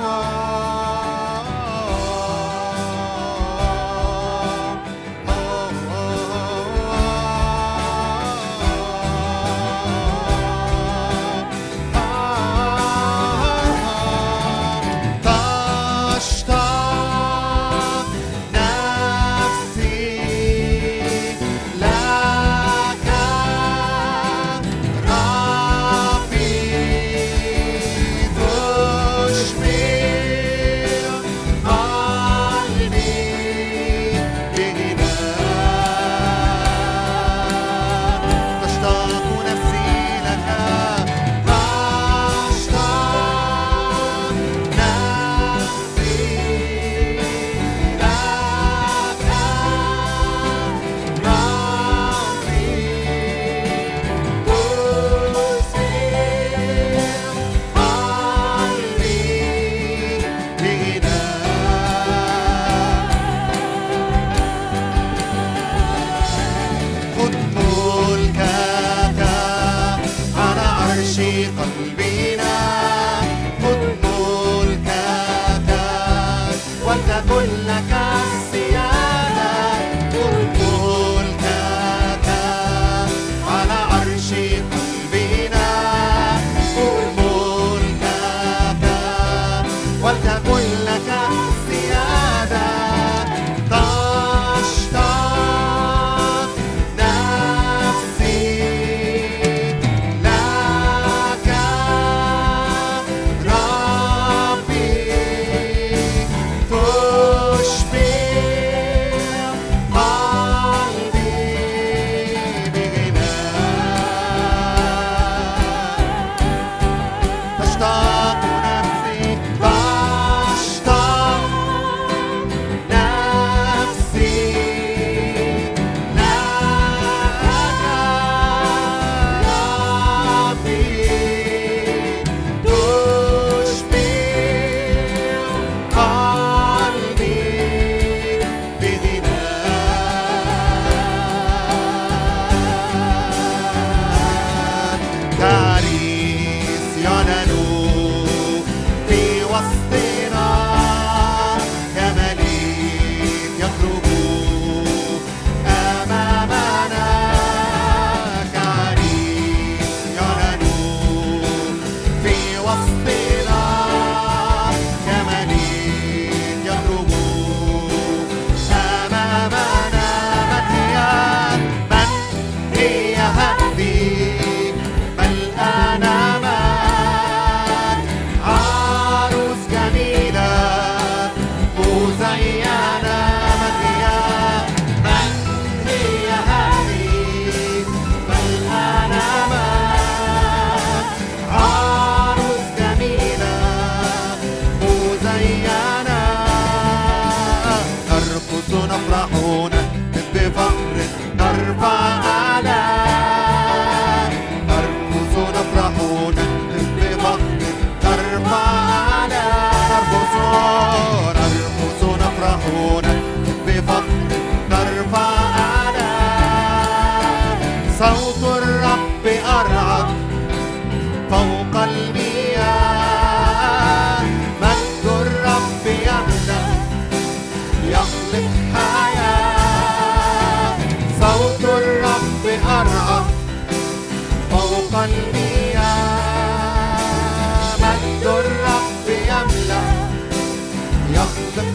المياه، مجد الرب يملأ يخلق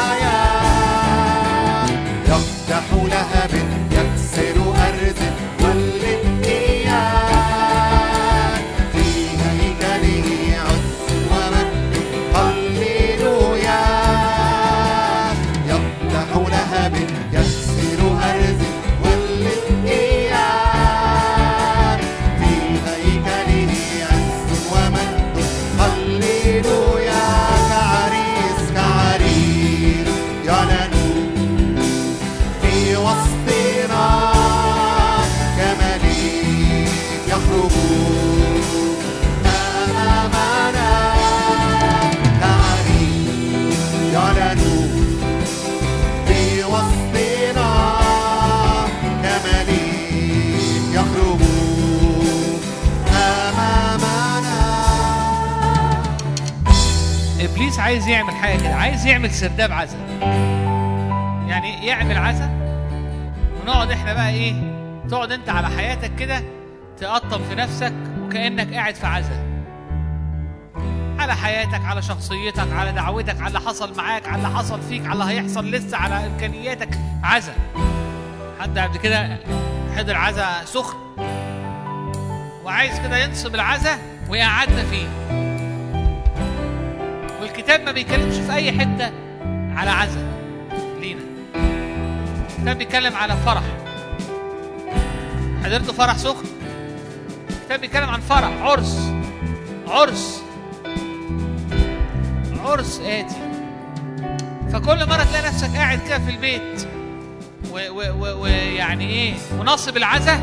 حياة، يفتح لهب يكسر أرض كل المياه، في هيكله عز ومجد هللويا، يفتح لهب يكسر أرض كل المياه، في هيكله عز ومجد هللويا، كعريس كعريس يعلن في وسطنا، كمليك يخرج أمامنا، كعريس يعلن في وسطنا، كمليك يخرج أمامنا. ابليس عايز يعمل حاجه كده، عايز يعمل سرداب عزا، يعني يعمل عزا ونقعد احنا بقى ايه، تقعد انت على حياتك كده تقطم في نفسك وكأنك قاعد في عزا، على حياتك، على شخصيتك، على دعوتك، على اللي حصل معاك، على اللي حصل فيك، على اللي هيحصل لسه، على امكانياتك. عزا. حد قبل كده حضر عزا سخن وعايز كده ينصب العزا ويقعدنا فيه، والكتاب ما بيتكلمش في اي حته على عزا لينا. الكتاب بيتكلم على فرح. حضرتوا فرح سخن؟ الكتاب بيتكلم عن فرح، عرس، عرس عرس آتي. فكل مرة تلاقي نفسك قاعد كده في البيت ويعني ايه ونصب العزا،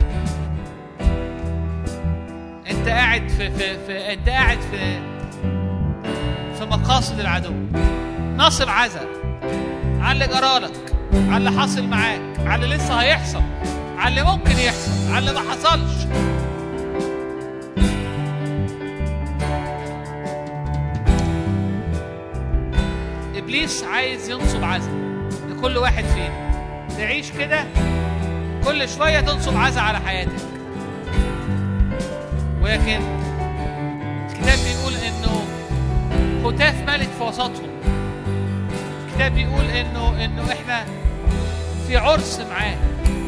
انت قاعد في, في, في انت قاعد في في مقاصد العدو، نصب عزا على اللي جرالك، على اللي حصل معاك، على اللي لسه هيحصل، على اللي ممكن يحصل، على اللي ما حصلش. إبليس عايز ينصب عزا لكل واحد فينا، تعيش كده كل شوية تنصب عزا على حياتك. ولكن الكتاب بيقول إنه هتاف ملك في وسطهم. الكتاب بيقول إنه إنه إحنا في عرس معاه،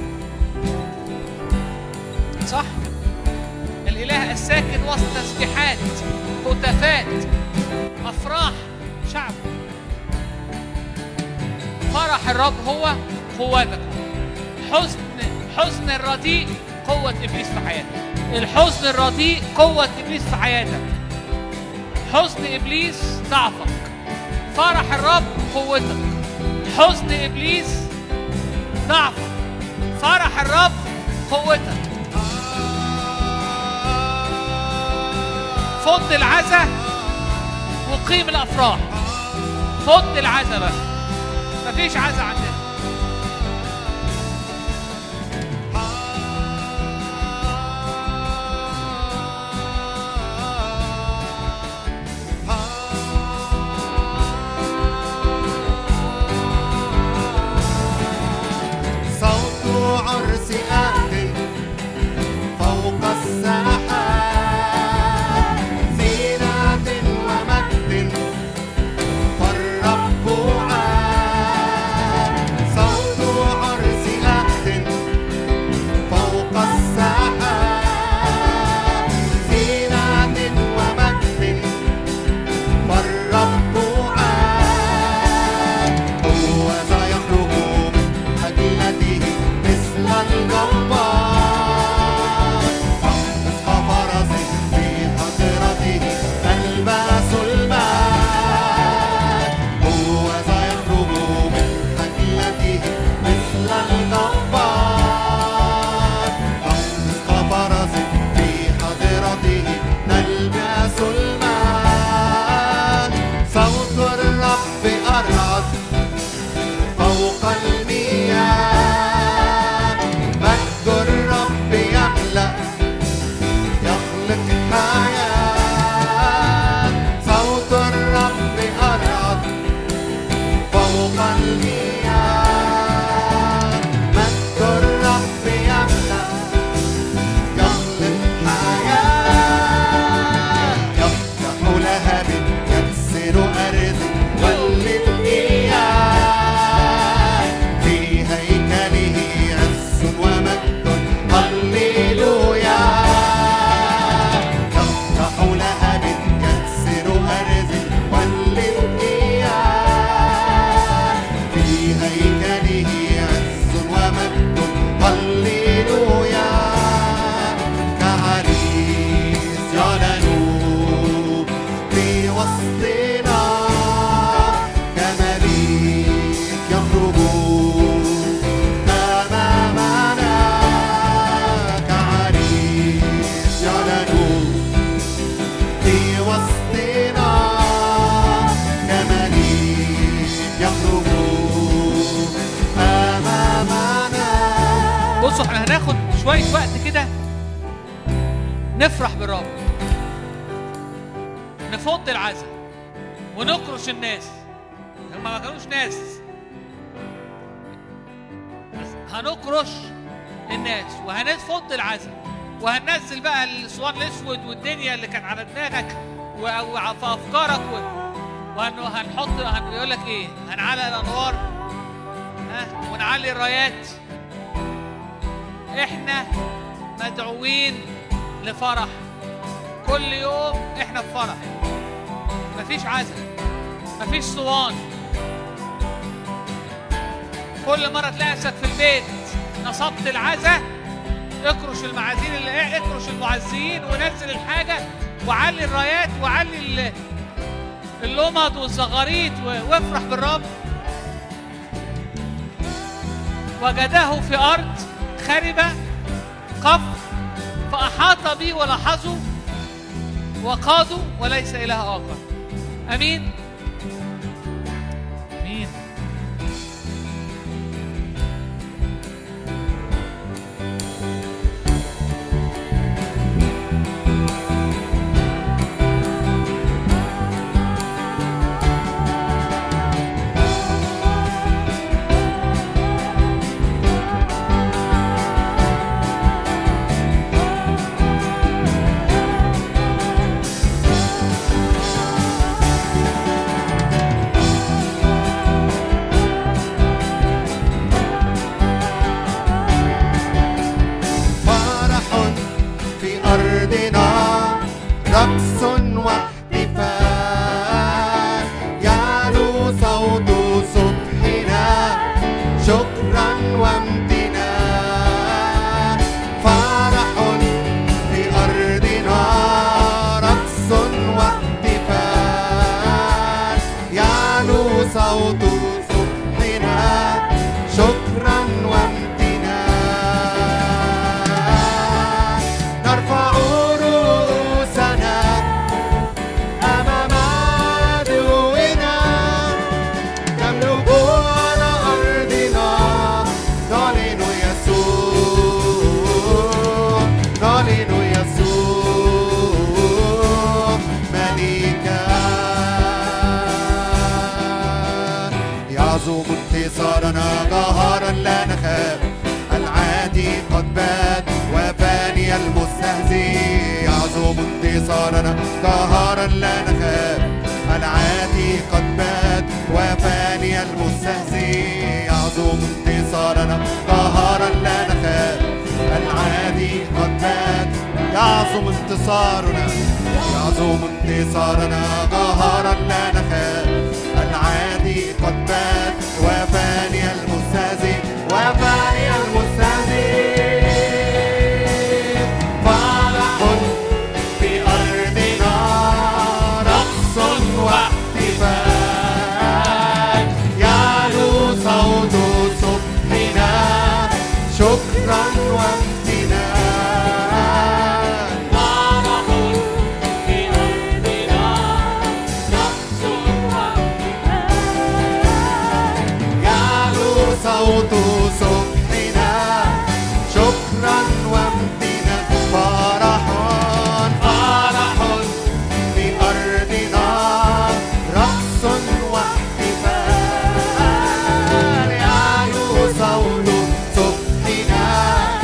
صح؟ الإله الساكن وسط تسبيحات، هتافات، أفراح شعب. فرح الرب هو قوتكم. حزن حزن الرديء قوة إبليس في حياتك. الحزن الرديء قوة إبليس في حياتك. حزن إبليس ضعفك، فرح الرب قوتك. حزن إبليس ضعفك، فرح الرب قوتك. فض العزا وقيم الأفراح. فض العزا بقى، مفيش عزا عندنا. صوت عرس آت فوق الساحات، زينة ومجد فالرب عاد. صوت عرس آت فوق الساحات، زينة ومجد فالرب عاد. هو ذا يخرج من حجلته مثل الجبار، فوق فرس في حضرته تلبس الماء. هو ذا يخرج من حجلته مثل الجبار، فوق فرس في حضرته تلبس الماء. صوت الرب أرعد فوق المياه، مجد بصوا احنا هناخد شوية وقت كده نفرح بالرب، نفض العزاء ونكرش الناس. هم ما كانوش ناس، هنكرش الناس وهنفض العزاء وهننزل بقى الصوان الاسود والدنيا اللي كانت على دماغك وفي افكارك، وهنحط هنقول لك ايه، هنعلق الانوار ها ونعلي الرايات. احنا مدعوين لفرح كل يوم، احنا في فرح، مفيش عزاء، مفيش صوان. كل مرة تلاقي نفسك في البيت نصبت العزاء، اكرش المعازين اللي اكرش المعزيين ونزل الحاجة وعلي الرايات وعلي اللمض والزغاريت وافرح بالرب. وجده في أرض خربة قف فأحاط بي ولاحظوا وقادوا وليس إله آخر. أمين أمين. رقص واحتفال يعلو صوت صبحنا شكرا وامتنان. فرح في أرضنا رقص واحتفال يعلو صوت صبحنا شكرا وامتنان. نرفع انتصارنا قهرا لا نخاف. العادي قد بات وفاني المستهزئ. يعظم انتصارنا قهرا لا نخاف. العادي قد بات وفاني المستهزئ. يعظم انتصارنا قهرا لا نخاف. العادي قد بات. يعظم انتصارنا يعظم انتصارنا قهرا لا نخاف. العادي قد بات وفاني المستهزئ وفاني المستهزئ. فرح في أرضنا رقص واحتفال يعلو صوت صبحنا شكرا وامتنان. فرح في أرضنا رقص صوت صبحنا شكرا وامتنان. فرح فرح في أرضنا رقص واحتفال يعلو صوت صبحنا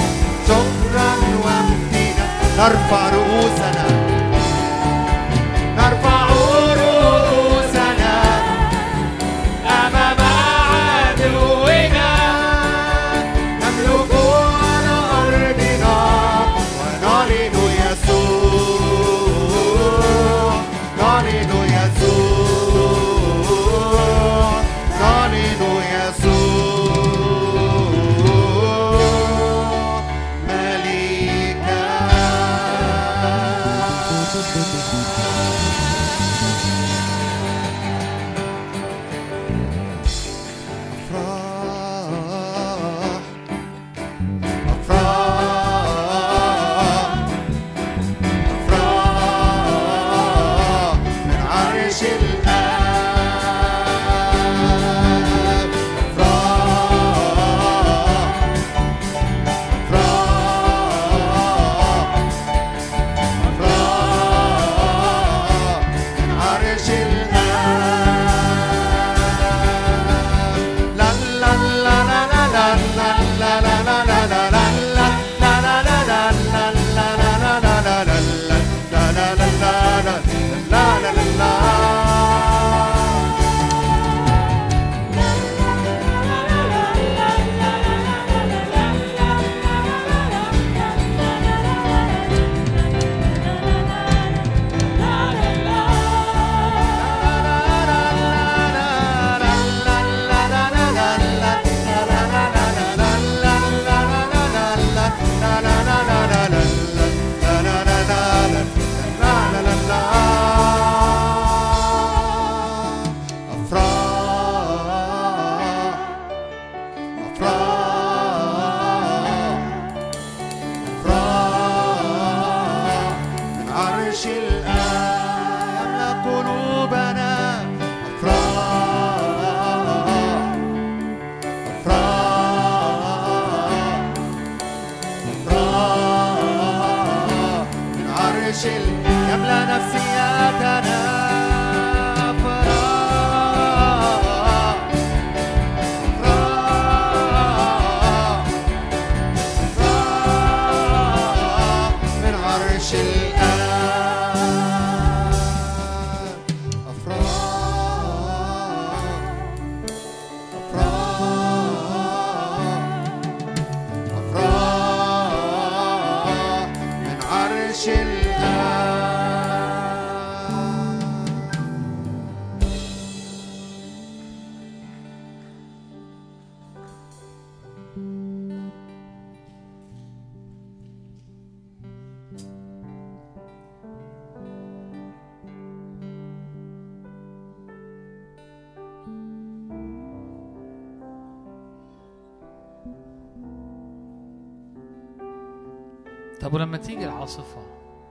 طب ولما تيجي العاصفة،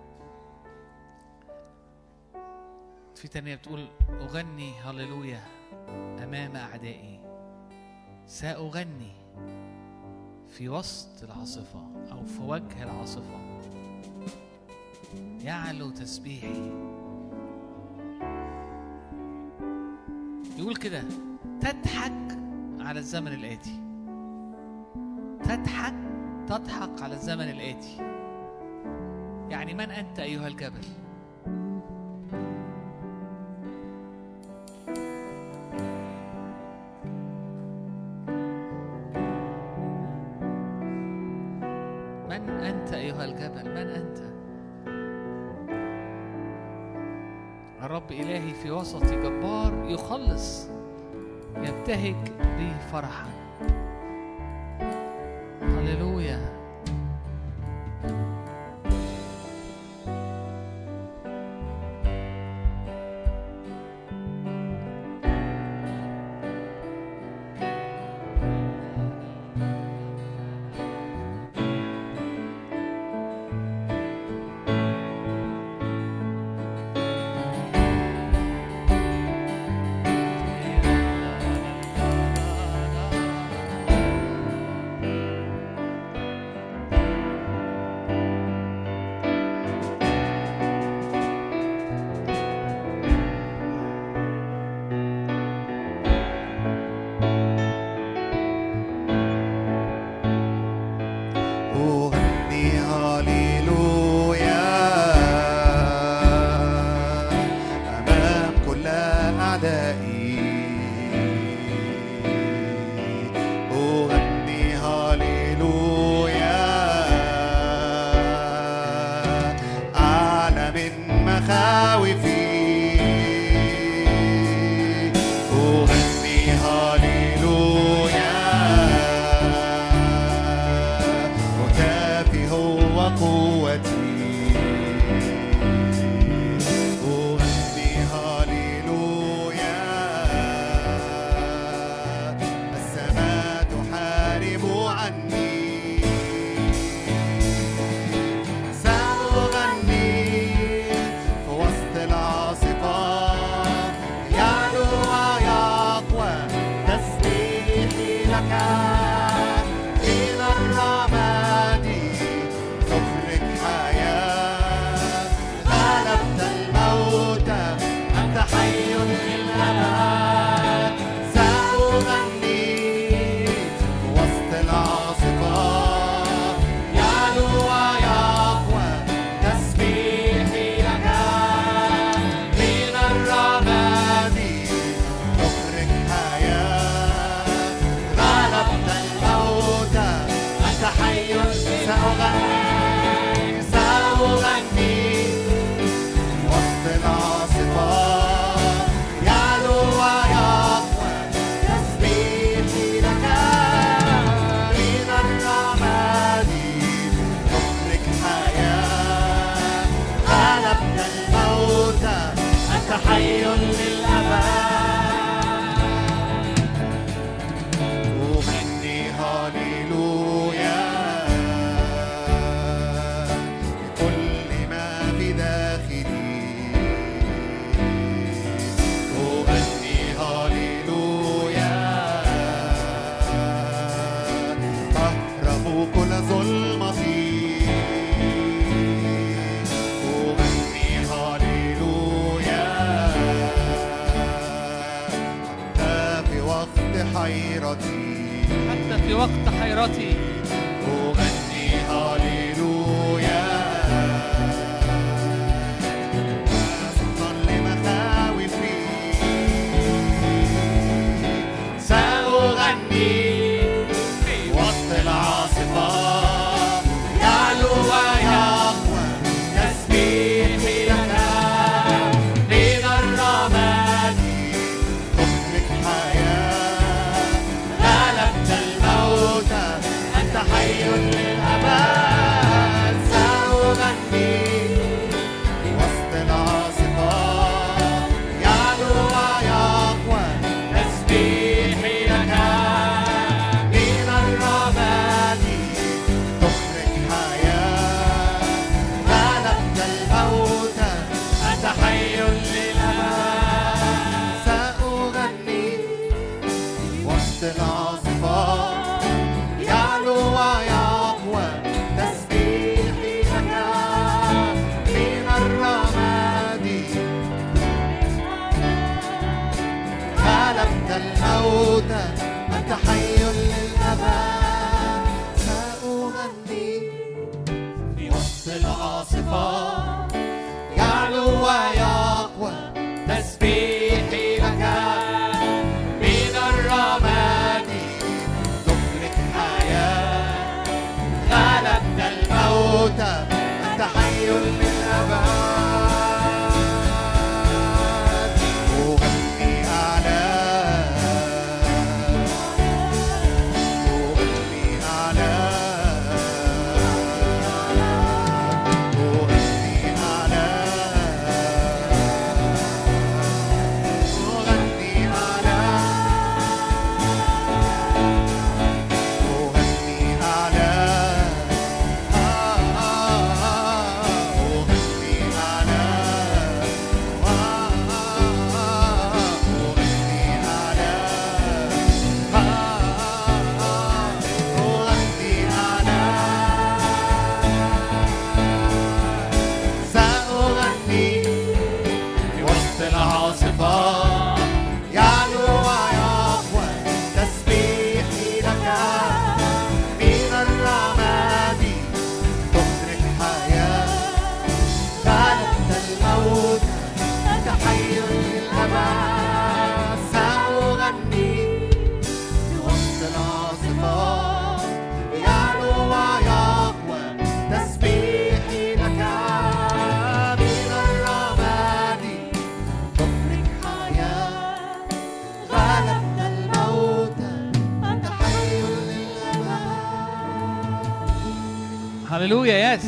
في تانية بتقول أغني هللويا أمام أعدائي، سأغني في وسط العاصفة أو في وجه العاصفة، يعلو تسبيحي. يقول كده تضحك على الزمن الآتي، تضحك تضحك على الزمن الآتي. يعني من أنت أيها الجبل؟ من أنت أيها الجبل؟ من أنت؟ الرب إلهي في وسطي جبار، يخلص يبتهج بي فرحا. هللويا. حي للأبد. أغني هاليلويا بكل ما بداخلي. أغني هاليلويا أهرب كل ظلمتي. أغني هاليلويا حتى في وقت حيرتي. حتى في وقت حيرتي أغني هاليلويا صوتا لمخاوفي. سأغني في وسط العاصفة يعلو ويقوى تسبيحي لك. من الرماد تخرج حياة. غلبت الموت أنت حي للأبد. سأغني في وسط العاصفة يعلو ويقوى تسبيحي لك. من الرماد تخرج حياة. غلبت الموت أنت حي للأبد. سأغني في وسط العاصفة يعلو ويقوى تسبيحي لك. من الرماد غلبت الموت أنت حي للأبد. سأغني في وسط العاصفة يعلو ويقوى تسبيحي لك. من الرماد تخرج حياة. غلبت الموت أنت حي للأبد. أغني أعلى أغني أعلى أغني أعلى أغني أعلى أغني أعلى أغني أعلى أغني أعلى أغني أعلى. سأغني في وسط العاصفة يعلو ويقوى تسبيحي لك. من الرماد تخرج حياة. غلبت الموت أنت حي للأبد. سأغني في وسط العاصفة يعلو ويقوى تسبيحي لك. من الرماد تخرج حياة. غلبت الموت أنت حي للأبد. هللويا. ياس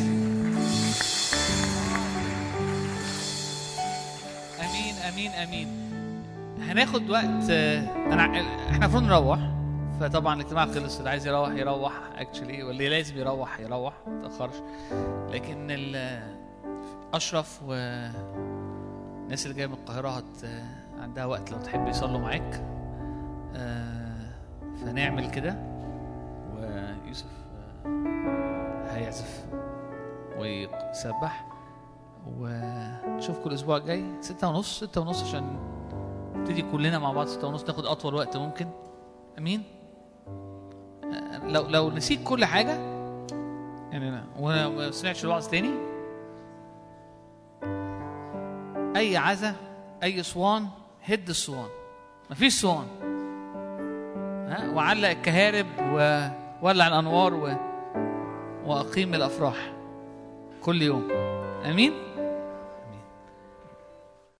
امين امين امين. هناخد وقت. انا احنا المفروض نروح، فطبعا الاجتماع خلص. اللي عايز يروح يروح اكشلي، واللي لازم يروح يروح ما تاخرش. لكن ال- اشرف والناس اللي جايه من القاهره هت عندها وقت لو تحب يصلوا معاك. آه، فنعمل كده. ويوسف آه، هيعزف ويسبح. ونشوفكم الاسبوع الجاي ستة ونص ستة ونص عشان نبتدي كلنا مع بعض. ستة ونص ناخد اطول وقت ممكن. امين. آه، لو لو نسيت كل حاجه يعني وانا ما سمعتش الوعظ تاني، اي عزا اي صوان هد الصوان، مفيش صوان. ها، وعلق الكهارب وولع الانوار و... واقيم الافراح كل يوم. امين.